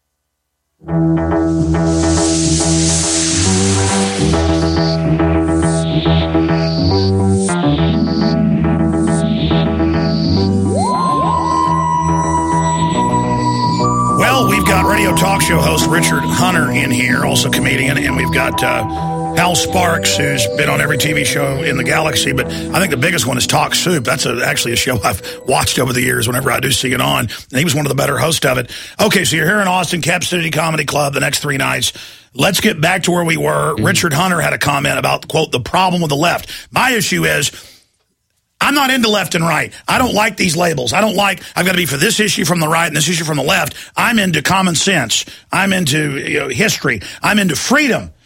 Well, we've got radio talk show host Richard Hunter in here, also comedian, and we've got uh, Hal Sparks, who's been on every T V show in the galaxy, but I think the biggest one is Talk Soup. That's a, actually a show I've watched over the years whenever I do see it on, and he was one of the better hosts of it. Okay, so you're here in Austin, Cap City Comedy Club the next three nights. Let's get back to where we were. Mm-hmm. Richard Hunter had a comment about, quote, the problem with the left. My issue is... I'm not into left and right. I don't like these labels. I don't like, I've got to be for this issue from the right and this issue from the left. I'm into common sense. I'm into you know, history. I'm into freedom.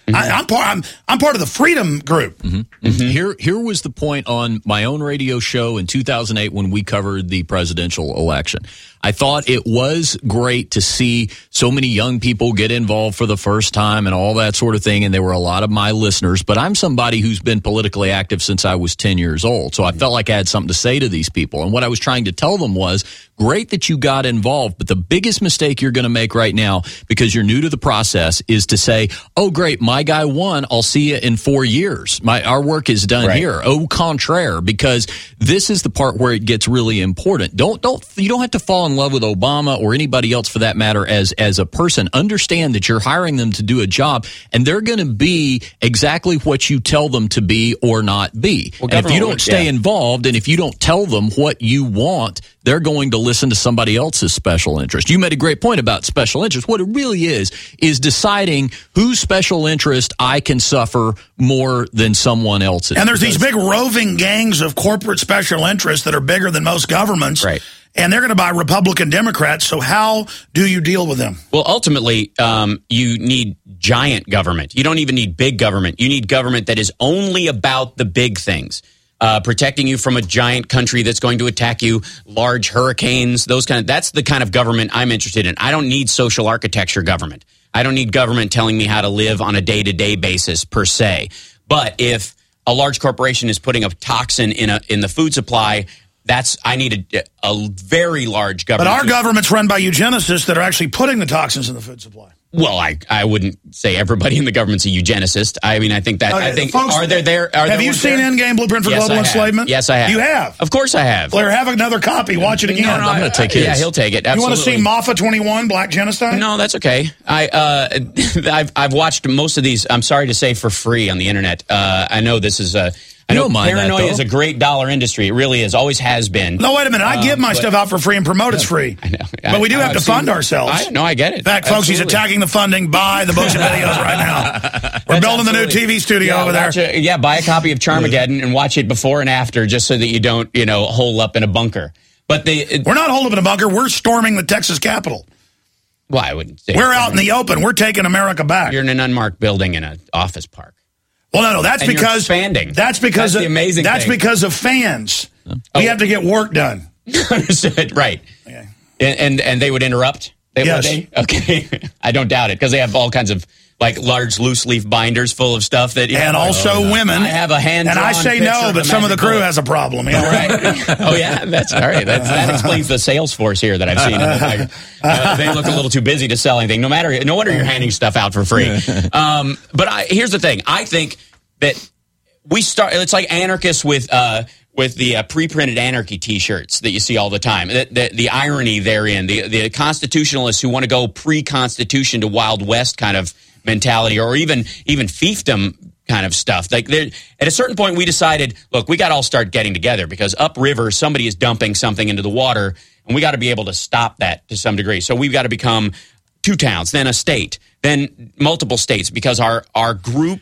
Mm-hmm. I, I'm part. I'm, I'm part of the Freedom Group. Mm-hmm. Mm-hmm. Here, here was the point on my own radio show in two thousand eight when we covered the presidential election. I thought it was great to see so many young people get involved for the first time and all that sort of thing, and there were a lot of my listeners. But I'm somebody who's been politically active since I was ten years old, so I felt like I had something to say to these people. And what I was trying to tell them was, great that you got involved, but the biggest mistake you're going to make right now, because you're new to the process, is to say, oh, great, my guy won, I'll see you in four years. My Our work is done right here. Au contraire, because this is the part where it gets really important. Don't don't You don't have to fall in love with Obama or anybody else for that matter as, as a person. Understand that you're hiring them to do a job, and they're going to be exactly what you tell them to be or not be. Well, and if you don't would, stay yeah. involved, and if you don't tell them what you want, they're going to listen to somebody else's special interest. You made a great point about special interest. What it really is, is deciding whose special interest I can suffer more than someone else's. And there's these big roving gangs of corporate special interests that are bigger than most governments. Right. And they're going to buy Republican Democrats. So how do you deal with them? Well, ultimately, um, you need giant government. You don't even need big government. You need government that is only about the big things. Uh, protecting you from a giant country that's going to attack you, large hurricanes, those kind of, that's the kind of government I'm interested in. I don't need social architecture government. I don't need government telling me how to live on a day-to-day basis per se. But if a large corporation is putting a toxin in a in the food supply, that's I need a, a very large government. But our government's run by eugenicists that are actually putting the toxins in the food supply. Well, I I wouldn't say everybody in the government's a eugenicist. I mean, I think that okay, I think folks, are there there? Are have there you seen there? Endgame Blueprint for yes, Global Enslavement? Yes, I have. You have, of course, I have. Blair, have another copy. Watch it again. No, no, I'm going to take it. Yeah, he'll take it. Absolutely. You want to see Maffa twenty-one, Black Genocide? No, that's okay. I uh, I've I've watched most of these. I'm sorry to say for free on the internet. Uh, I know this is a. I know paranoia is a great dollar industry. It really is. Always has been. No, wait a minute. I um, give my but, stuff out for free and promote it's free. I know. But we do I, have I've to fund seen, ourselves. I, no, I get it. In fact, folks, Absolutely. he's attacking the funding. Buy the books and videos right now. We're That's building the new absolutely. T V studio yeah, over there. A, yeah, buy a copy of Charmageddon and watch it before and after just so that you don't, you know, hole up in a bunker. But they, it, We're not holding up in a bunker. We're storming the Texas Capitol. Well, I wouldn't say. We're out in the open. We're taking America back. You're in an unmarked building in an office park. Well, no, no, that's and because you're expanding. That's because that's of, the amazing. That's thing. because of fans. Oh. We have to get work done. Understood. Right. Okay. And, and and they would interrupt. They, yes. They? Okay. I don't doubt it because they have all kinds of like large loose leaf binders full of stuff that. And know, also oh, women. I have a hand. And I say no, but some of the crew bullet. has a problem. You know? Right. Oh yeah, that's all right. That's, that explains the sales force here that I've seen. Like, uh, they look a little too busy to sell anything. No matter, no wonder you're handing stuff out for free. Um, but I, here's the thing. I think that. We start. It's like anarchists with uh, with the uh, pre-printed anarchy T-shirts that you see all the time. The, the, the irony therein, the the constitutionalists who want to go pre-constitution to Wild West kind of mentality, or even even fiefdom kind of stuff. Like at a certain point, we decided, look, we got to all start getting together because upriver somebody is dumping something into the water, and we got to be able to stop that to some degree. So we've got to become two towns, then a state, then multiple states, because our our group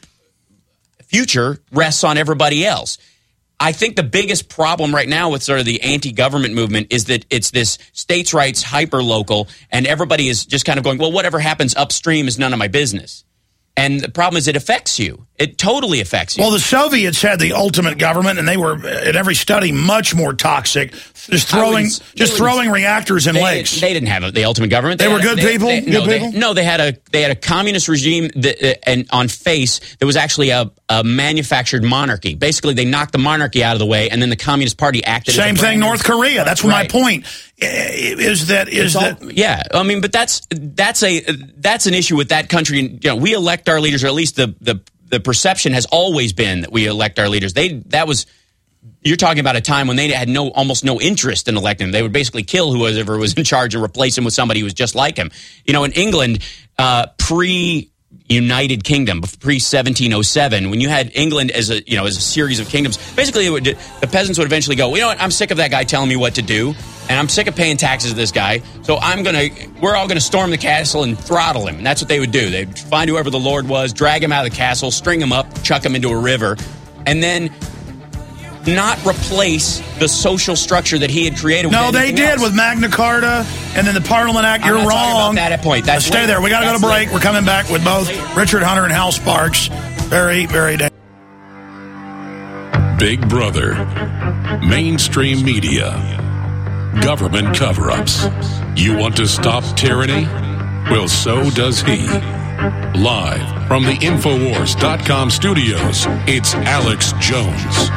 future rests on everybody else. I think the biggest problem right now with sort of the anti-government movement is that it's this states' rights hyper-local, and everybody is just kind of going, well, whatever happens upstream is none of my business. And the problem is it affects you. It totally affects you. Well, the Soviets had the ultimate government, and they were, in every study, much more toxic. Just throwing just throwing reactors in they lakes. Did, they didn't have a, the ultimate government. They, they were good they, people? They, good no, people? They, no, they had a they had a communist regime that, uh, and on face, there was actually a, a manufactured monarchy. Basically, they knocked the monarchy out of the way, and then the Communist Party acted Same as a thing, North Korea. That's right. my point. Is that is all, that yeah? I mean, but that's that's a that's an issue with that country. You know, we elect our leaders, or at least the the the perception has always been that we elect our leaders. They that was you're talking about a time when they had no almost no interest in electing them. They would basically kill whoever was in charge and replace him with somebody who was just like him. You know, in England, uh, pre. United Kingdom, pre seventeen oh seven, when you had England as a you know as a series of kingdoms, basically it would, the peasants would eventually go, well, you know what, I'm sick of that guy telling me what to do, and I'm sick of paying taxes to this guy, so I'm gonna we're all gonna storm the castle and throttle him. And that's what they would do. They'd find whoever the lord was, drag him out of the castle, string him up, chuck him into a river, and then not replace the social structure that he had created. No, with they did else. with Magna Carta and then the Parliament Act. I'm You're not wrong. About that at point. That's Stay later. there. We got to go to break. Later. We're coming back with both Richard Hunter and Hal Sparks. Very, very dangerous. Big Brother, mainstream media, government cover-ups. You want to stop tyranny? Well, so does he. Live from the Infowars dot com studios, it's Alex Jones.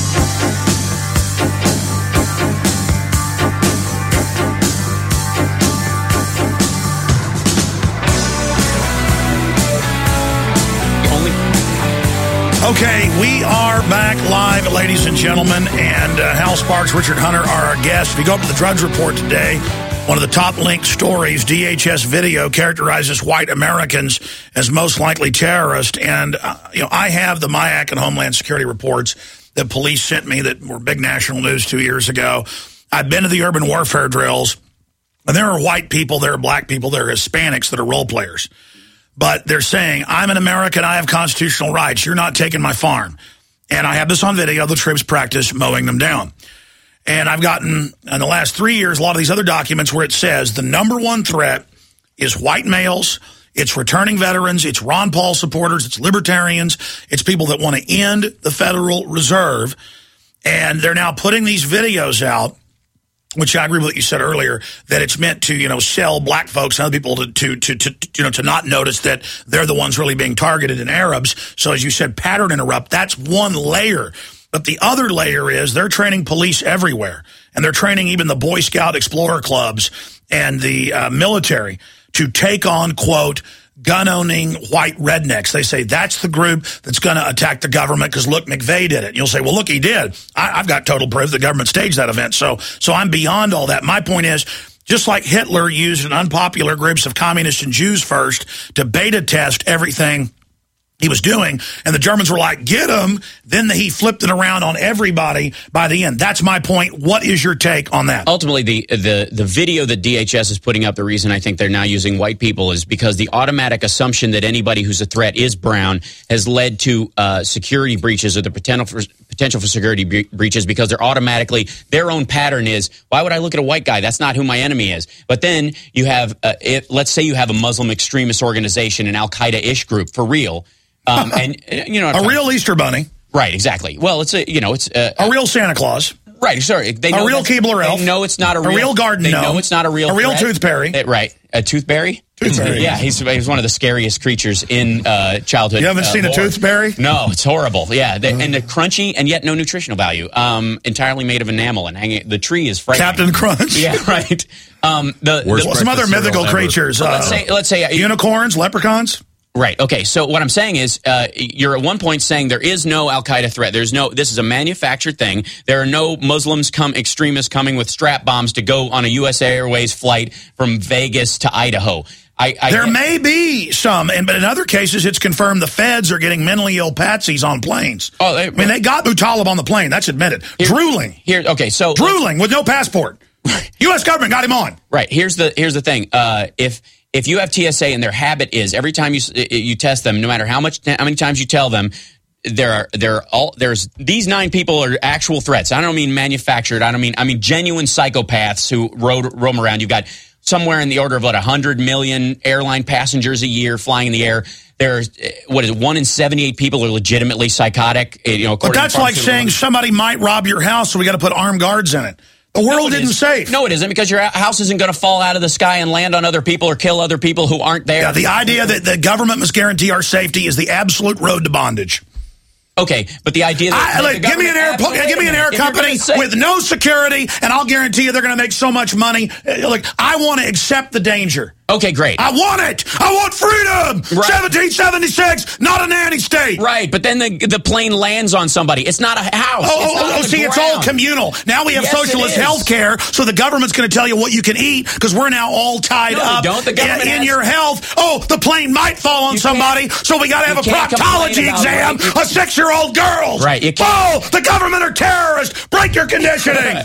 Okay, we are back live, ladies and gentlemen, and uh, Hal Sparks, Richard Hunter are our guests. If you go up to the Drudge Report today, one of the top linked stories, D H S video characterizes white Americans as most likely terrorists. And, uh, you know, I have the M I A C and Homeland Security reports that police sent me that were big national news two years ago. I've been to the urban warfare drills, and there are white people, there are black people, there are Hispanics that are role players. But they're saying, I'm an American, I have constitutional rights, you're not taking my farm. And I have this on video, the troops practice mowing them down. And I've gotten, in the last three years, a lot of these other documents where it says the number one threat is white males, it's returning veterans, it's Ron Paul supporters, it's libertarians, it's people that want to end the Federal Reserve. And they're now putting these videos out, which I agree with what you said earlier, that it's meant to, you know, sell black folks and other people to, to, to, to, you know, to not notice that they're the ones really being targeted in Arabs. So as you said, pattern interrupt, that's one layer. But the other layer is they're training police everywhere. And they're training even the Boy Scout Explorer clubs and the uh, military to take on, quote, gun-owning white rednecks. They say that's the group that's going to attack the government because, look, McVeigh did it. And you'll say, well, look, he did. I, I've got total proof the government staged that event. So, so I'm beyond all that. My point is, just like Hitler used an unpopular groups of communists and Jews first to beta test everything he was doing, and the Germans were like, get him. Then he flipped it around on everybody by the end. That's my point. What is your take on that? Ultimately, the, the, the video that D H S is putting up, the reason I think they're now using white people is because the automatic assumption that anybody who's a threat is brown has led to uh, security breaches or the potential for, potential for security bre breaches because they're automatically, their own pattern is, why would I look at a white guy? That's not who my enemy is. But then you have, uh, it, let's say you have a Muslim extremist organization, an Al-Qaeda-ish group, for real. Um, and you know, a real Easter bunny, right? Exactly. Well, it's a you know, it's a, a real Santa Claus, right? Sorry, they know a real Keebler elf. They know it's not a real, a real garden. They gnome. know it's not a real, a real threat. toothberry, It, right? A toothberry. Toothberry. Yeah, he's he's one of the scariest creatures in uh, childhood. You haven't uh, seen lore. a toothberry? No, it's horrible. Yeah, they, and the crunchy and yet no nutritional value. Um, entirely made of enamel and hanging. The tree is frightening. Captain Crunch. Yeah, right. Um, the, the well, some other mythical creatures. Well, uh, let's say let's say uh, unicorns, leprechauns. Right. Okay. So what I'm saying is, uh, you're at one point saying there is no Al Qaeda threat. There's no. This is a manufactured thing. There are no Muslims come extremists coming with strap bombs to go on a U S Airways flight from Vegas to Idaho. I, I there get, may be some, and but in other cases, it's confirmed the feds are getting mentally ill patsies on planes. Oh, they, I mean, they got Mutalib on the plane. That's admitted. Here, drooling. Here. Okay. So drooling with no passport. U S government got him on. Right. Here's the here's the thing. Uh, if If you have T S A and their habit is every time you you test them, no matter how much how many times you tell them, there are there are all there's these nine people are actual threats. I don't mean manufactured. I don't mean I mean genuine psychopaths who rode, roam around. You've got somewhere in the order of what a hundred million airline passengers a year flying in the air. There's what is it, one in seventy-eight people are legitimately psychotic. You know, but that's like saying somebody might rob your house, so we got to put armed guards in it. The world no, isn't is. safe. No, it isn't, because your house isn't going to fall out of the sky and land on other people or kill other people who aren't there. Yeah, the idea that the government must guarantee our safety is the absolute road to bondage. Okay, but the idea that, I, that like, give me an air, give me an air company say, with no security, and I'll guarantee you they're going to make so much money. Like, I want to accept the danger. Okay, great. I want it. I want freedom. Right. seventeen seventy-six, not a nanny state. Right, but then the the plane lands on somebody. It's not a house. Oh, it's oh, oh see, ground. It's all communal. Now we have yes, socialist health care, so the government's going to tell you what you can eat because we're now all tied no, up don't. The government in, in has, your health. Oh, the plane might fall on you somebody, so we got to have a proctology exam. Right. A six-year-old girl. Right. You oh, the government are terrorists. Break your conditioning.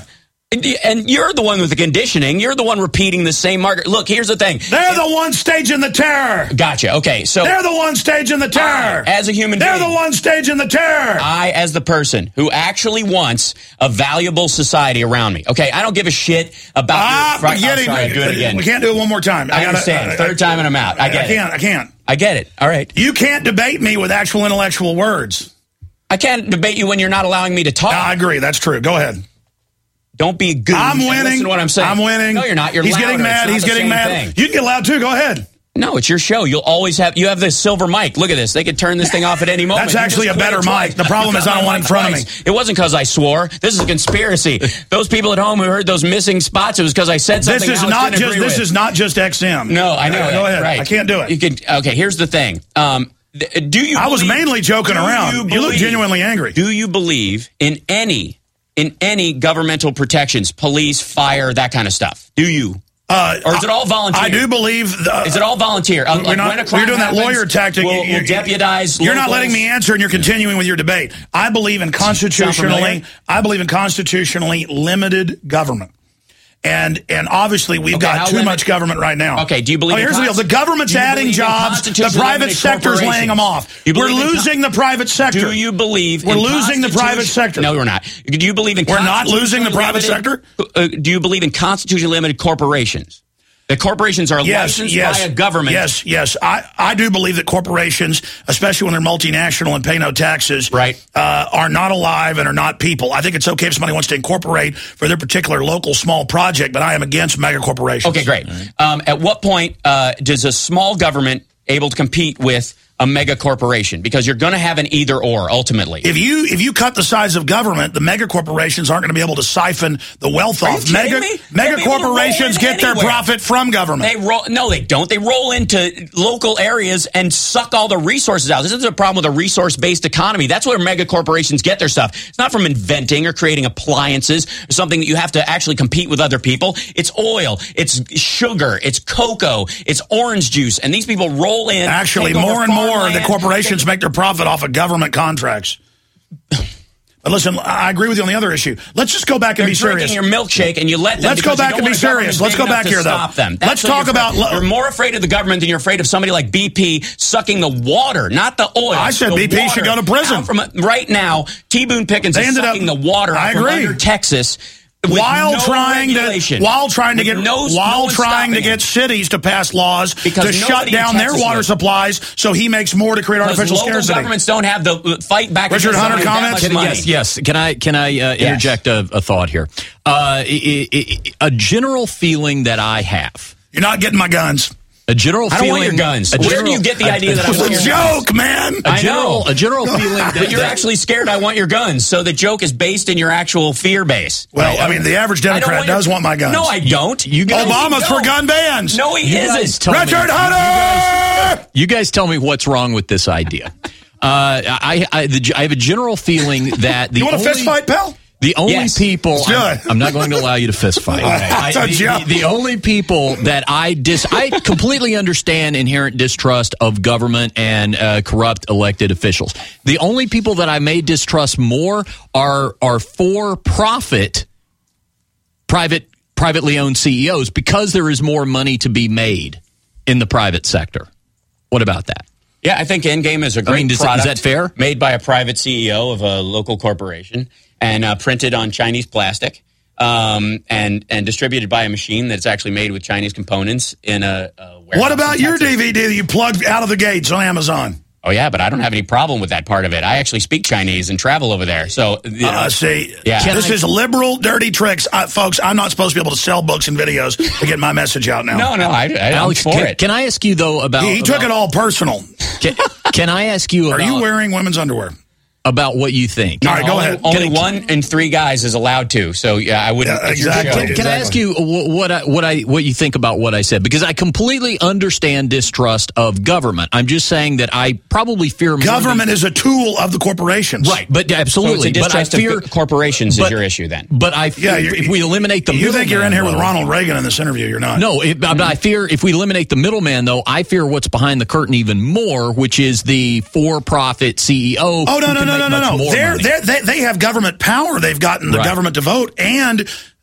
And you're the one with the conditioning. You're the one repeating the same market. Look, here's the thing. They're the ones staging the terror. Gotcha. Okay, so they're the ones staging the terror. I, as a human they're being, the ones staging the terror. I, as the person who actually wants a valuable society around me. Okay, I don't give a shit about. Ah, your, getting, oh, sorry, do it again. We can't do it one more time. I, I gotta, understand. Uh, Third time and I'm out. I get I can't. it. I can't. I get it. All right. You can't debate me with actual intellectual words. I can't debate you when you're not allowing me to talk. No, I agree. That's true. Go ahead. Don't be good. I'm winning. Listen to what I'm saying. I'm winning. No, you're not. You're He's louder. getting mad. He's getting mad. Thing. You can get loud too. Go ahead. No, it's your show. You'll always have you have this silver mic. Look at this. They could turn this thing off at any moment. That's actually a better mic. The problem is I don't want it in front of me. It wasn't because I swore. This is a conspiracy. Those people at home who heard those missing spots, it was because I said something. This is Alex not didn't just. agree This with. is not just X M. No, I know. Uh, go ahead. Right. I can't do it. You can. Okay. Here's the thing. Um, th- do you? I was believe, mainly joking around. You, you look genuinely angry. Do you believe in any in any governmental protections, police, fire, that kind of stuff? Do you? Uh, or is it all volunteer? I do believe. The, is it all volunteer? Uh, like not, when a crime you're doing happens, that lawyer tactic. We'll, you're, we'll deputize. You're locals. not letting me answer, and you're continuing with your debate. I believe in constitutionally. I believe in constitutionally limited government. And and obviously we've okay, got too limit, much government right now. Okay, do you believe? Oh, here's in the deal: the government's adding jobs, the private sector's laying them off. We're losing the private sector. Do you believe we're losing the private sector? No, we're not. Do you believe in? We're not losing the private limited, sector. Uh, do you believe in constitutionally limited corporations? The corporations are yes, licensed yes, by a government. Yes, yes. I, I do believe that corporations, especially when they're multinational and pay no taxes, right. uh, are not alive and are not people. I think it's okay if somebody wants to incorporate for their particular local small project, but I am against mega corporations. Okay, great. Right. Um, at what point uh, does a small government able to compete with a mega corporation? Because you're going to have an either or ultimately. If you if you cut the size of government, the mega corporations aren't going to be able to siphon the wealth Are off. you Mega me? mega corporations get anywhere. their profit from government. They roll no, they don't. They roll into local areas and suck all the resources out. This is a problem with a resource-based economy. That's where mega corporations get their stuff. It's not from inventing or creating appliances or something that you have to actually compete with other people. It's oil, it's sugar, it's cocoa, it's orange juice, and these people roll in. Actually, more and more the corporations make their profit off of government contracts. But listen, I agree with you on the other issue. Let's just go back and They're be serious. Drinking your milkshake and you let them. Let's go back and be serious. Let's go back here, though. Stop them. Let's talk about. You're more afraid of the government than you're afraid of somebody like B P sucking the water, not the oil. I said B P should go to prison. From right now, T. Boone Pickens is sucking up, the water I from agree. under Texas. While no trying regulation. to while trying to With get no, while no trying to get him. cities to pass laws because to shut down their water would. supplies, so he makes more to create artificial local scarcity. Governments don't have the fight back. Richard Hunter comments. Can, yes, yes. Can I can I uh, interject yes. a, a thought here? Uh, it, it, a general feeling that I have. You're not getting my guns. A general I don't feeling. want your guns. Where general, do you get the idea a, that I want your your joke, man? A general, a general feeling that but you're actually scared. I want your guns. So the joke is based in your actual fear base. Well, right? I mean, the average Democrat want does your, want my guns. No, I don't. You guys, Obama's for gun bans. No, he you isn't. Richard me, Hunter. You guys, you guys tell me what's wrong with this idea. Uh, I I, the, I have a general feeling that the you want only, a fist fight, pal? The only yes. people I'm, I'm not going to allow you to fist fight. I, the, the, the only people that I dis I completely understand inherent distrust of government and uh, corrupt elected officials. The only people that I may distrust more are are for-profit private privately owned C E Os because there is more money to be made in the private sector. What about that? Yeah, I think Endgame is a great I mean, does, product. Is that fair? Made by a private C E O of a local corporation and uh, printed on Chinese plastic um, and and distributed by a machine that's actually made with Chinese components in a, a warehouse. What about in your Texas. D V D that you plugged out of the gates on Amazon? Oh, yeah, but I don't have any problem with that part of it. I actually speak Chinese and travel over there. So, you know, uh, see, yeah. this I, is liberal, dirty tricks. Uh, folks, I'm not supposed to be able to sell books and videos to get my message out now. No, no, I, I, Alex, I'm for can, it. Can I ask you, though, about... He, he about, took it all personal. Can, can I ask you about... Are you wearing women's underwear? About what you think. All right, go only, ahead. Only can one in three guys is allowed to. So yeah, I wouldn't. Yeah, exactly. Can, can exactly. I ask you what I, what I what you think about what I said? Because I completely understand distrust of government. I'm just saying that I probably fear government than, is a tool of the corporations, right? But absolutely, so it's a distrust but I fear of corporations but, is your issue then. But I fear yeah, if we eliminate the you think you're in here with though, Ronald Reagan in this interview? You're not. No, it, mm-hmm. I fear if we eliminate the middleman, though, I fear what's behind the curtain even more, which is the for-profit C E O. Oh no no no no no no! They're, they're, they they have government power. They've gotten the right. government to vote, and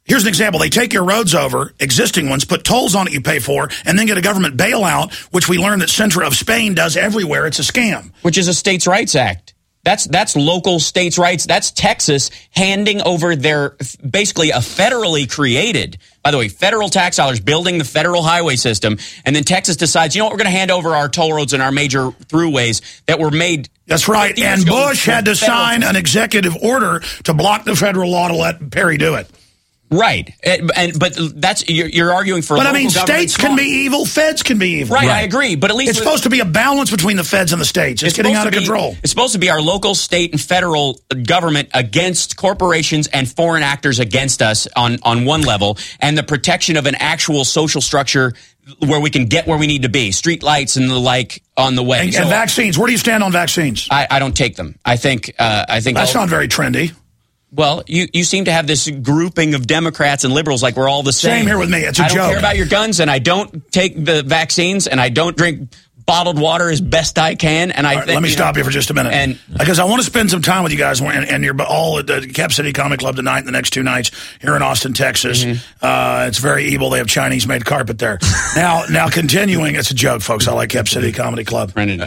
Here's an example. They take your roads over, existing ones, put tolls on it you pay for, and then get a government bailout, which we learned that Centra of Spain does everywhere. It's a scam. Which is a States' Rights Act. That's that's local states' rights. That's Texas handing over their, basically a federally created, by the way, federal tax dollars building the federal highway system, and then Texas decides, you know what, we're going to hand over our toll roads and our major throughways that were made. That's right. And Bush had to sign an executive order to block the federal law to let Perry do it. Right, and, and but that's you're, you're arguing for. But I mean, states can be evil, feds can be evil. Right, right, I agree. But at least it's supposed to be a balance between the feds and the states. It's, it's getting out of be, control. It's supposed to be our local, state, and federal government against corporations and foreign actors against us on on one level, and the protection of an actual social structure where we can get where we need to be, street lights and the like on the way. And, so, and vaccines. Where do you stand on vaccines? I, I don't take them. I think. Uh, I think that's I'll, not very trendy. Well, you, you seem to have this grouping of Democrats and liberals like we're all the same. Same here with me. It's a I joke. I don't care about your guns, and I don't take the vaccines, and I don't drink bottled water as best I can. And I right, think, let me you stop know, you for just a minute, and because I want to spend some time with you guys, and, and you're all at the Cap City Comic Club tonight and the next two nights here in Austin, Texas. Mm-hmm. uh, it's very evil. They have Chinese-made carpet there. now, now continuing, it's a joke, folks. I like Cap City Comedy Club. Brendan,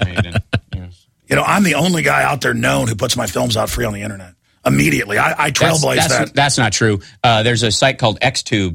you know, I'm the only guy out there known who puts my films out free on the internet. Immediately. I, I trailblazed that's, that's, that. That's not true. Uh, there's a site called XTube.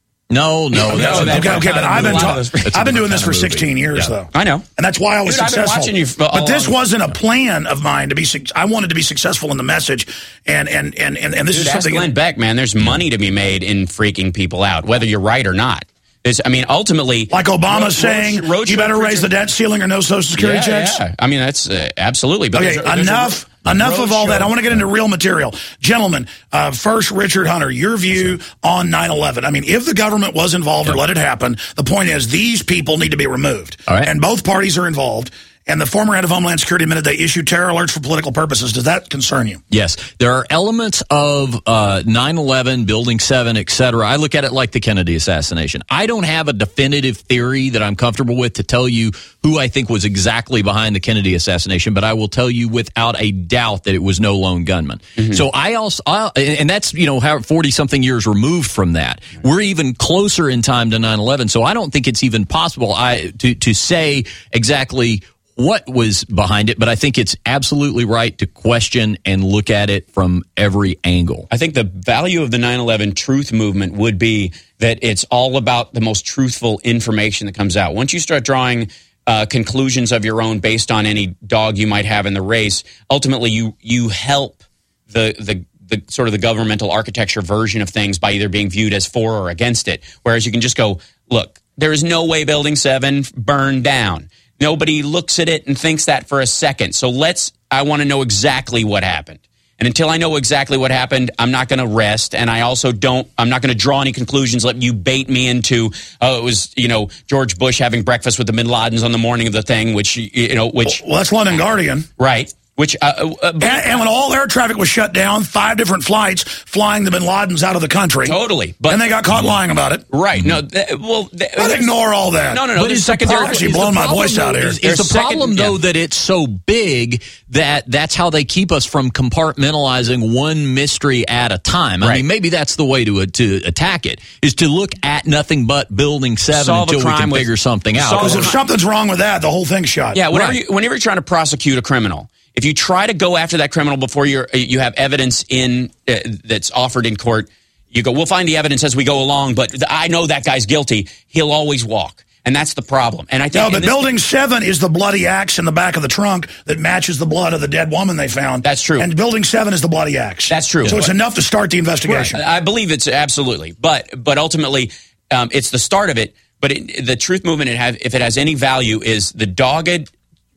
No, no. no okay, okay, okay but I've been, ta- I've been doing this for sixteen years, yeah. though. I know. And that's why I was Dude, successful. I've been watching you for but this long. wasn't a plan of mine to be su- I wanted to be successful in the message. And and, and, and, and this Dude, is something. Ask Glenn Beck, man, there's money to be made in freaking people out, whether you're right or not. There's, I mean, ultimately. Like Obama road, saying, road, road you better raise preacher. the debt ceiling or no Social Security yeah, checks. Yeah. I mean, that's uh, absolutely. But okay, there's a, there's enough. A, Enough of all show. that. I want to get into real material. Gentlemen, uh, first, Richard Hunter, your view on nine eleven. I mean, if the government was involved or let it happen, the point is these people need to be removed. All right. And both parties are involved. And the former head of Homeland Security admitted they issued terror alerts for political purposes. Does that concern you? Yes. There are elements of uh, nine eleven, Building seven, et cetera. I look at it like the Kennedy assassination. I don't have a definitive theory that I'm comfortable with to tell you who I think was exactly behind the Kennedy assassination, but I will tell you without a doubt that it was no lone gunman. Mm-hmm. So I also, I, and that's, you know, how forty-something years removed from that. We're even closer in time to nine eleven, so I don't think it's even possible I to, to say exactly what was behind it, but I think it's absolutely right to question and look at it from every angle. I think the value of the nine eleven truth movement would be that it's all about the most truthful information that comes out. Once you start drawing uh, conclusions of your own based on any dog you might have in the race, ultimately you you help the the the sort of the governmental architecture version of things by either being viewed as for or against it. Whereas you can just go, look, there is no way Building seven burned down. Nobody looks at it and thinks that for a second. So let's, I want to know exactly what happened. And until I know exactly what happened, I'm not going to rest. And I also don't, I'm not going to draw any conclusions, let you bait me into, oh, it was, you know, George Bush having breakfast with the bin Ladens on the morning of the thing, which, you know, which. Well, that's London Guardian. Right. Which, uh, uh, and, and when all air traffic was shut down, five different flights flying the bin Ladens out of the country. Totally. But, and they got caught lying about it. Right. No, th- well, th- I'd ignore all that. No, no, no. But There's is the secondary. problem, actually is blowing the my problem, voice out though, here. Is, is the second, problem, yeah. though, that it's so big that that's how they keep us from compartmentalizing one mystery at a time? I Right. mean, maybe that's the way to uh, to attack it, is to look at nothing but Building seven Solve a until we crime can with- figure something out. solve Because a if something's wrong with that, the whole thing's shot. Yeah, whenever, Right. you, whenever you're trying to prosecute a criminal, if you try to go after that criminal before you're, you have evidence in uh, that's offered in court, you go, we'll find the evidence as we go along, but th- I know that guy's guilty. He'll always walk. And that's the problem. And I think No, but this, Building seven is the bloody axe in the back of the trunk that matches the blood of the dead woman they found. That's true. And Building seven is the bloody axe. That's true. So it's enough to start the investigation. Right. I believe it's absolutely. But but ultimately, um, it's the start of it. But it, the truth movement, it have, if it has any value, is the dogged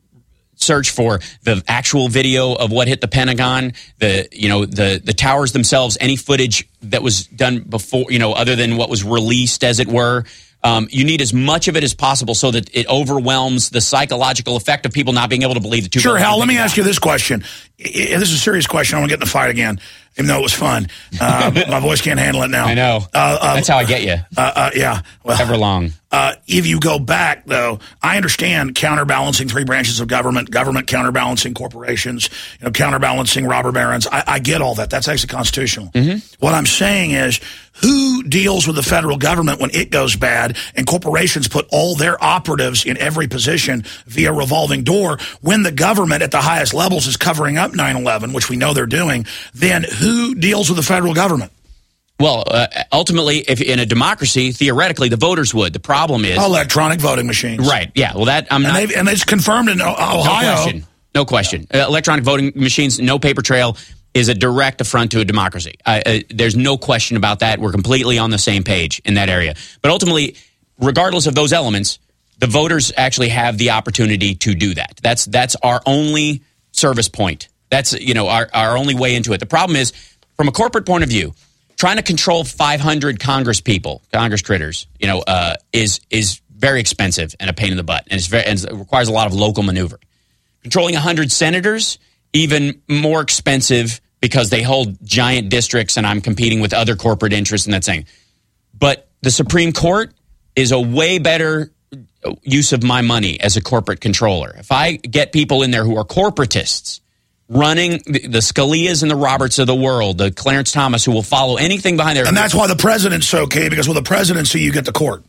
search for the actual video of what hit the Pentagon, the you know the the towers themselves, any footage that was done before, you know, other than what was released, as it were. Um, you need as much of it as possible so that it overwhelms the psychological effect of people not being able to believe the two. Sure, Hal, let me ask you this question. I- I- This is a serious question. I want to get in the fight again, even though it was fun. Uh, my voice can't handle it now. I know. Uh, uh, That's how I get you. Uh, uh, yeah. Well, Ever long. Uh, if you go back, though, I understand counterbalancing three branches of government, government counterbalancing corporations, you know, counterbalancing robber barons. I, I get all that. That's actually constitutional. Mm-hmm. What I'm saying is, who deals with the federal government when it goes bad and corporations put all their operatives in every position via revolving door when the government at the highest levels is covering up nine eleven, which we know they're doing? Then who deals with the federal government? Well, uh, ultimately, if in a democracy, theoretically, the voters would. The problem is electronic voting machines. Right? Yeah. Well, that I'm and not. They've, and it's confirmed in Ohio. No question. No question. Uh, electronic voting machines, no paper trail, is a direct affront to a democracy. Uh, uh, there's no question about that. We're completely on the same page in that area. But ultimately, regardless of those elements, the voters actually have the opportunity to do that. That's that's our only service point. That's you know our our only way into it. The problem is, from a corporate point of view, trying to control five hundred Congress people, Congress critters, you know, uh, is is very expensive and a pain in the butt, and it's very and it requires a lot of local maneuver. Controlling one hundred senators, even more expensive because they hold giant districts, and I'm competing with other corporate interests in that thing. But the Supreme Court is a way better use of my money as a corporate controller. If I get people in there who are corporatists, running the, the Scalias and the Roberts of the world, the Clarence Thomas, who will follow anything behind there. And that's why the president's okay, because with the presidency, you get the court.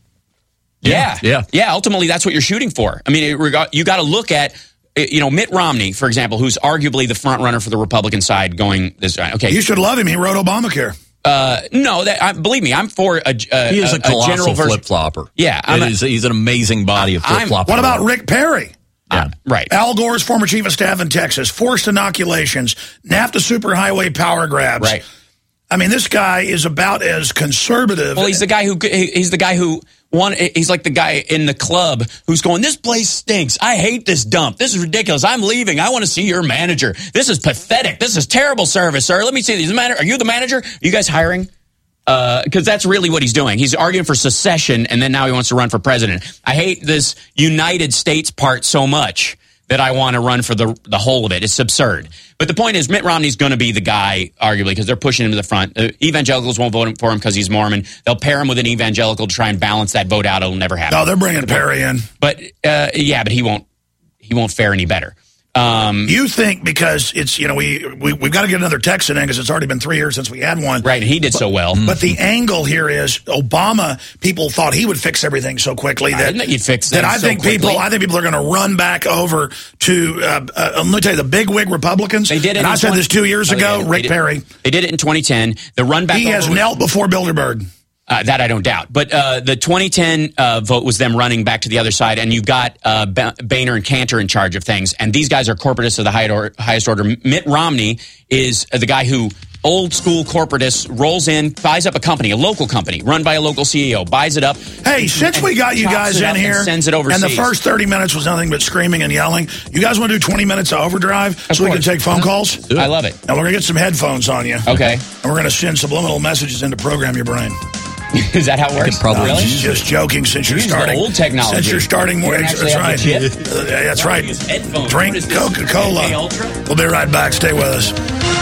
Yeah. Yeah. Yeah. Ultimately, that's what you're shooting for. I mean, it, you got to look at, you know, Mitt Romney, for example, who's arguably the front runner for the Republican side going this way. Okay. You should love him. He wrote Obamacare. Uh, no, that I, believe me, I'm for a, a, he is a, a, colossal a general version. flip-flopper. Yeah. I'm a, he's an amazing body of flip-flopper. What about Rick Perry? Yeah. Uh, right. Al Gore's former chief of staff in Texas, forced inoculations, NAFTA superhighway power grabs. Right. I mean, this guy is about as conservative. Well, he's the guy who he's the guy who won. He's like the guy in the club who's going, "This place stinks. I hate this dump. This is ridiculous. I'm leaving. I want to see your manager. This is pathetic. This is terrible service, sir. Let me see. The manager. Are you the manager? Are you guys hiring?" Because uh, that's really what he's doing. He's arguing for secession, and then now he wants to run for president. I hate this United States part so much that I want to run for the the whole of it. It's absurd. But the point is, Mitt Romney's going to be the guy, arguably, because they're pushing him to the front. Uh, evangelicals won't vote for him because he's Mormon. They'll pair him with an evangelical to try and balance that vote out. It'll never happen. No, they're bringing Perry in. But uh, yeah, but he won't. He won't fare any better. Um, you think because it's, you know, we, we, we've got to get another Texan in because it's already been three years since we had one. Right, and he did but, so well. But the angle here is Obama, people thought he would fix everything so quickly that, I didn't think he'd fix that I so think quickly. people I think people are going to run back over to, uh, uh, let me tell you, the big wig Republicans. They did it and I said twenty this two years oh, ago, they Rick they Perry. They did it in twenty ten. The run back He has was, knelt before Bilderberg. Uh, that I don't doubt. But uh, the twenty ten uh, vote was them running back to the other side, and you've got uh, Boehner and Cantor in charge of things, and these guys are corporatists of the highest order. Mitt Romney is the guy who, old school corporatist, rolls in, buys up a company, a local company, run by a local C E O, buys it up. Hey, since we got you guys in here, and sends it overseas, and the first thirty minutes was nothing but screaming and yelling, you guys want to do twenty minutes of overdrive of so course. we can take phone calls? I love it. Now we're going to get some headphones on you. Okay. And we're going to send subliminal messages in to program your brain. Is that how it works? Probably. Really? Just joking. Since you're Use starting, the old technology. Since you're starting more, You that's actually right. have the chip? Uh, that's right. Use headphones. Drink What is this? Coca-Cola. A K Ultra? We'll be right back. Stay with us.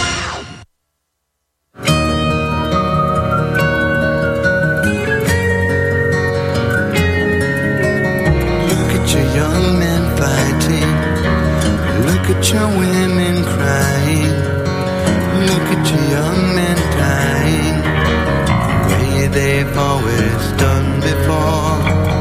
Look at your young men fighting. Look at your women crying. Look at your young men dying the way they've always done before.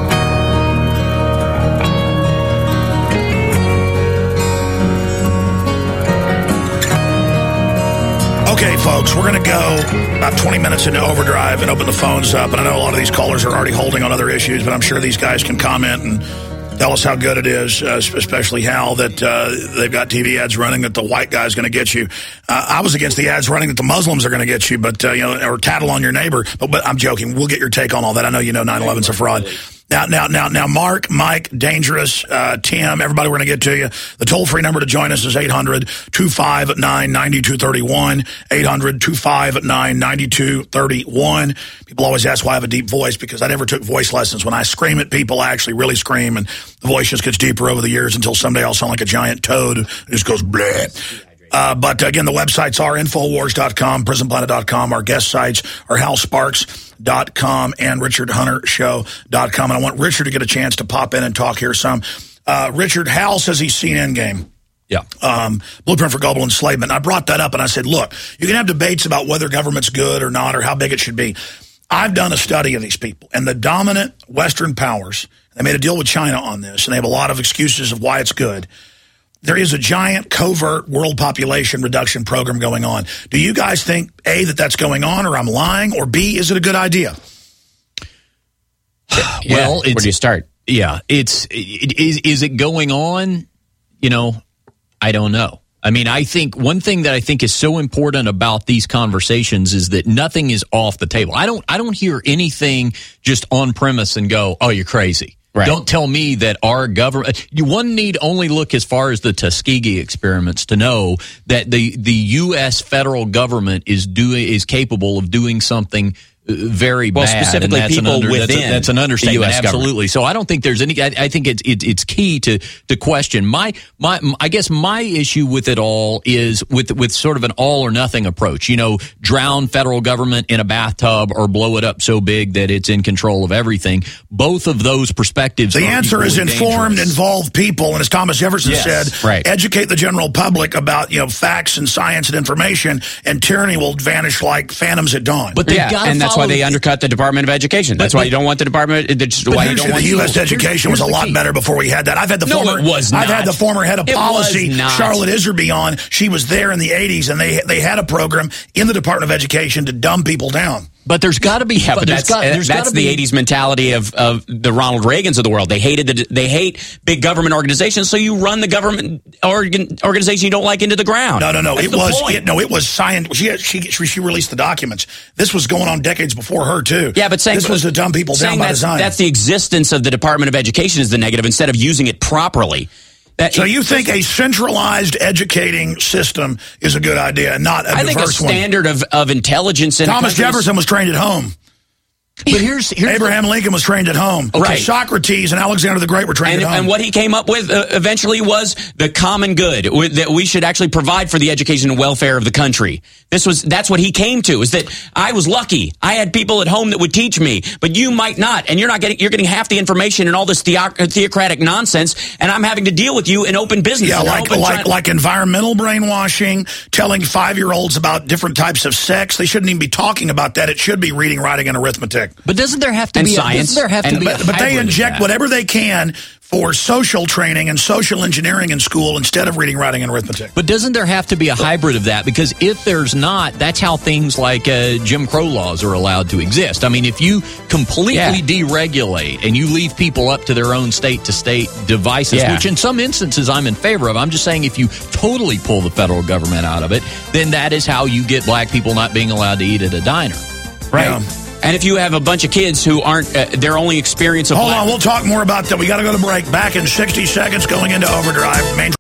Okay, folks, we're going to go about twenty minutes into overdrive and open the phones up. And I know a lot of these callers are already holding on other issues, but I'm sure these guys can comment and tell us how good it is, uh, especially Hal, that uh, they've got T V ads running that the white guy's going to get you. Uh, I was against the ads running that the Muslims are going to get you, but uh, you know, or tattle on your neighbor. But, but I'm joking. We'll get your take on all that. I know you know nine eleven's a fraud. Now, now, now, now, Mark, Mike, Dangerous, uh, Tim, everybody, we're going to get to you. The toll-free number to join us is eight hundred, two five nine, nine two three one, eight hundred, two five nine, nine two three one. People always ask why I have a deep voice, because I never took voice lessons. When I scream at people, I actually really scream, and the voice just gets deeper over the years until someday I'll sound like a giant toad who just goes bleh. Uh, but again, the websites are Infowars dot com, Prison Planet dot com. Our guest sites are Hal Sparks dot com and Richard Hunter Show dot com. And I want Richard to get a chance to pop in and talk here some. Uh, Richard, Hal says he's seen Endgame. Yeah. Um, Blueprint for Global Enslavement. I brought that up and I said, look, you can have debates about whether government's good or not or how big it should be. I've done a study of these people, and the dominant Western powers, they made a deal with China on this, and they have a lot of excuses of why it's good. There is a giant covert world population reduction program going on. Do you guys think, A, that that's going on, or I'm lying, or B, is it a good idea? Yeah. Well, it's, where do you start? Yeah, it's it, is is it going on? You know, I don't know. I mean, I think one thing that I think is so important about these conversations is that nothing is off the table. I don't I don't hear anything just on premise and go, "Oh, you're crazy." Right. Don't tell me that our government. You one need only look as far as the Tuskegee experiments to know that the the U S federal government is doing is capable of doing something very well, bad. Specifically, and that's people an under, within that's, a, that's an understatement. the U S Absolutely. Government. So I don't think there's any. I, I think it's it, it's key to to question. My my I guess my issue with it all is with with sort of an all or nothing approach. You know, drown federal government in a bathtub or blow it up so big that it's in control of everything. Both of those perspectives. The are answer is informed, dangerous. involved people, and as Thomas Jefferson yes, said, right. educate the general public about you know facts and science and information, and tyranny will vanish like phantoms at dawn. But yeah, and that's why they undercut the Department of Education. That's but, why you don't want the Department. That's why you don't the want U S education here's, was a here's lot better before we had that. I've had the no, former. it was not. I've had the former head of it policy, Charlotte not. Iserby, on. She was there in the eighties, and they they had a program in the Department of Education to dumb people down. But there's got to be. Yeah, but there's that's, got, there's that's the be, eighties mentality of, of the Ronald Reagans of the world. They hated the, they hate big government organizations, so you run the government organ, organization you don't like into the ground. No, no, no. That's it the was point. it, no, it was science. She, she she released the documents. This was going on decades before her too. Yeah, but saying this was to dumb people down by that's, design. That's the existence of the Department of Education is the negative instead of using it properly. That so it, you think a centralized educating system is a good idea, and not a I diverse think a standard one. of, of intelligence in Thomas Jefferson was trained at home. But here's, here's Abraham the, Lincoln was trained at home. Right. Socrates and Alexander the Great were trained and, at home. and what he came up with uh, eventually was the common good, that we should actually provide for the education and welfare of the country. This was that's what he came to. Is that I was lucky. I had people at home that would teach me, but you might not, and you're not getting. You're getting half the information and all this theoc- theocratic nonsense, and I'm having to deal with you in open business. Yeah, like open like tri- like environmental brainwashing, telling five-year-olds about different types of sex. They shouldn't even be talking about that. It should be reading, writing, and arithmetic. But doesn't there have to and be science? A, doesn't there have and, to be? But, a but they hybrid of inject that? whatever they can for social training and social engineering in school instead of reading, writing, and arithmetic. But doesn't there have to be a hybrid of that? Because if there's not, that's how things like uh, Jim Crow laws are allowed to exist. I mean, if you completely Yeah. deregulate and you leave people up to their own state-to-state devices, Yeah. which in some instances I'm in favor of, I'm just saying if you totally pull the federal government out of it, then that is how you get black people not being allowed to eat at a diner. right. Yeah. And if you have a bunch of kids who aren't uh, their only experience of Hold black- on, we'll talk more about that. We got to go to break. Back in sixty seconds, going into overdrive. Main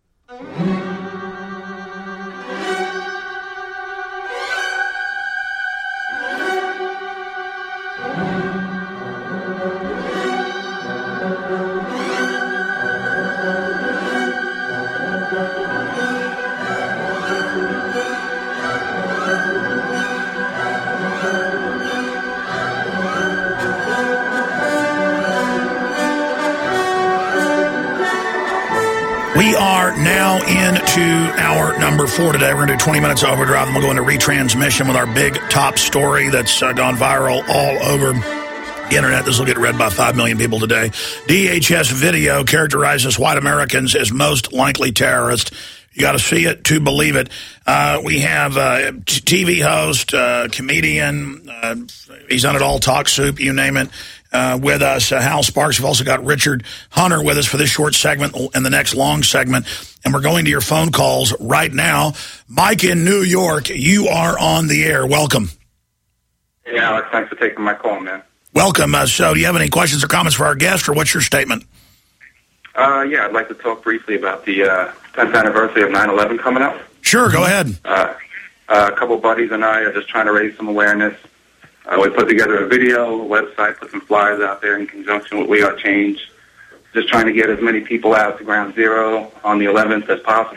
We are now into hour number four today. We're going to do twenty minutes overdrive, and we'll go into retransmission with our big top story that's uh, gone viral all over the internet. This will get read by five million people today. D H S video characterizes white Americans as most likely terrorists. You got to see it to believe it. Uh, we have a T V host, uh, comedian. Uh, he's on it all, Talk Soup, you name it. Uh, with us, uh, Hal Sparks. We've also got Richard Hunter with us for this short segment and the next long segment. And we're going to your phone calls right now. Mike in New York, you are on the air. Welcome. Hey, Alex. Thanks for taking my call, man. Welcome. Uh, so do you have any questions or comments for our guest, or what's your statement? Uh, yeah, I'd like to talk briefly about the uh, tenth anniversary of nine eleven coming up. Sure, go ahead. Uh, uh, a couple of buddies and I are just trying to raise some awareness. Uh, we put together a video, a website, put some flyers out there in conjunction with We Are Change. Just trying to get as many people out to Ground Zero on the eleventh as possible.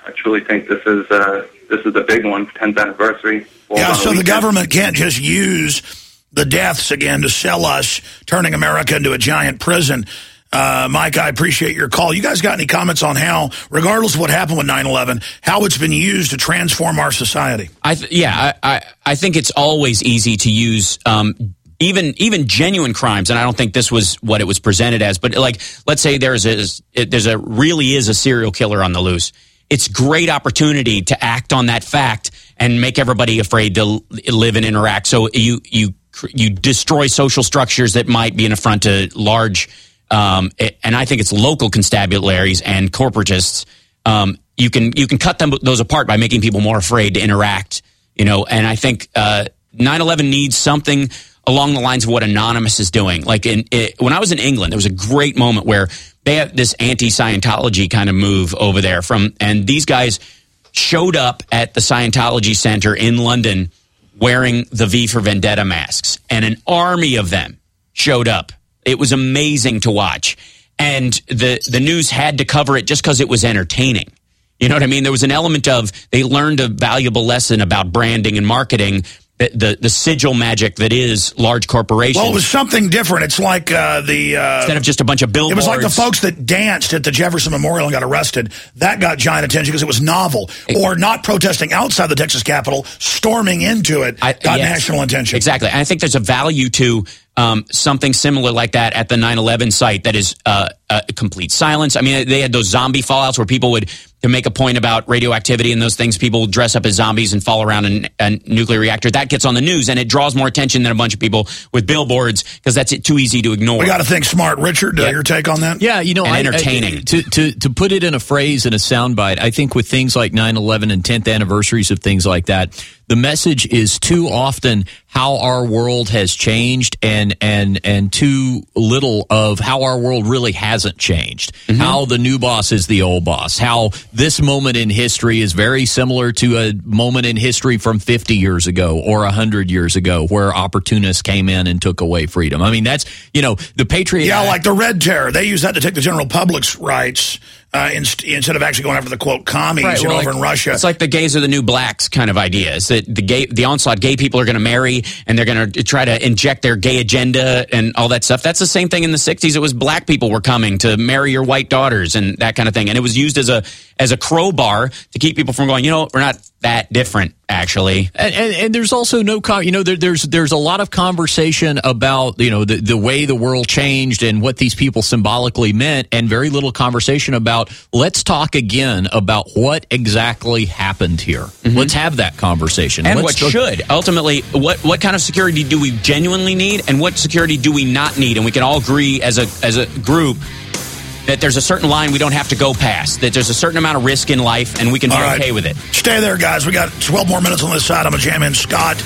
I truly think this is uh, this is the big one, tenth anniversary. Yeah, so the weekend. government can't just use the deaths again to sell us, turning America into a giant prison. Uh, Mike, I appreciate your call. You guys got any comments on how, regardless of what happened with nine eleven, how it's been used to transform our society? I th- yeah, I, I, I think it's always easy to use um, even even genuine crimes, and I don't think this was what it was presented as. But like, let's say there's a there's a really is a serial killer on the loose. It's great opportunity to act on that fact and make everybody afraid to live and interact. So you you you destroy social structures that might be an affront to large. Um, and I think it's local constabularies and corporatists. Um, you can you can cut them those apart by making people more afraid to interact. You know, and I think uh, nine eleven needs something along the lines of what Anonymous is doing. Like in it, when I was in England, there was a great moment where they had this anti-Scientology kind of move over there from, and these guys showed up at the Scientology Center in London wearing the V for Vendetta masks, and an army of them showed up. It was amazing to watch. And the, the news had to cover it just because it was entertaining. You know what I mean? There was an element of they learned a valuable lesson about branding and marketing, the the, the sigil magic that is large corporations. Well, it was something different. It's like uh, the... Uh, Instead of just a bunch of billboards. It was like the folks that danced at the Jefferson Memorial and got arrested. That got giant attention because it was novel. It, or not protesting outside the Texas Capitol, storming into it, I, got yes, national attention. Exactly. And I think there's a value to... Um, something similar like that at the nine eleven site that is uh, uh, complete silence. I mean, they had those zombie fallouts where people would to make a point about radioactivity and those things. People would dress up as zombies and fall around in a nuclear reactor. That gets on the news, and it draws more attention than a bunch of people with billboards because that's it, too easy to ignore. We got to think smart. Richard, yeah. uh, your take on that? Yeah, you know, and I, entertaining. I, to, to, to put it in a phrase, in a soundbite, I think with things like nine eleven and tenth anniversaries of things like that, the message is too often how our world has changed and and and too little of how our world really hasn't changed. Mm-hmm. How the new boss is the old boss. How this moment in history is very similar to a moment in history from fifty years ago or one hundred years ago where opportunists came in and took away freedom. I mean, that's, you know, the Patriot Yeah, Act, like the Red Terror. They use that to take the general public's rights uh, inst- instead of actually going after the, quote, commies right, you know, well, over like, in Russia. It's like the gays are the new blacks kind of idea. Is that the gay, the onslaught gay people are going to marry and they're going to try to inject their gay agenda and all that stuff. That's the same thing in the sixties. It was black people were coming to marry your white daughters and that kind of thing. And it was used as a as a crowbar to keep people from going, you know, we're not that different, actually. And, and, and there's also no, you know, there, there's there's a lot of conversation about, you know, the, the way the world changed and what these people symbolically meant, and very little conversation about, let's talk again about what exactly happened here. Mm-hmm. Let's have that conversation. And let's what go- should. Ultimately, what, what kind of security do we genuinely need, and what security do we not need? And we can all agree as a as a group that there's a certain line we don't have to go past, that there's a certain amount of risk in life, and we can be right. okay with it. Stay there, guys. We got twelve more minutes on this side. I'm going to jam in Scott,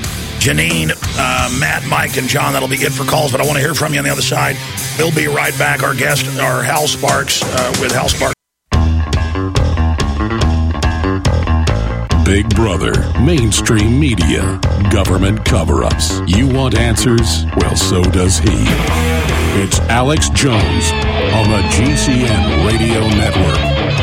Janine, uh, Matt, Mike, and John. That'll be it for calls, but I want to hear from you on the other side. We'll be right back. Our guest, our Hal Sparks, uh, with Hal Sparks. Big Brother, mainstream media, government cover-ups. You want answers? Well, so does he. It's Alex Jones on the G C N Radio Network.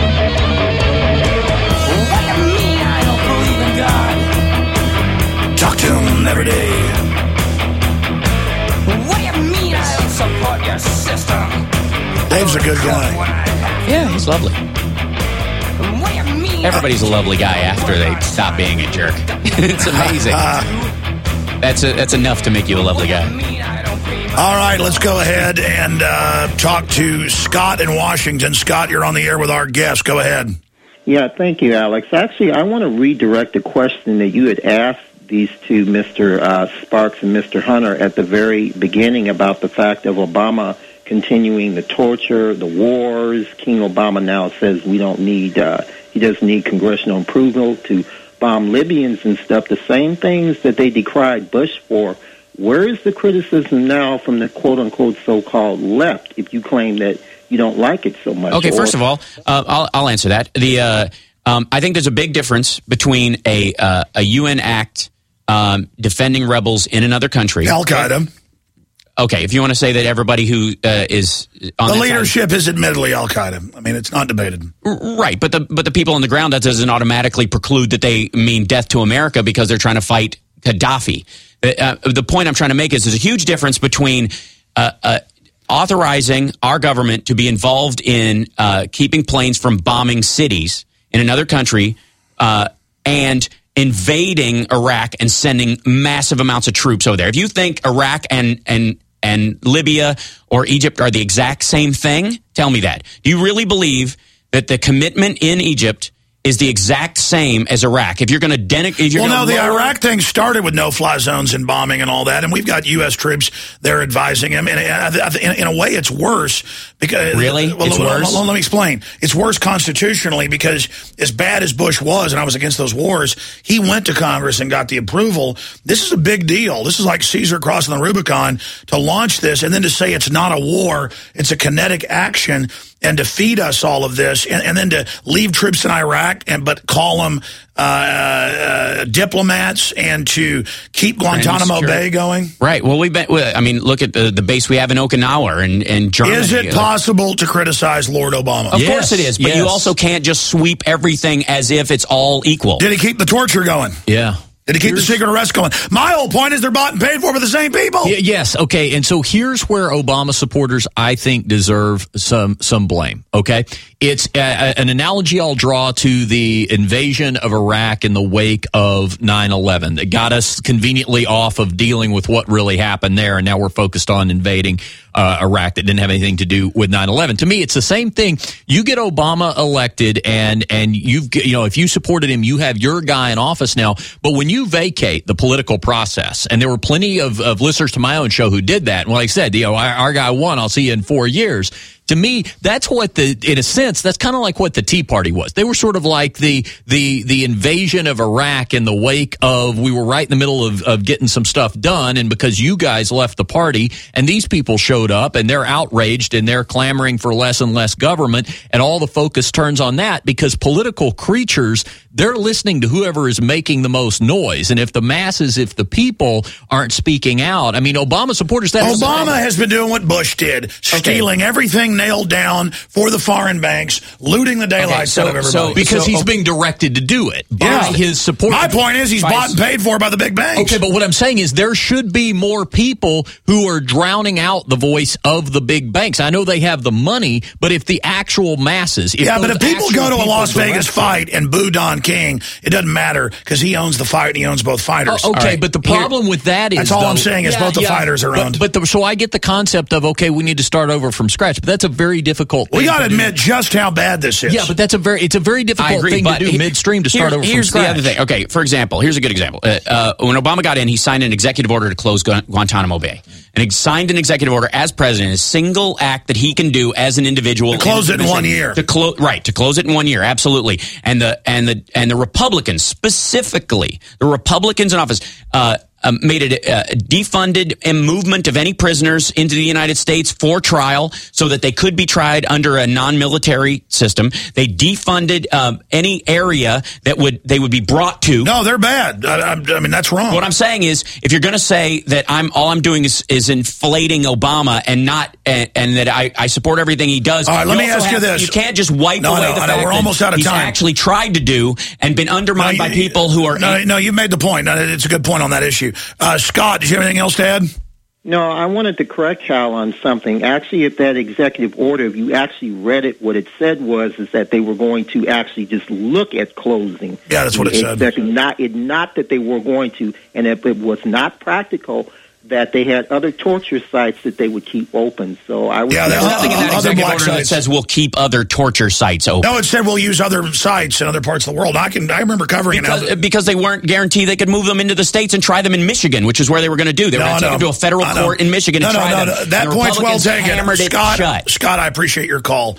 What do you mean I don't believe in God? Talk to him every day. What do you mean I don't support your system? Dave's a good guy. Yeah, he's lovely. What do you mean? Everybody's a lovely guy after they stop being a jerk. It's amazing. That's a, that's enough to make you a lovely guy. All right, let's go ahead and uh, talk to Scott in Washington. Scott, you're on the air with our guest. Go ahead. Yeah, thank you, Alex. Actually, I want to redirect a question that you had asked these two, Mister Uh, Sparks and Mister Hunter, at the very beginning about the fact of Obama continuing the torture, the wars. King Obama now says we don't need, uh, he doesn't need congressional approval to bomb Libyans and stuff, the same things that they decried Bush for. Where is the criticism now from the quote-unquote so-called left if you claim that you don't like it so much? Okay, or- first of all, uh, I'll, I'll answer that. The uh, um, I think there's a big difference between a uh, a U N act um, defending rebels in another country. Al-Qaeda. okay, if you want to say that everybody who uh, is on the that leadership side, is admittedly Al Qaeda. I mean, it's not debated. Right, but the but the people on the ground, that doesn't automatically preclude that they mean death to America because they're trying to fight Gaddafi. Uh, the point I'm trying to make is there's a huge difference between uh, uh, authorizing our government to be involved in uh, keeping planes from bombing cities in another country uh, and invading Iraq and sending massive amounts of troops over there. If you think Iraq and and and Libya or Egypt are the exact same thing, tell me that. Do you really believe that the commitment in Egypt is the exact same as Iraq? If you're going to denigrate... Well, no, the lower- Iraq thing started with no-fly zones and bombing and all that, and we've got U S troops there advising him. And in, in a way, it's worse. because Really? Well, It's well, worse? Well, let me explain. It's worse constitutionally because as bad as Bush was, and I was against those wars, he went to Congress and got the approval. This is a big deal. This is like Caesar crossing the Rubicon to launch this, and then to say it's not a war, it's a kinetic action, and to feed us all of this, and, and then to leave troops in Iraq, and but call them uh, uh, diplomats, and to keep Guantanamo Bay going. Right. Well, we've been, I mean, look at the, the base we have in Okinawa and, and Germany. Is it possible to criticize Lord Obama? Of course it is, but you also can't just sweep everything as if it's all equal. Did he keep the torture going? Yeah. Did he keep the secret arrest going? My whole point is they're bought and paid for by the same people. Y- yes. Okay. And so here's where Obama supporters, I think, deserve some some blame. Okay. It's uh, an analogy I'll draw to the invasion of Iraq in the wake of nine eleven that got us conveniently off of dealing with what really happened there. And now we're focused on invading uh, Iraq that didn't have anything to do with nine eleven. To me, it's the same thing. You get Obama elected and, and you've, you know, if you supported him, you have your guy in office now. But when you vacate the political process, and there were plenty of, of listeners to my own show who did that. And like I said, you know, our, our guy won. I'll see you in four years. To me, that's what the, in a sense, that's kind of like what the Tea Party was. They were sort of like the, the, the invasion of Iraq in the wake of, we were right in the middle of, of getting some stuff done. And because you guys left the party and these people showed up and they're outraged and they're clamoring for less and less government, and all the focus turns on that because political creatures, they're listening to whoever is making the most noise. And if the masses, if the people aren't speaking out, I mean, Obama supporters, that's Obama has been doing what Bush did, stealing okay. everything nailed down for the foreign banks, looting the daylights okay, so, out of everybody. So, because so, he's being directed to do it by yeah. his support. My point is he's bought and paid for by the big banks. Okay, but what I'm saying is there should be more people who are drowning out the voice of the big banks. I know they have the money, but if the actual masses... If yeah, but if people go to a Las Vegas directed, fight and boo Don King, it doesn't matter because he owns the fight and he owns both fighters. Oh, okay, right. but the problem Here, with that is... That's all though, I'm saying is yeah, both the yeah, fighters are but, owned. But the, so I get the concept of, okay, we need to start over from scratch, but that's a very difficult thing We got to admit do. just how bad this is. Yeah, but that's a very it's a very difficult agree, thing to do he, midstream to start here, over from here's scratch. Here's the other thing. Okay, for example, here's a good example. Uh, uh, when Obama got in, he signed an executive order to close Gu- Guantanamo Bay. And he signed an executive order as president, a single act that he can do as an individual. To close it in one year. To clo- right, to close it in one year, absolutely. And the and the and the Republicans, specifically, the Republicans in office, uh, Um, made it uh, defunded a movement of any prisoners into the United States for trial so that they could be tried under a non-military system. They defunded um, any area that would they would be brought to. No, they're bad. I, I mean, that's wrong. What I'm saying is, if you're going to say that I'm all I'm doing is, is inflating Obama and not and, and that I, I support everything he does. All right, let me ask have, you this: you can't just wipe no, away no, the no, fact we're that almost out of he's time. actually tried to do and been undermined no, by you, people who are. No, no, you made the point. It's a good point on that issue. Uh, Scott, did you have anything else to add? No, I wanted to correct Hal on something. Actually, if that executive order, if you actually read it, what it said was is that they were going to actually just look at closing. Yeah, that's what it said. Exactly. Not, it, not that they were going to, and if it was not practical, that they had other torture sites that they would keep open. So I would yeah, there's nothing in that executive order that says we'll keep other torture sites open. No, it said we'll use other sites in other parts of the world. I can I remember covering because, it because they weren't guaranteed they could move them into the states and try them in Michigan, which is where they were going to do. They were no, going to no, take them to a federal no, court in Michigan no, and no, try no, them. No, that and point's well taken. Hammered Scott, it shut. Scott, I appreciate your call.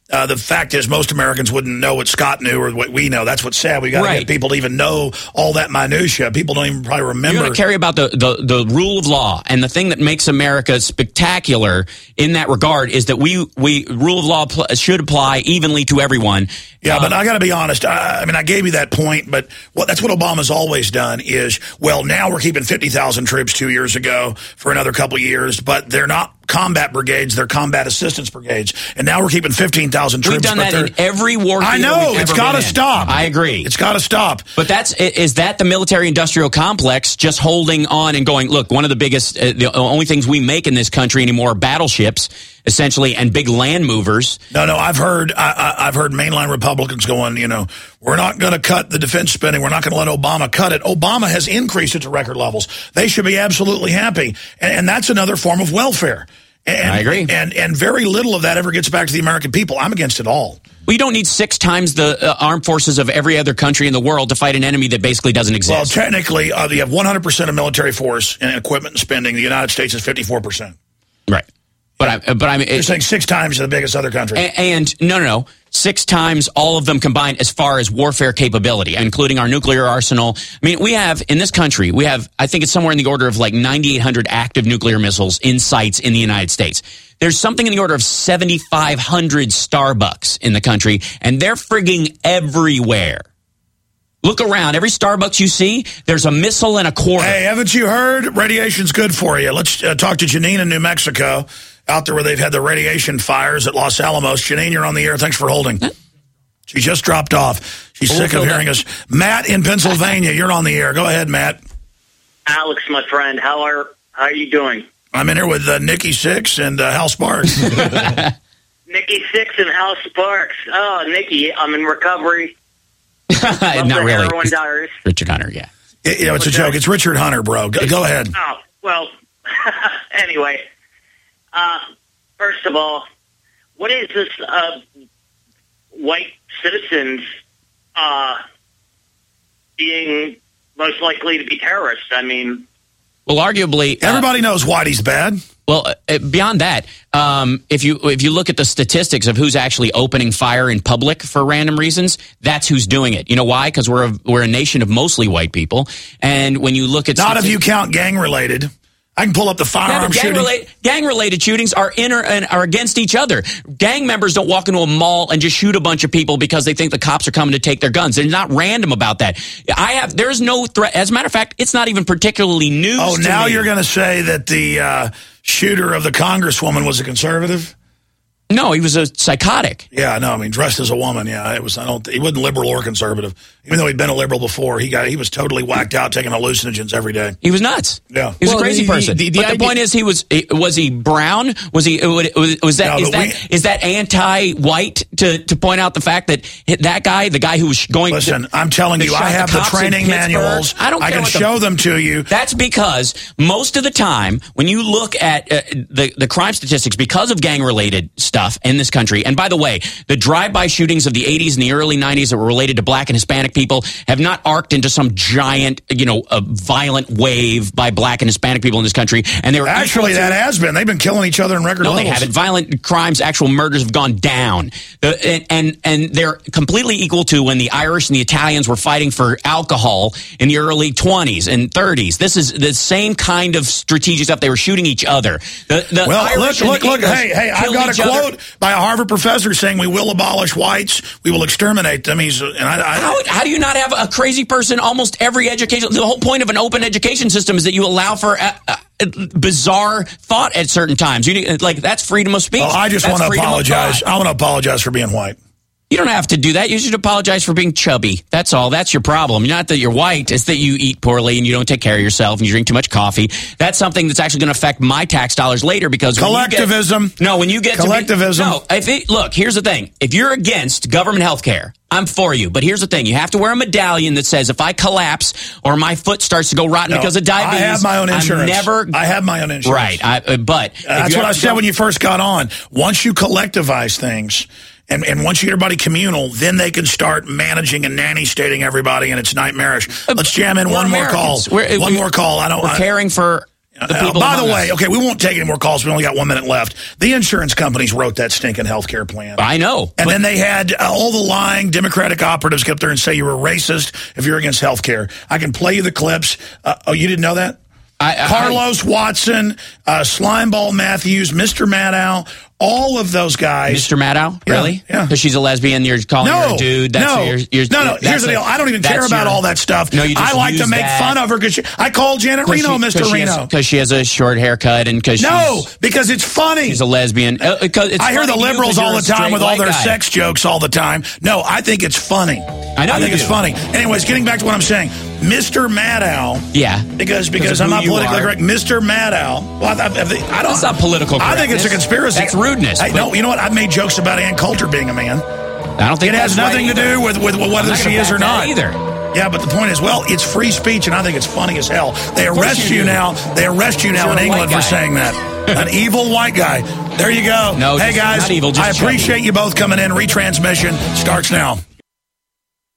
Uh, the fact is, most Americans wouldn't know what Scott knew or what we know. That's what's sad. We got to Right. get people to even know all that minutia. People don't even probably remember. You're going to carry about the, the, the rule of law, and the thing that makes America spectacular in that regard is that we we rule of law pl- should apply evenly to everyone. Yeah, uh, but I got to be honest. I, I mean, I gave you that point, but what, that's what Obama's always done is, well, now we're keeping fifty thousand troops two years ago for another couple of years, but they're not combat brigades, they're combat assistance brigades. And now we're keeping fifteen thousand troops. We've done but that in every war I theater know. we've It's ever got to been in. stop. I agree. It's got to stop. But that's is that the military-industrial complex just holding on and going, look, one of the biggest, uh, the only things we make in this country anymore are battleships, essentially, and big land movers. No, no, I've heard I, I, I've heard mainline Republicans going, you know, we're not going to cut the defense spending. We're not going to let Obama cut it. Obama has increased it to record levels. They should be absolutely happy. And, and that's another form of welfare. And, I agree. And, and very little of that ever gets back to the American people. I'm against it all. We don't need six times the uh, armed forces of every other country in the world to fight an enemy that basically doesn't exist. Well, technically, uh, you have one hundred percent of military force and equipment and spending. The United States is fifty-four percent. Right. But I, but I mean, you're saying six times the biggest other country. And, and no, no, no, six times all of them combined as far as warfare capability, including our nuclear arsenal. I mean, we have in this country, we have, I think it's somewhere in the order of like ninety-eight hundred active nuclear missiles in sites in the United States. There's something in the order of seventy-five hundred Starbucks in the country, and they're frigging everywhere. Look around. Every Starbucks you see, there's a missile and a quarter. Hey, haven't you heard? Radiation's good for you. Let's uh, talk to Janine in New Mexico, out there where they've had the radiation fires at Los Alamos. Janine, you're on the air. Thanks for holding. She just dropped off. She's sick of hearing us. Matt in Pennsylvania, you're on the air. Go ahead, Matt. Alex, my friend, how are how are you doing? I'm in here with uh, Nikki Sixx and uh, Hal Sparks. Nikki Sixx and Hal Sparks. Oh, Nikki, I'm in recovery. Not really. Heroin diaries. Richard Hunter, yeah. It, you know, it's a joke. It's Richard Hunter, bro. Go, go ahead. Oh, well, anyway. Uh, first of all, what is this uh, white citizens uh, being most likely to be terrorists? I mean... Well, arguably... Everybody uh, knows Whitey's bad. Well, uh, beyond that, um, if you if you look at the statistics of who's actually opening fire in public for random reasons, that's who's doing it. You know why? Because we're a, we're a nation of mostly white people. And when you look at... Not if you count gang-related. I can pull up the firearm yeah, gang shooting. Related, gang-related shootings are inner and are against each other. Gang members don't walk into a mall and just shoot a bunch of people because they think the cops are coming to take their guns. They're not random about that. I have. There's no threat. As a matter of fact, it's not even particularly news. Oh, to now me. You're going to say that the uh, shooter of the congresswoman was a conservative? No, he was a psychotic. Yeah, no, I mean, dressed as a woman. Yeah, it was. I don't. He wasn't liberal or conservative, even though he'd been a liberal before. He got. He was totally whacked out, taking hallucinogens every day. He was nuts. Yeah, he was well, a crazy the, person. The, the, but the the point is, he was. Was he brown? Was he? Was, was that? No, is that? We, is that anti-white to to point out the fact that that guy, the guy who was going? Listen, to, I'm telling you, I have the training manuals. I don't. I care can what show the, them to you. That's because most of the time, when you look at uh, the the crime statistics, because of gang-related stuff in this country. And by the way, the drive-by shootings of the eighties and the early nineties that were related to black and Hispanic people have not arced into some giant, you know, a violent wave by black and Hispanic people in this country. And they were actually that to, has been. They've been killing each other in record no, levels. No, they haven't. Violent crimes, actual murders have gone down, the, and, and and they're completely equal to when the Irish and the Italians were fighting for alcohol in the early twenties and thirties. This is the same kind of strategic stuff. They were shooting each other. The, the well, Irish look, look, look. English Hey, hey! I've got a quote other. by a Harvard professor saying we will abolish whites, we will exterminate them. He's and I, I, how, how do you not have a crazy person almost every education? The whole point of an open education system is that you allow for a, a bizarre thought at certain times. You need, like that's freedom of speech. Well, I just that's want to apologize. I want to apologize for being white. You don't have to do that. You should apologize for being chubby. That's all. That's your problem. Not that you're white. It's that you eat poorly and you don't take care of yourself and you drink too much coffee. That's something that's actually going to affect my tax dollars later because collectivism. When you get, no, when you get collectivism. To be, no, if it, look. Here's the thing. If you're against government health care, I'm for you. But here's the thing. You have to wear a medallion that says if I collapse or my foot starts to go rotten no, because of diabetes, I have my own insurance. I'm never. I have my own insurance. Right. I, uh, but uh, that's what I said when you first got on. Once you collectivize things. And, and once you get everybody communal, then they can start managing and nanny-stating everybody, and it's nightmarish. Let's jam in we're one Americans. more call. We're, one we, more call. I don't. We're I, caring for The Uh, people by the among way, us. okay, we won't take any more calls. We only got one minute left. The insurance companies wrote that stinking health care plan. I know. And then they had uh, all the lying Democratic operatives get up there and say you were racist if you're against health care. I can play you the clips. Uh, oh, you didn't know that? I, I, Carlos Watson, uh, Slimeball Matthews, Mister Maddow, all of those guys. Mister Maddow? Yeah, Really? yeah. Because she's a lesbian, you're calling No, her a dude? That's no, your, your, no, no. that's Here's the a- deal. I don't even care that's about your- all that stuff. No, you just I like to use make that. fun of her because I call Janet Reno she- Mister she Reno. has- Because she has a short haircut and because No, she's, because it's funny. she's a lesbian. Uh, because it's I hear funny the to you liberals 'cause all you're the a time straight with all white their guy. sex jokes all the time. No, I think it's funny. I know I think you it's do. funny. Anyways, getting back to what I'm saying, Mister Maddow. Yeah. Because because of I'm who not you politically are. correct. Mister Maddow. Well, I, I, I don't. That's not political I think it's a correctness. conspiracy. That's rudeness, Hey, but- no, you know what? I've made jokes about Ann Coulter being a man. I don't think It has that's nothing right to either. do with, with, with I'm whether not she gonna is or back not. that either. Yeah, but the point is, well, it's free speech, and I think it's funny as hell. They Of course arrest you you do. now. They arrest you now You're in a England white for guy. saying that. An evil white guy. There you go. No, hey just- guys, not evil, just I chubby. appreciate you both coming in. Retransmission starts now.